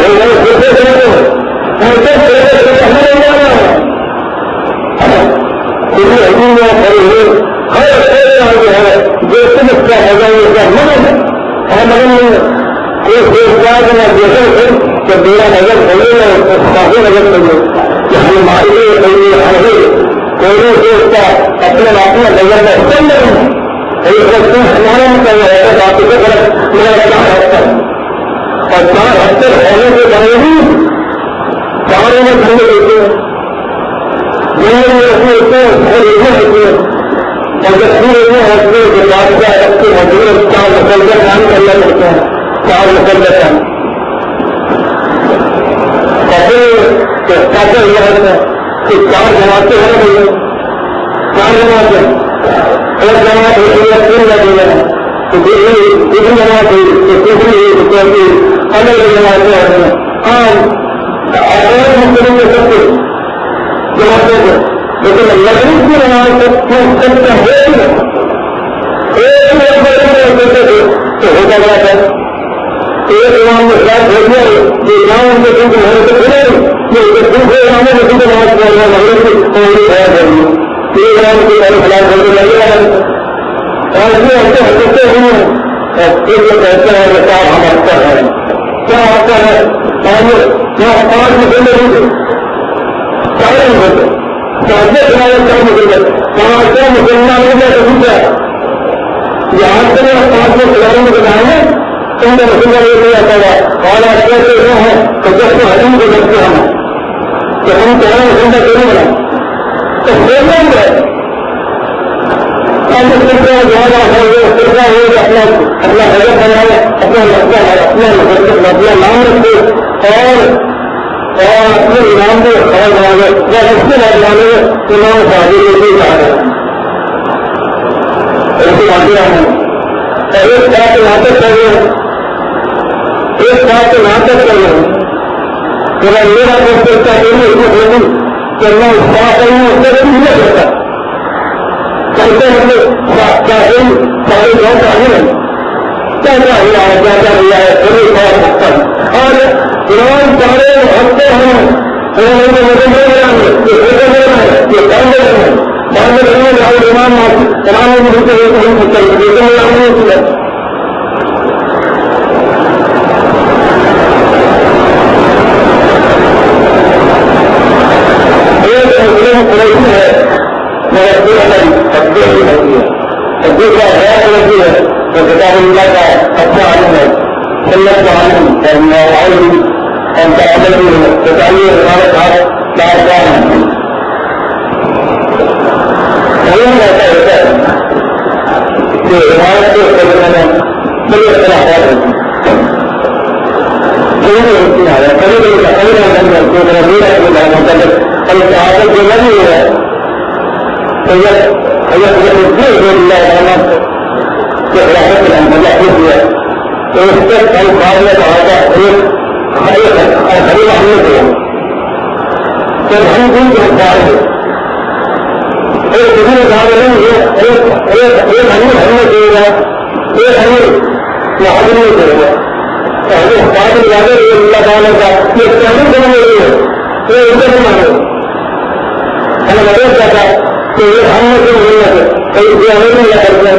ہے جو صرف کا ہوگا اس کا مدد اور مدد نہیں ایک روزگار میں دیکھے تھے کہ میرا نظر بولے گا اس کو کافی نظر چاہیے کہ ہم مارے چاہیے ہمیں کوئی سے اس کا اپنے اپنا نظر میں سن نہیں ایک وقت ہمارا مطلب ہے باقی سے غلط میرا چار ہفتہ اور چار ہفتے ہونے کے باوجود چاروں میں ٹھنڈے ہوتے ہیں دنیا میں ایسے ہوتے ہیں گھر ایسے ہوتے ہیں اور جب پورے میں ہوتے ہیں کہ بات کا رکھتے مزدور چار نسل کا کام کرنا پڑتا ہے چار نسل کا کام اور پھر یہ ہوتا ہے کہ چار جماعتیں ہو رہی ہیں چار جماعتیں ایک جماعت ہوتی ہے تین لگے گا دوسری جماعت ہوئی تیسری ہوئی چوتھی الگ الگ جماعتیں آتی ہیں. ہاں اور مسلم کے سب کچھ جماعتیں کو لیکن لکڑی کی جماعت سب کا ہے ہی نہیں. ایک ایک بڑے ہوتے تھے تو ہوتا کیا تھا ایک امام میں ساتھ ہو گیا جو امام ان کے دن کو ہونے سے کھلے یہ دوسرے اماموں کے دن کو نماز پڑھ رہا ہے مغرب کی پوری خیا کرنی یہ امام کی پہلے خلاف کر کے لگے گا اور یہ ایسے حقیقتیں ہوئی ہیں اور پھر یہ کہتے ہیں کہ صاحب ہم اکثر ہیں کیا آتا ہے یہاں پانچ مسلم ہوتے سارے ہوتے سارے سارے سارے مسلم پانچ سو مسلمان ہو گیا تو پوچھا یہاں سے پانچ سو کھلاڑوں میں بتائیں گے تم نے مسلمان یہ نہیں آتا ہوا اور آپ کہتے وہ ہیں تو جب سے حجم کو دیکھتے ہم کہ ہم تمہارا مسلم کا کیوں بنا تو بولیں گے اپنا اپنا حضرت بنائے اپنا اپنا اپنا نام رکھے اور اور اپنے امام کو خبر بنا دے یا اس کے بعد بنا دے امام شادی لے کے جا رہے ہیں ایسے باقی رہے ہیں اور ایک ساتھ ناٹک کر رہے ہیں ایک ساتھ ناٹک کر رہے ہیں میرا میرا دوست کرتا ہے اس کو بولوں کہ میں اس بات کروں اس سے نہیں کرتا کرتے ہیں سارے گاؤں کا نہیں ہے کیا کیا ہوا ہے کیا کیا ہوا ہے پوری بہت سکتا ہے اور قرآن سارے ہفتے ہیں یہ کام دے رہے ہیں بعد میں رہنے والے امام قرآن میں ملتے ہوئے نہیں پوچھتے لیکن میں نہیں ہوتی ہے دوسرا حیات لگتی ہے تو کتاب اللہ کا اچھا عالم ہے سنت کا عالم اور عالم اور تعدل بھی ہے تو چاہیے ہمارے ساتھ چار کام ہیں علم ایسا ہوتا ہے کہ عمارت کے سلسلے میں بڑی اختلافات ہوتی ہیں کبھی بھی ہوتی ہے کبھی کبھی کا کبھی نہ بن جائے تو میرا میرا کبھی بڑا مطلب کبھی تعدل جو لگی ہوا ہے تو یہ اگر مجھے اللہ رحمت کے خلافت کا مزہ خود ہوا تو اس سے کل بعد میں کہا تھا ایک خرید ہم نے کیا تو ہم دن کے حقدار ہیں ایک کسی نے کہا نہیں ایک ہمیں ہم نے دے گا ایک ہمیں حاضر نہیں کرے گا تو ہمیں حقدار میں جانے اللہ تعالیٰ کا یہ کیسے کرنے لگے ہے یہ ادھر نہیں مانے ہمیں مدد کیا تھا کہ یہ ہم نے کیوں نہیں لگے کئی ہمیں نہیں لگا کرتے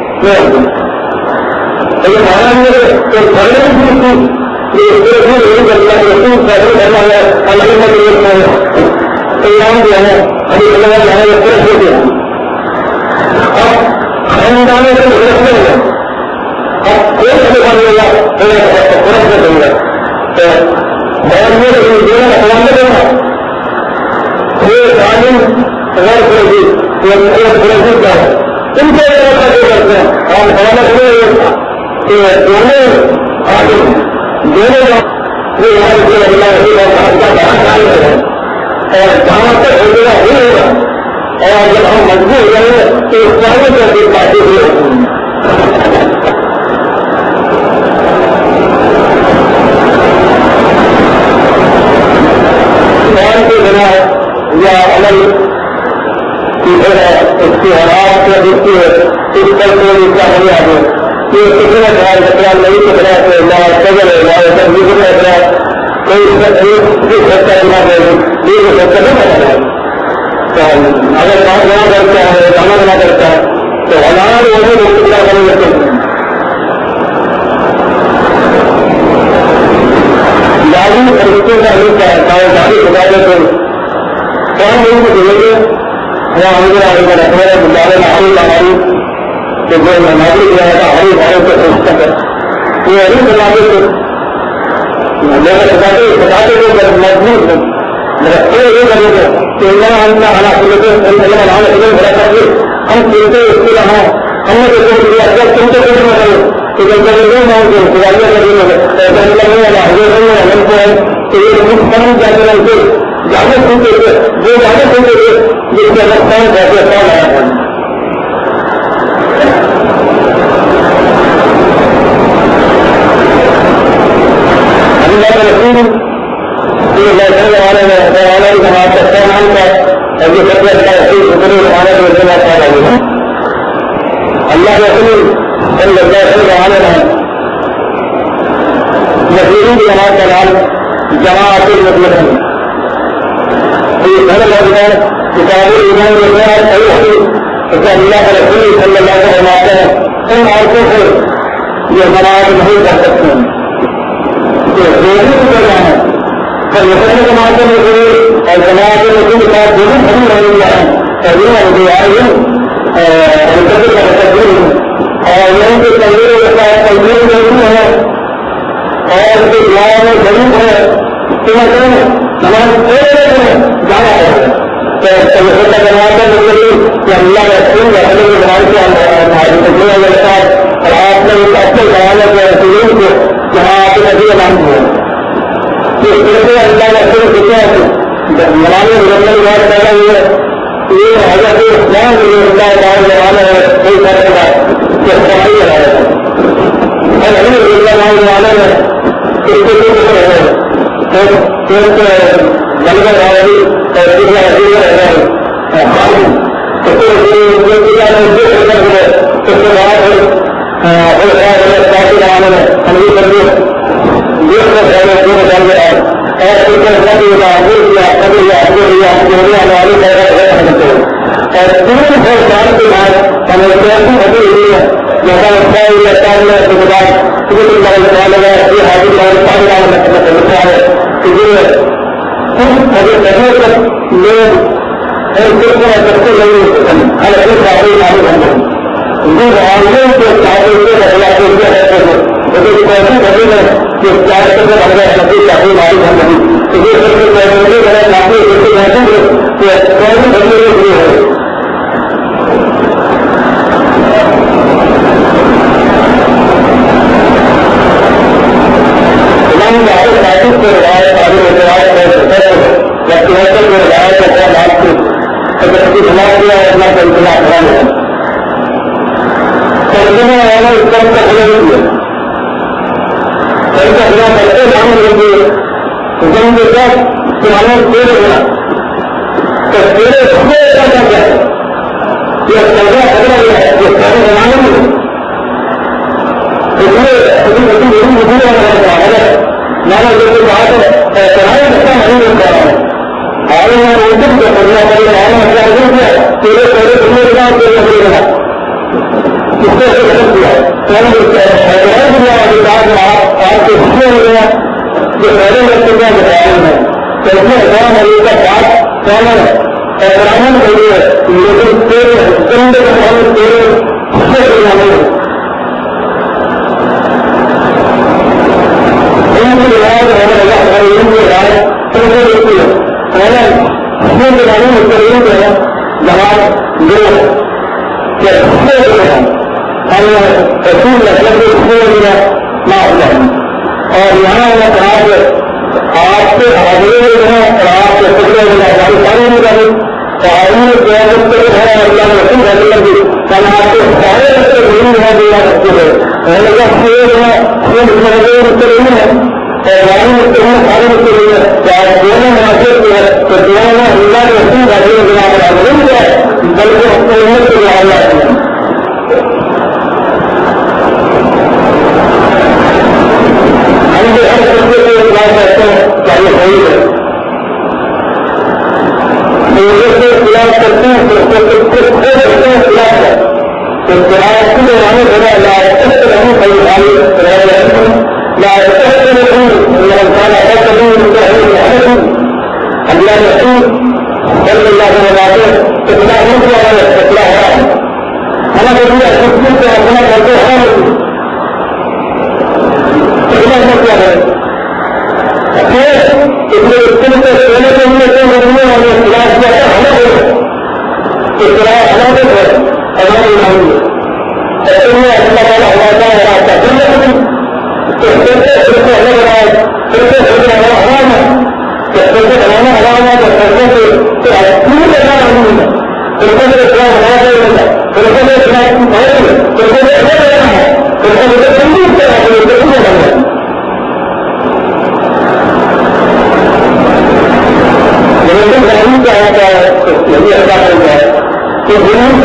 یہ مہاراج نے تو بڑے یہ کرنا فیصلہ کرنا ہے الگ الگ ایام جو ہے ابھی الگ الگ جانے میں فرق ہوتے ہیں اب خاندانوں سے فرق نہیں ہے اب کوئی طریقہ ملے گا فرق نہیں دوں گا تو بعد میں دینا اقوام میں دینا یہ تعلیم غیر فرضی یہ فرضی کیا ہے ان کے ایسا جو کرتے ہیں اور حوالت میں کہ دونوں آدمی دونوں یہ ہمارے سے اللہ کا بڑا خیال ہے اور جہاں تک ہو گیا ہو ہوگا اور جب ہم مجبور ہو جائیں گے تو اس چاہیے کہ ایک باتیں ہوئی ہوتی ہیں قرآن کے بنا یا عمل اس کی حالات سے دیکھتی ہے اس پر کوئی کیا نہیں آگے یہ کسی نے خیال رکھنا نہیں تو بنا سے نہ سجل ہے نہ تبدیل رکھنا کوئی سچا بنا دے یہ سچا نہیں بنا ہے تو اگر بات نہ کرتا ہے جانا نہ کرتا ہے تو حالات وہ بھی کتنا کرنے لگتے ہیں جادو فرشتے کا حصہ ہے چاہے جادو خدا دیتے کون لوگوں کو دیں گے یا مجھے آگے کا رکھنا ہے گزارے ہماری ہماری کہ جو نمازی کیا ہے ہماری بھارت کو سوچتا ہے یہ ابھی بتاتے تھے بتاتے بتاتے تھے جب مضبوط رکھتے یہ کریں گے کہ اللہ ہم کا حالات سنتے بڑا کرتے ہم سنتے اس کے رہا ہم نے دیکھو کہ اگر تم سے کچھ نہ کرو تو جب جب نہیں مانگتے خدایا کریں گے ایسا لگے والا حضرت علم کو ہے کہ یہ مجھ کم جاتے رہتے جانے سنتے تھے جو جانے سنتے تھے جس کے اگر کون کہتے کون آیا تھا زمانے میں زمانے کی جماعت کا استعمال کا اور یہ سب کا اتنے زمانے کے اعتبار کیا لگے گا اللہ کے رسول صلی اللہ علیہ زمانے میں مسلمین کی جماعت کا نام جماعت المسلمین یہ گھر لگ گئے کتاب ایمان میں گیا صحیح ہوئی تو اللہ کے رسول صلی اللہ علیہ وسلم آتے ہیں ان عورتوں سے یہ جماعت نہیں کر سکتے ہیں کہ روزی کو کرنا ہے پر مسلم جماعتوں میں ضرور اور جماعت مسلم کے ساتھ ضرور بھری رہی ہے تجربہ مجھے آئی منتظر کا تجربہ اور یہیں کے تجربے کے ساتھ تجربے ضرور ہے اور ان کے دعاؤں میں ضرور ہے کہ مسلم نماز پڑھنے جانا ہے تو ایسا جماعت ہے کہ اللہ کا رسول رسول کے زمانے سے تجربہ لگتا ہے اور آپ نے ایک اچھے زمانے کے رسول کو جہاں آپ نے نبی نام دیا اللہ کا رسول کتنا زمانے میں بات کر رہی ہے یہ حضرت اسلام اللہ تعالی زمانہ ہے کوئی فرق کا کہ صحیح لگا رہا ہے اور ابھی اللہ نام زمانے میں اس کو ایک جنگل والی اور دوسرا عزیز رہ رہا ہے اس کے بعد کافی زمانے میں ہم بھی کر دیا دیش کو پہلے دور ڈال گیا اور اس کے ساتھ یہ تعبیر کیا کبھی یہ آپ کے لیے آپ کے لیے ہماری پیدا کرتے ہیں اور تین سو سال کے بعد ہمیں کیسی ابھی ہوئی ہے جیسا لگتا ہے یہ اچانک کے بعد کسی بھی طرح سے لگا یہ حاضر اور پانی ڈالنا لگتا ہے کہ یہ کچھ ابھی کرنے تک لوگ اور صرف سب سے نہیں ہر ایک کافی کافی بن گئے جو معاملے کے کافی سے بدلا کے لیے رہتے ہیں لیکن ایسی گھڑی میں کہ چار سو سے بڑھ گئے نبی کافی ماری بن گئی تو یہ سب سے پہلے میرے کافی ایسے محسوس ہے کہ کون گھڑی میں شروع ہے کو روایت آگے روایت یا تیسر کو روایت ہے آپ کو اگر کسی بنا دیا ہے اپنا ترجمہ کرا لیا ترجمہ والا اس کا کا کھلا نہیں ہے ترجمہ کھلا کرتے جانے لگے حکم کے ساتھ پرانے تیرے بنا تو تیرے سمے ایسا کر جائے یہ ترجمہ کھلا گیا ہے یہ سارے بنانے میں اس میں کسی کسی میری مجھے والا مانا جیسے بات ہے چڑھائی بچہ نہیں مل پا رہا ہے آگے میں روزن کو کرنا پڑے آنا ہزار نہیں کیا تیرے پہلے تمہیں لگا تیرے پہلے لگا اس سے غلط کیا حیدرآباد دیا کے بعد آپ آپ کے حصے ہو گیا جو پہلے لگتے کیا بتایا ہے تو اس میں ہزار مریض کا بات کامن ہے احترام نہیں ہے لیکن تیرے چند کے تیرے حصے کے نام ہے اور یہاں آپ آپ کے حاضرے میں جو ہے اور آپ کے فکرے میں ہماری ساری نہیں کریں تو آدمی قیادت کے ہے اللہ رسول رہنے لگی کل آپ کے سارے رستے نہیں رہا دیا رکھتے ہوئے پہلے کا خیر ہے خود رستے نہیں ہے اور والی رستے ہیں سارے رستے نہیں ہے تو آپ دونوں مناسب جو ہے تو دونوں میں اللہ کے رسول رہنے بنا کر نہیں ہے بلکہ اپنے امت کو اللہ کیا خلاف کرتے ہیں خلاف ہے تو خلاف کے زمانے بنا لاحق نہیں صحیح خالی لاحق اللہ رسول صلی اللہ علیہ وسلم اتنا نہیں کیا ہے اتنا ہے ہمیں دیکھیے خود سے اپنا کرتے ہیں اتنا نہیں کیا ہے اس لیے اسکول سے سونے کے لیے جو مرنے والے خلاف کیا ہے ہمیں خلاف ہمارے ہے ہمارے نہیں ایسے میں اللہ تعالیٰ ہمارا ہے آپ کا دل نہیں تو پھر سے پھر سے ہمیں بنایا پھر سے پھر سے ہمارا حرام ہے کہ پھر سے بنانا حرام ہے تو پھر سے پھر پوری کرنا نہیں ہے پھر سے میرے خلاف ہمارا نہیں ہے پھر سے میرے خلاف کی بھائی ہے پھر سے میرے خلاف رہنا ہے پھر سے مجھے تنظیم کرنا ہے پھر سے بننا ہے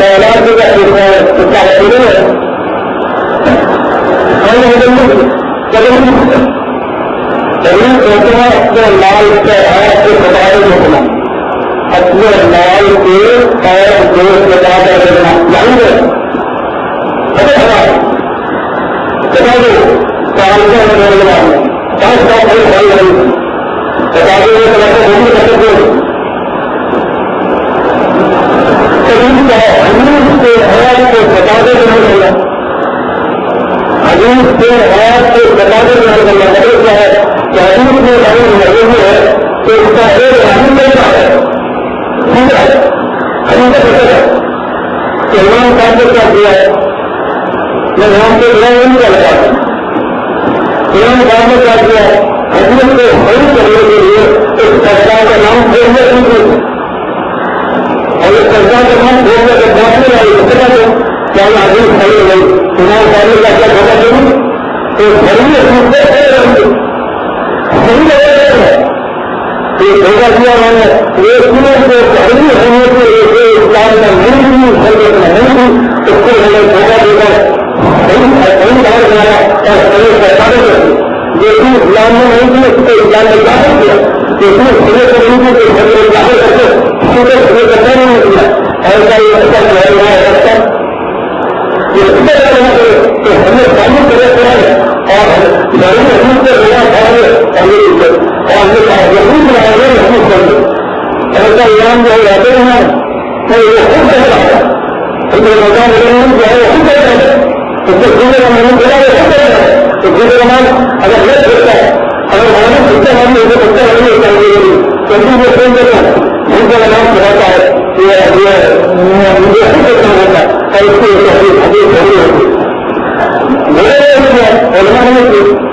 اولاد کا اس کا حصول ہے ضرور کہتے ہیں اپنے مال کے حیات کے بتائے رکھنا اپنے مال کے اور دوست بتا کر رکھنا جان گے بتا دو کالجوں میں رہنا پانچ سو کوئی بھائی نہیں بتا دو یہ طرح سے نہیں کر سکتے حدیث کے حیات کو بتا دے نہیں کرنا حدیث کے حیات کو بتا دے نہیں کرنا مطلب کیا ہے کہ حدیث میں حدیث موجود ہے تو اس کا ایک حدیث کیسا ہے ٹھیک ہے حدیث کا پتہ ہے کہ امام صاحب نے کیا کیا ہے میں امام کو امام نہیں کر لگا امام صاحب نے کیا کیا ہے حدیث کو صحیح کرنے کے لیے ایک سرکار کا نام پھیرنے کی اور اس سرکار کا نام پھیرنے کے داخلے والی پتہ ہے کیا یہ حدیث صحیح نہیں امام صاحب نے کیا کیا بتا دوں تو ضروری حدیث سے صحیح دھوکہ دیا میں نے یہ پورے کو پہلی ہونے کے لیے اسلام کا نہیں بھی حرکت نہیں تھی اس کو ہمیں دھوکہ دے کر صحیح باہر جانا اور صحیح پہچانے کرتی جو بھی اسلام میں نہیں تھی اس کو اسلام میں داخل کیا جو بھی صحیح کو نہیں تھی تو صحیح داخل کر کے صحیح صحیح کرتا نہیں کیا ایسا یہ ایسا کہہ رہا ہے ایسا یہ اس طرح کہ ہمیں تعلق کرے کرے اور ضرور حدیث سے بنا کھائے اور یہ اور یہ حدیث بنائے گئے حدیث کر دیں ایسا ایران جو رہتے ہیں تو یہ خود کہہ رہا ہے اس کے مقام جو ہے خود کہہ رہا ہے اس کے پورے رمان بنا وہ خود کہہ رہا ہے تو پورے رمان اگر یہ سکتا ہے اگر ہمارے سکتے ہم نے اسے سکتے ہم نے چاہیے کبھی وہ سن دیتا ہے ان کا نام بڑھاتا ہے یہ مجھے خود کرنا ہوتا ہے اور اس کی حدیث حدیث ضروری ہوتی ہے علماء نے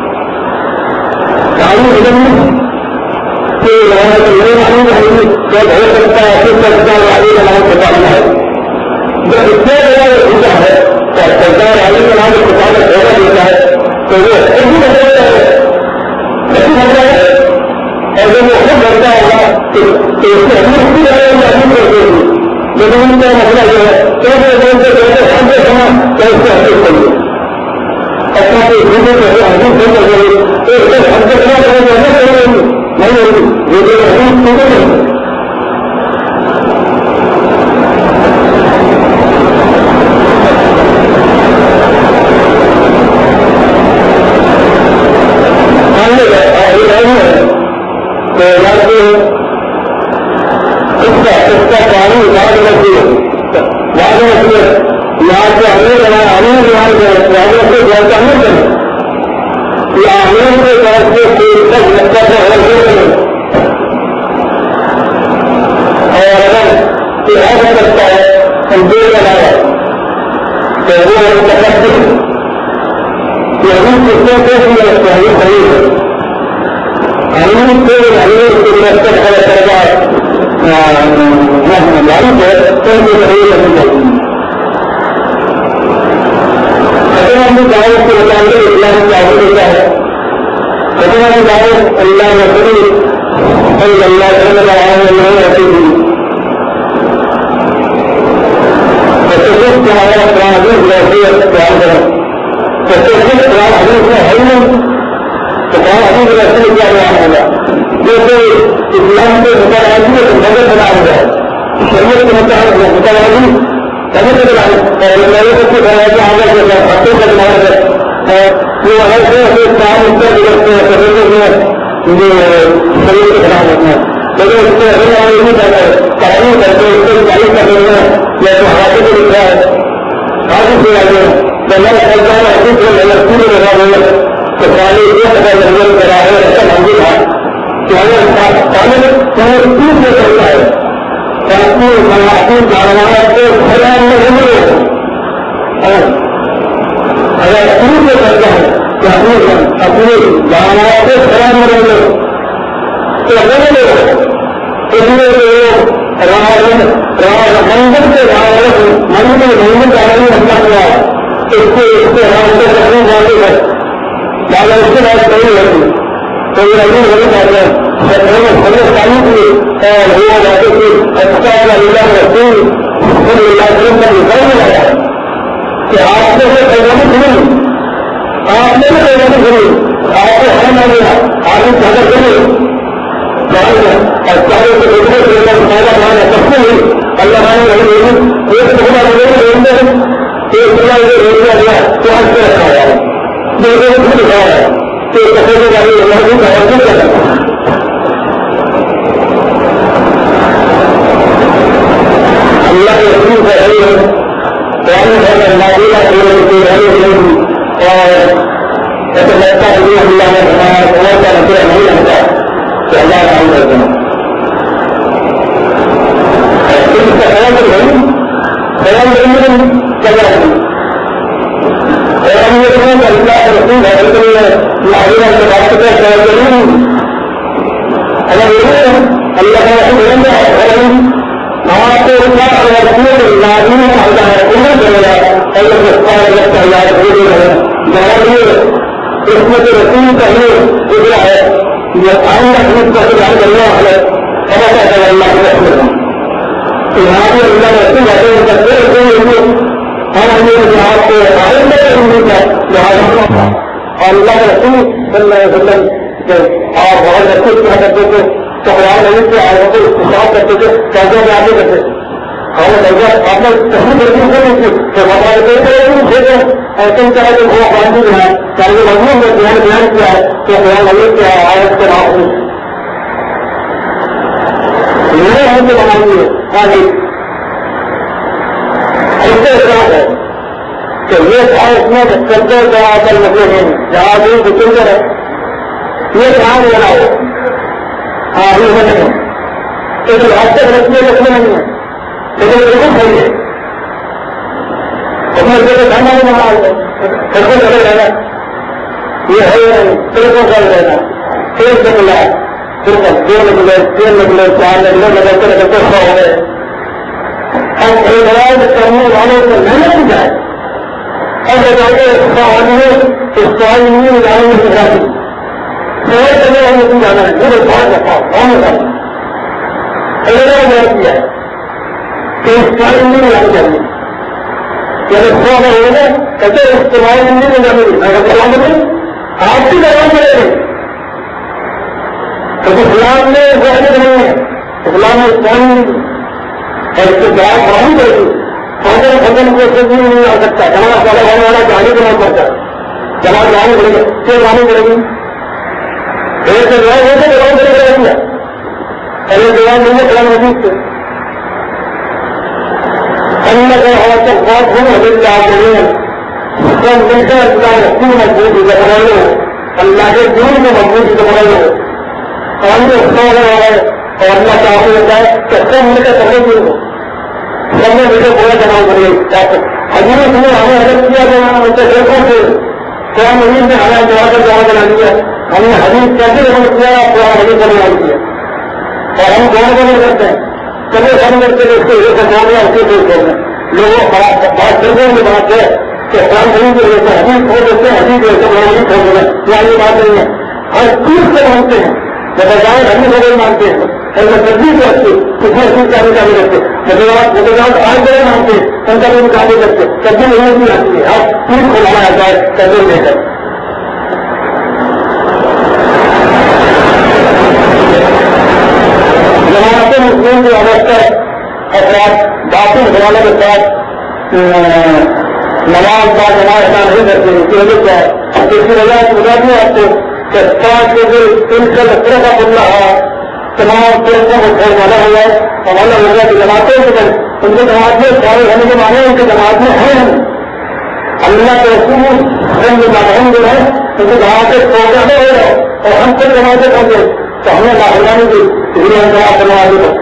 تعلیم علم کے میرے معلوم ہے جب ہو سکتا ہے پھر سکتا ہے عالی کا نام پہچاننا ہے جب اتنا بڑا ہوتا ہے تو سرکار عالی کا نام پہچانا ہوگا دیتا ہے تو وہ خود بھی بچتا ہے نہیں بنتا ہے اور جب وہ خود بنتا ہوگا تو اس سے ہم خود آئے ہم اپنی کرتے ہیں لیکن ان کا مسئلہ یہ ہے کہ وہ سے کہتے ہیں ہم سے سنا تو اس سے حقیق کریے اپنا کوئی دوسرے کو حدیث نہیں کر سکے تو اس سے ہم سے کیا کریں گے نہیں کریں گے نہیں ہوگی یہ جو حدیث کیوں نہیں اس کا اس کا پانی یاد رکھیے یاد رکھیے یہاں سے ہمیں بنایا ہمیں یاد یاد سے جیسا نہیں کریں یا ہمیں کے طرف سے کوئی تک لگتا ہے اور اگر کوئی ایسا کرتا ہے ہم دے بنایا تو وہ متقدم کہ ہم کتنے کو بھی لگتا ہے یہ صحیح ہے ہم کو ہمیں کو لگتا ہے سرکار معروف ہے تو ان کو صحیح رکھنی چاہیے خطرہ دعوت کے مطابق اسلام چاہیے دیتا ہے خطرہ دعوت اللہ نبی صلی اللہ علیہ وسلم رہتی تھی تصدیق ہمارا قرآن حدیث رہتی بیان کریں تصدیق قرآن حدیث میں ہے نہیں تو قرآن حدیث رہتی میں کیا بیان ہوگا جیسے اسلام کے متعلق مدد بنا ہوا ہے شریعت کے متعلق متعلق سمجھ کے بنا اور میرے کو کچھ ہے کہ آگے جیسا بچوں کا بنا ہے وہ ایسے ایسے کام اس سے گزرتے ہیں سبھی میں شریعت کے بنا ہوتا ہے لیکن اس سے اگر آگے نہیں جاتا ہے تعلیم کرتے اس سے تعلیم کر رہے ہیں یا تو ہاتھوں کو لکھ رہا ہے آگے سے آگے تو میں چلتا ہوں حدیث میں نظر پورے لگا ہوئے تو پہلے یہ پتا نظر کرا ہے ایسا موجود ہے کہ اگر تعلیم تین میں چلتا ہے اپنی مناسب جانوار کو خیال میں نہیں اگر پوری میں کرتا ہے کہ اپنی اپنی جانوار کو خیال میں رہے تو رہے اس لیے منزل سے منزل میں منزل جانے میں رکھنا ہوا اس کو اس کے راستے رکھنے جانے ہے زیادہ اس کے بعد صحیح رہتی تو یہ ابھی نہیں چاہتے ہیں ہمیں تعلیم کی اور ہوا جاتے تھے اچھا اللہ رسول کا نظام لگایا کہ آپ نے وہ پیغامی سنی، آپ نے بھی پیغامی سنی، آپ کو ہر نہ ملا آپ نے زیادہ سنی اور چاہے تو دیکھنے کے لیے فائدہ مانا سب سے ہی اللہ تعالیٰ نے ایک ٹکڑا روڈ ایک ٹکڑا یہ روڈیا گیا تو ہم سے رکھا گیا دیکھنے کو بھی دکھایا ہے کہ کپڑے کی گاڑی محدود ہے کر سکتا ہے. اللہ کے رسول کا رہی ہے اور ایسے لگتا ہے کہ اللہ نے ہمارا سمجھ کا نتیجہ نہیں لگتا کہ اللہ کام کرتے ہیں. اس کا خیال نہیں خیال نہیں جگہ نہیں اللہ کے رسول ہے لاہور سے بات کرتے ہیں ضرور اگر یہ اللہ کا رسول ہے آپ کو لازمی ہوتا ہے انہیں کرے گا اللہ لگتا ہے یاد ہو گئے اس میں سے رسول پہلے گزرا ہے یہ آئندہ حدیث کا سجان کرنا ہے ایسا ہے اللہ کے رسول تو یہاں پہ اللہ رسول آتے ہیں کرتے رسول ہم ہمیں آپ کو آئندہ رسول کا لہٰذا اور اللہ کے رسول صلی اللہ علیہ وسلم آپ بہت رسول کیا کرتے تھے قرآن نہیں سے آئے ہوتے استعمال کرتے تھے قرضوں میں آگے کرتے اور درجہ آپ نے کہیں کرتی ہے کہ بتا دیتے ایسے ہی طرح کے وہ قانون جو ہے چاہے مضمون میں بیان بیان کیا ہے تو قرآن نہیں کیا ہے آیت کے نام میں میرے ہم سے بنائیں گے آگے ایسے احساس ہے کہ یہ تھا اس میں چلتے جہاں کر نکلے ہیں جہاں بھی بچوں ہے یہ کام بناؤ ہاں ابھی ہو نہیں ہے تو آج تک رکھنے رکھنے نہیں ہے لیکن بالکل صحیح ہے اپنے جگہ کھانا بھی بنا کیسے چلے رہنا یہ ہے تیروں کا رہنا تیل نکلا پھر دو نکلے تین نکلے چار نکلے لگاتے لگاتے سو ہو گئے اب علاج کرنے والوں کو محنت کی جائے اب بتا کے آدمی اس سوال نہیں لگانے میں سکھا دی سوال کرنے والے تم جانا ہے میرے بہت رکھا کون ہوتا ہے کیا کہ اس سوال نہیں لگانے چاہیے سو میں ہوگا کہتے استعمال نہیں لگانے آپ کی لگا پڑے گی تو اسلام میں واحد نہیں ہے اسلام میں استعمال نہیں اور اس کے بعد بڑھائی پڑے گی فضل فضل کو صرف نہیں آ سکتا جماعت والا ہونے والا جانے کو نہیں پڑتا جماعت جانے پڑے گی پھر جانے پڑے گی ایک جواب ہو تو جواب دے رہے گا پہلے جواب نہیں ہے قرآن مجید سے اللہ کا ہوا تک بہت ہوں حضرت آپ سب مل کر اللہ رسول مضبوط سے بنا لو اللہ کے دین کو مضبوط سے بنا لو اور جو اچھا ہو رہا ہے اور اللہ کا آپ ہوتا ہے کہ سب مل کر سمجھ دیں گے سب نے مجھے بولا جمع کریے حضور نے ہمیں حضرت کیا جانا ان سے دیکھو سے قرآن مجید نے ہمیں جواب کر جمع کرا دیا ہم نے حدیث کیسے جمع کیا قرآن مجید کا جمع کیا اور ہم دونوں کو نہیں کرتے ہیں چلے سب کرتے ہیں اس کو یہ سمجھا دیا اس کے پیش کرنا لوگوں بات کرنے کی بات ہے کہ قرآن مجید کے جیسے حدیث کھول دیتے ہیں حدیث جیسے قرآن مجید کھول دیتے ہیں یا یہ بات نہیں ہے ہر چیز سے مانتے ہیں بجائے ہم بھی مانتے ہیں تصدیق رکھتے کتنے چیز کا بھی کام رکھتے متضاد آج بڑے مانتے ہیں ان کا بھی کام رکھتے کبھی نہیں بھی آتی ہے آپ پھر کھلانا آتا ہے کبھی لے کر جماعت مسلم کی اوستہ افراد باقی مسلمانوں کے ساتھ نماز کا جماعت ادا نہیں کرتے اس کی وجہ کیا ہے اس کی وجہ سے بتا دوں آپ کو کہ سات کے دل ان کا لکڑے کا بن رہا تمام پیسوں کو پھیل والا ہوا ہے اور والا ہو گیا کہ جماعتیں ان کے جماعت میں سارے ہونے کے معنی ان کے جماعت میں ہیں اللہ کے رسول ہم جو ماحول جو ہے ان کی جماعتیں سوچا ہو رہے اور ہم کو جماعتیں کر دیں تو ہمیں لاہورانی کی جماعت کروا دی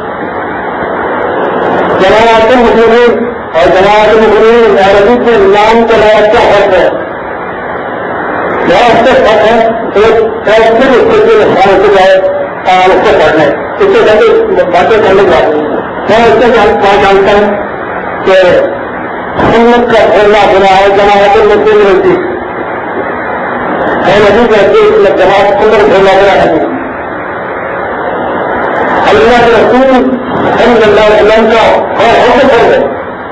جماعت مسلمین اور جماعت مسلمین عربی کے نام کا نام کیا فرق ہے بہت سے فرق ہے ایک ایسے اس کے خیال سے جائے اس کو پڑھنا ہے اس سے کہتے باتیں کرنے کی بات میں اس سے جانتا ہوں کہ سنت کا پھیلنا بنا ہے جماعت مسلم ہوتی ہے ندی کہتے ہیں جماعت اندر پھیلنا بنا ہے اللہ کے رسول صلی اللہ علیہ وسلم کا اور حکم کر گئے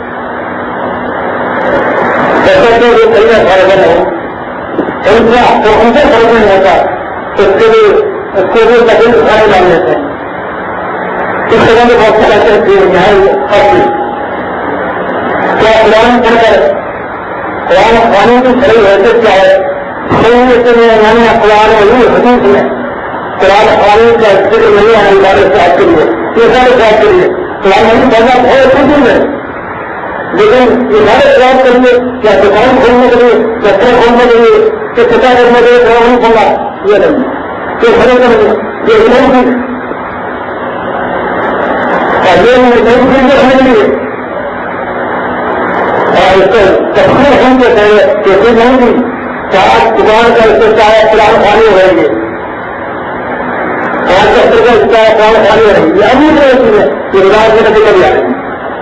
جیسے کہ وہ کئی فرق نہیں ان کا تو ان سے فرق نہیں ہوتا اس کے لیے اس کے لیے تقریب سارے ڈال لیتے ہیں اس طرح کے بہت سے کہتے ہیں کہ یہاں اپنی کیا قرآن پڑھ کر قرآن خوانی کی صحیح حیثیت کیا ہے صحیح کے لیے یعنی قرآن وہی حدیث میں قرآن خوانی کا ذکر نہیں ہے ہمارے صاحب کے لیے یہ سارے صاحب کے لیے قرآن نہیں پڑھنا بہت خوشی ہے لیکن یہ سارے قرآن کے لیے کیا دکان کھولنے کے لیے دفتر کھولنے کے لیے کہ پتا کرنے کے لیے قرآن نہیں پڑھنا یہ نہیں یہ سرے کا نہیں یہ نہیں تھی اور یہ نہیں چیز رکھنے کے لیے اور اس کو تفصیل ہم کے کہے کہ کوئی نہیں تھی چار دکان کا اس سے چاہے قرآن خالی ہو رہے گی پانچ دفتر کا اس کا قرآن خالی ہو رہے گی ابھی تو ایسی ہے کہ روزانہ سے کبھی کبھی آئے گی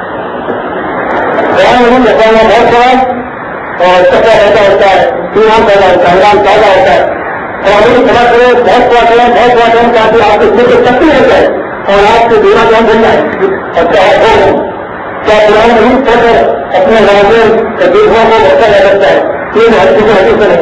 قرآن نہیں بتانا بہت بڑا اور سفا پیدا ہوتا ہے ایمان پیدا ہوتا ہے ایمان پیدا ہوتا ہے اور ابھی بڑا کرے بہت بڑا کریں بہت بڑا کریں تاکہ آپ اس میں سے سکتی ہو جائے اور آپ کے دینا جان بن جائے اور چاہے ہو کیا قرآن نہیں پڑھ کر اپنے راجوں دوسروں کو بچا جا سکتا ہے یہ ہر چیزیں حقیقت ہے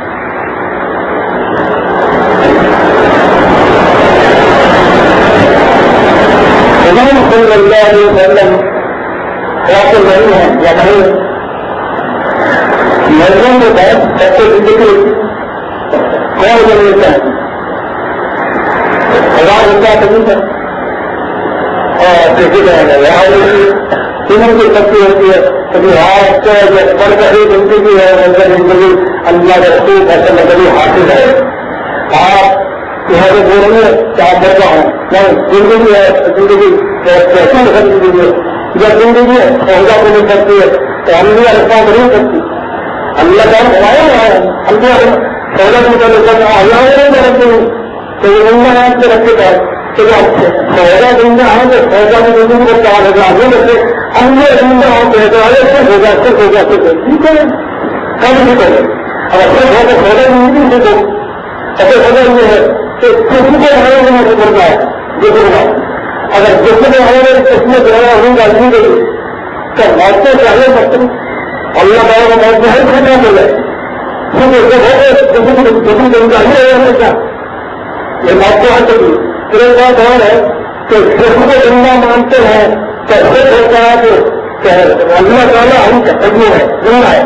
صلی اللہ علیہ وسلم خلاف نہیں ہے یا نہیں مرضوں کے بعد سچے زندگی کون بن لیتا ہے خلاف ہوتا ہے کبھی تک اور دیکھی جائے گا یہاں تینوں کی شکتی ہوتی ہے کبھی ہاتھ سے جب پڑھ کر ہی زندگی ہے زندگی اللہ کا رسول ایسا مطلب حاصل ہے آپ یہاں سے بول رہے چاہ بڑھتا ہوں میں زندگی ہے زندگی کیسی زندگی ہے جب زندگی ہے سودا کو نہیں کرتی ہے تو ہم بھی رکھتا کو نہیں کرتی اللہ کا ہمارے یہاں ہم بھی سودا کو نہیں کرتا اللہ نہیں رکھتے ہیں تو یہ زندہ ہے سے رکھتے ہیں سودا زندہ ہے تو سودا کی زندگی کو چار ہزار نہیں رکھتے ہم یہ زندہ ہوں تو ہزار سے سودا سے سودا سے ٹھیک ہے کم نہیں کرے اور اپنے گھر کو سودا زندگی سے دو ایسے سودا یہ ہے کہ کسی کو ہمارے نہیں کرتا ہے جس کو اگر جس میں ہمارے اس میں جو ہے ہوں گا نہیں دے تو موت سے چاہیے سکتے اللہ تعالیٰ کو موت میں ہر خطرہ مل جائے کیونکہ جسم زندہ ہی رہے ہمیشہ یہ موت کو ہر چاہیے پھر ایک بات اور ہے کہ جسم کو زندہ مانتے ہیں تو پھر ہوتا ہے کہ اللہ تعالیٰ ہم سجو ہے زندہ ہے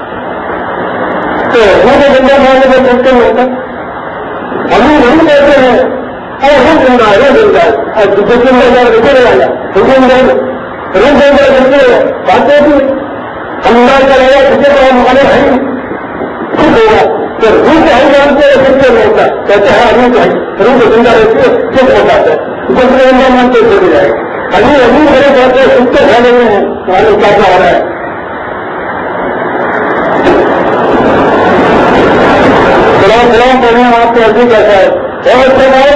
تو روح کو زندہ ماننے میں ممکن ہوتا ہم نہیں کہتے ہیں اور ہم زندہ ہے زندہ ہے اور جس دن میں رکے رہا حکم دیں روح زندہ کرتے ہیں باتیں بھی اللہ کا رہا جسے کو ہم ہمارے ہیں ٹھیک ہوگا تو روح کو ہم جانتے ہیں سب سے ہوتا کہتے ہیں روح کو روح کو زندہ رہتی ہے چپ ہو جاتا ہے جس میں زندہ مانتے چل جائے ابھی ابھی میرے باتیں سنتے کھانے میں ہیں ہمارے کیا کیا ہو رہا ہے سلام سلام پڑھنے آپ کو ابھی کیسا ہے اور اچھا بھائی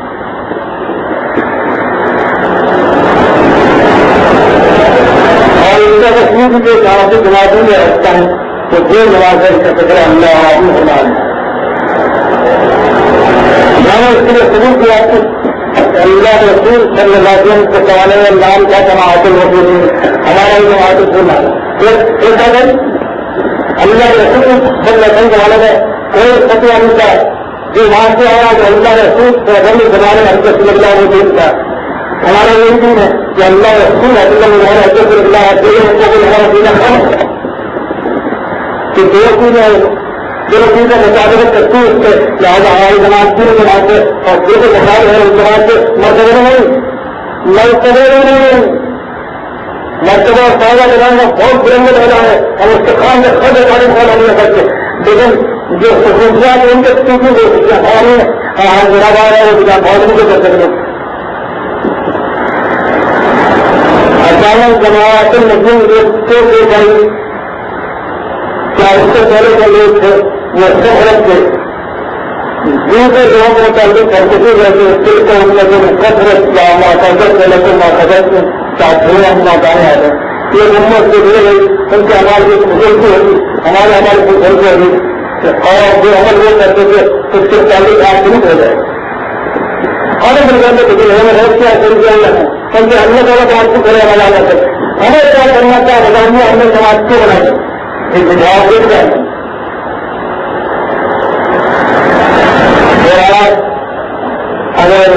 اور اس کا تصویر جو جنازی جنازی میں رکھتا ہے تو جو جناز ہے اس کا فکر اللہ آبی ہونا ہے میں نے اس کے لیے ثبوت کیا کہ اللہ کے رسول صلی اللہ علیہ وسلم کے زمانے میں نام کیا تھا معاطل ہوتی تھی ہمارا یہ معاطل سننا ایک اگر اللہ کے رسول صلی اللہ علیہ وسلم زمانے میں کوئی فتویٰ نہیں تھا جو وہاں سے آیا کہ اللہ رسول رسول زمانے میں حضرت صلی اللہ علیہ وسلم تھا ہمارا یہی دین ہے کہ اللہ رسول حضرت حضرت صلی اللہ علیہ وسلم ہمارا دینا خان کہ دو چیزیں جو چیزیں مطابقت کرتی اس سے لہٰذا ہماری جماعت تین جماعت سے اور جو کہ بخار ہے اس جماعت سے مرتبہ نہیں مرتبہ نہیں مرتبہ اور فائدہ جگانا بہت بلند پیدا ہے اور اس کے خان میں خود سارے فائدہ نہیں کرتے لیکن جو خصوصیات ان کے چیزیں جو ہمارے ہم جناب آ رہے ہیں وہ بہت نہیں کر سکتے اچانک جماعت مسلم لوگ دے گئی کیا اس سے پہلے جو لوگ تھے وہ سفرت تھے دوسرے لوگوں کو تعلق کرتے تھے جیسے دل کو ہم لوگوں نے کثرت یا ماقدت میں لگے ماقدت میں چاہتے ہم ماکانے آ گئے یہ امت سے جڑے گئی ان کے ہمارے ایک بزرگ ہوگی ہمارے ہمارے بزرگ ہوگی اور جو عمل وہ کرتے تھے اس کے تعلق آپ نہیں ہو جائے اور بڑھانے کے لیے ہمیں روز کیا کر دیا کیونکہ ہم نے دولت آپ کو کرے والا نہ کرے ہمیں کیا کرنا تھا بتائیے ہم نے سماج کیوں بنائی ایک جواب دے دیا اگر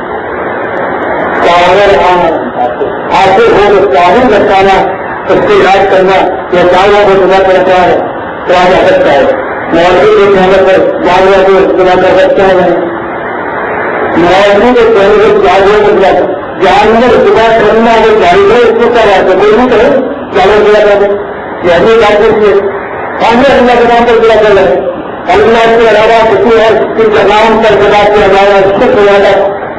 اگر آپ کو تعلیم بچانا اس کو علاج کرنا یا جانوروں کو جمع کرتا ہے کیا جا سکتا ہے موازی کے کہنے پر جانوروں کو جمع کر سکتے ہیں موازی کے کہنے پر جانوروں کو جمع جانور جمع کرنا اگر جاری ہے اس کو کیا بات ہے کوئی نہیں کرے جانور جمع کر دیں یہ اپنی بات کرتی ہے ہم نے اللہ کے نام پر جمع کر لیں اللہ کے علاوہ کسی اور کسی کے نام پر جمع کے علاوہ اس کو زیادہ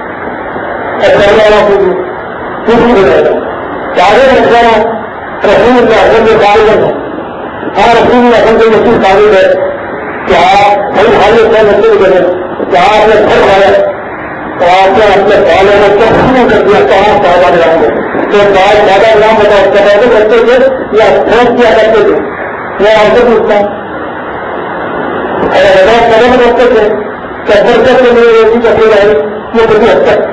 کچھ نہیں رہے گا چارے رکھنا رسول اللہ حسن کے تعلق ہے ہاں رسول اللہ حسن کے مسیح تعلق ہے کہ آپ بھائی حالی سے مسئلہ کریں کہ آپ نے گھر بھایا تو آپ نے اپنے پہلے میں کیا شروع کر دیا کہاں صاحبہ نام ہے تو بات زیادہ نام بتاؤ کبھی کرتے تھے یا فون کیا کرتے تھے میں آپ سے پوچھتا ہوں اگر ہزار قدم رکھتے تھے کہ برکت کے لیے ایسی کپڑے رہے یہ کبھی حد تک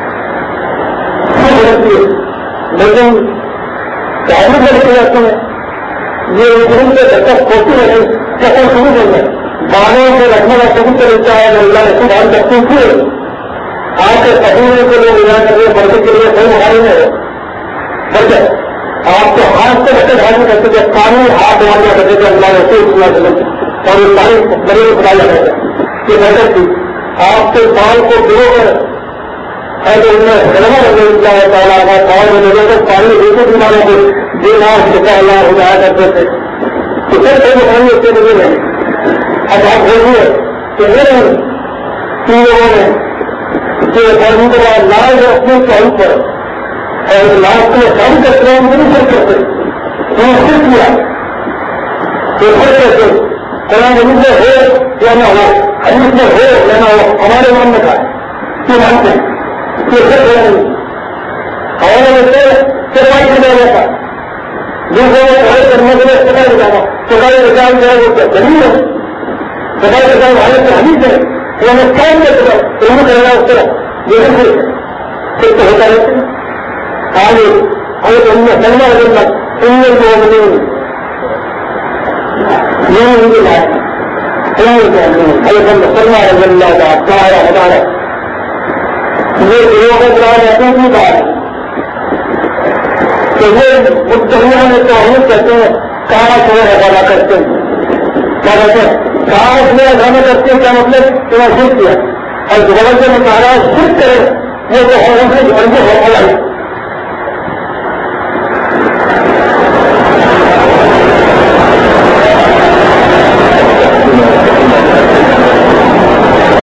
لیکن تعلیم کرتے رہتے ہیں یہ شروع سے دقت ہوتی رہے کیسے شروع کر دیں بالوں سے رکھنے کا شروع طریقہ ہے اللہ نے سدھار کرتے ہوئے آپ کے پہننے کے لیے ملا کر کے بڑھنے کے لیے کوئی بخاری نہیں ہے بچے آپ کے ہاتھ سے بچے ڈھال کرتے تھے پانی ہاتھ ڈھال کرتے تھے اللہ نے سوچنا سمجھ اور یہ پانی بڑے بتا جاتا ہے کہ بہتر تھی آپ کے بال کو گرو کر ایسے ان میں سلما رکھنے اللہ تعالیٰ کا پاؤں میں لگے تو پانی دوسرے بیماروں کو بیمار شکا اللہ ہو جایا کرتے تھے تو پھر کوئی پانی اس کے بجے نہیں اب آپ بولیے کہ میرے تین لوگوں نے کہ پانی کے بعد لال رکھنے چاہیے پر اور لاش کو کام کرتے ہیں نہیں کر کرتے انہوں نے کیا تو پھر کیسے قرآن مجید میں ہو یا نہ ہو حدیث میں ہو یا نہ ہو ہمارے من میں تھا کیوں مانتے ہیں ہمارے بچے سروائی کے لیے تھا دوسرے کو کھڑے کرنے کے لیے سکائی بچانا سکائی بچاؤ جو ہے وہ زمین ہے سکائی بچاؤ حالت سے حدیث ہے انہوں نے کام کیا سکا انہوں کرنا اس طرح یہ بھی پھر تو ہوتا رہتا ہے آگے اگر ان میں سلما رکھنا ان میں جو نہیں یہ ان کی بات ہے سلما رضی اللہ کا سارا ہزارہ یہ گروہ کا قرآن ایسی بھی بات ہے کہ یہ دنیا میں توحید کہتے ہیں کاش میں حوالہ کرتے ہیں کیا کہتے ہیں کاش میں حوالہ کرتے ہیں کیا مطلب تمہیں شرک کیا اور دوبارہ سے میں کہا رہا شرک کرے وہ تو ہم سے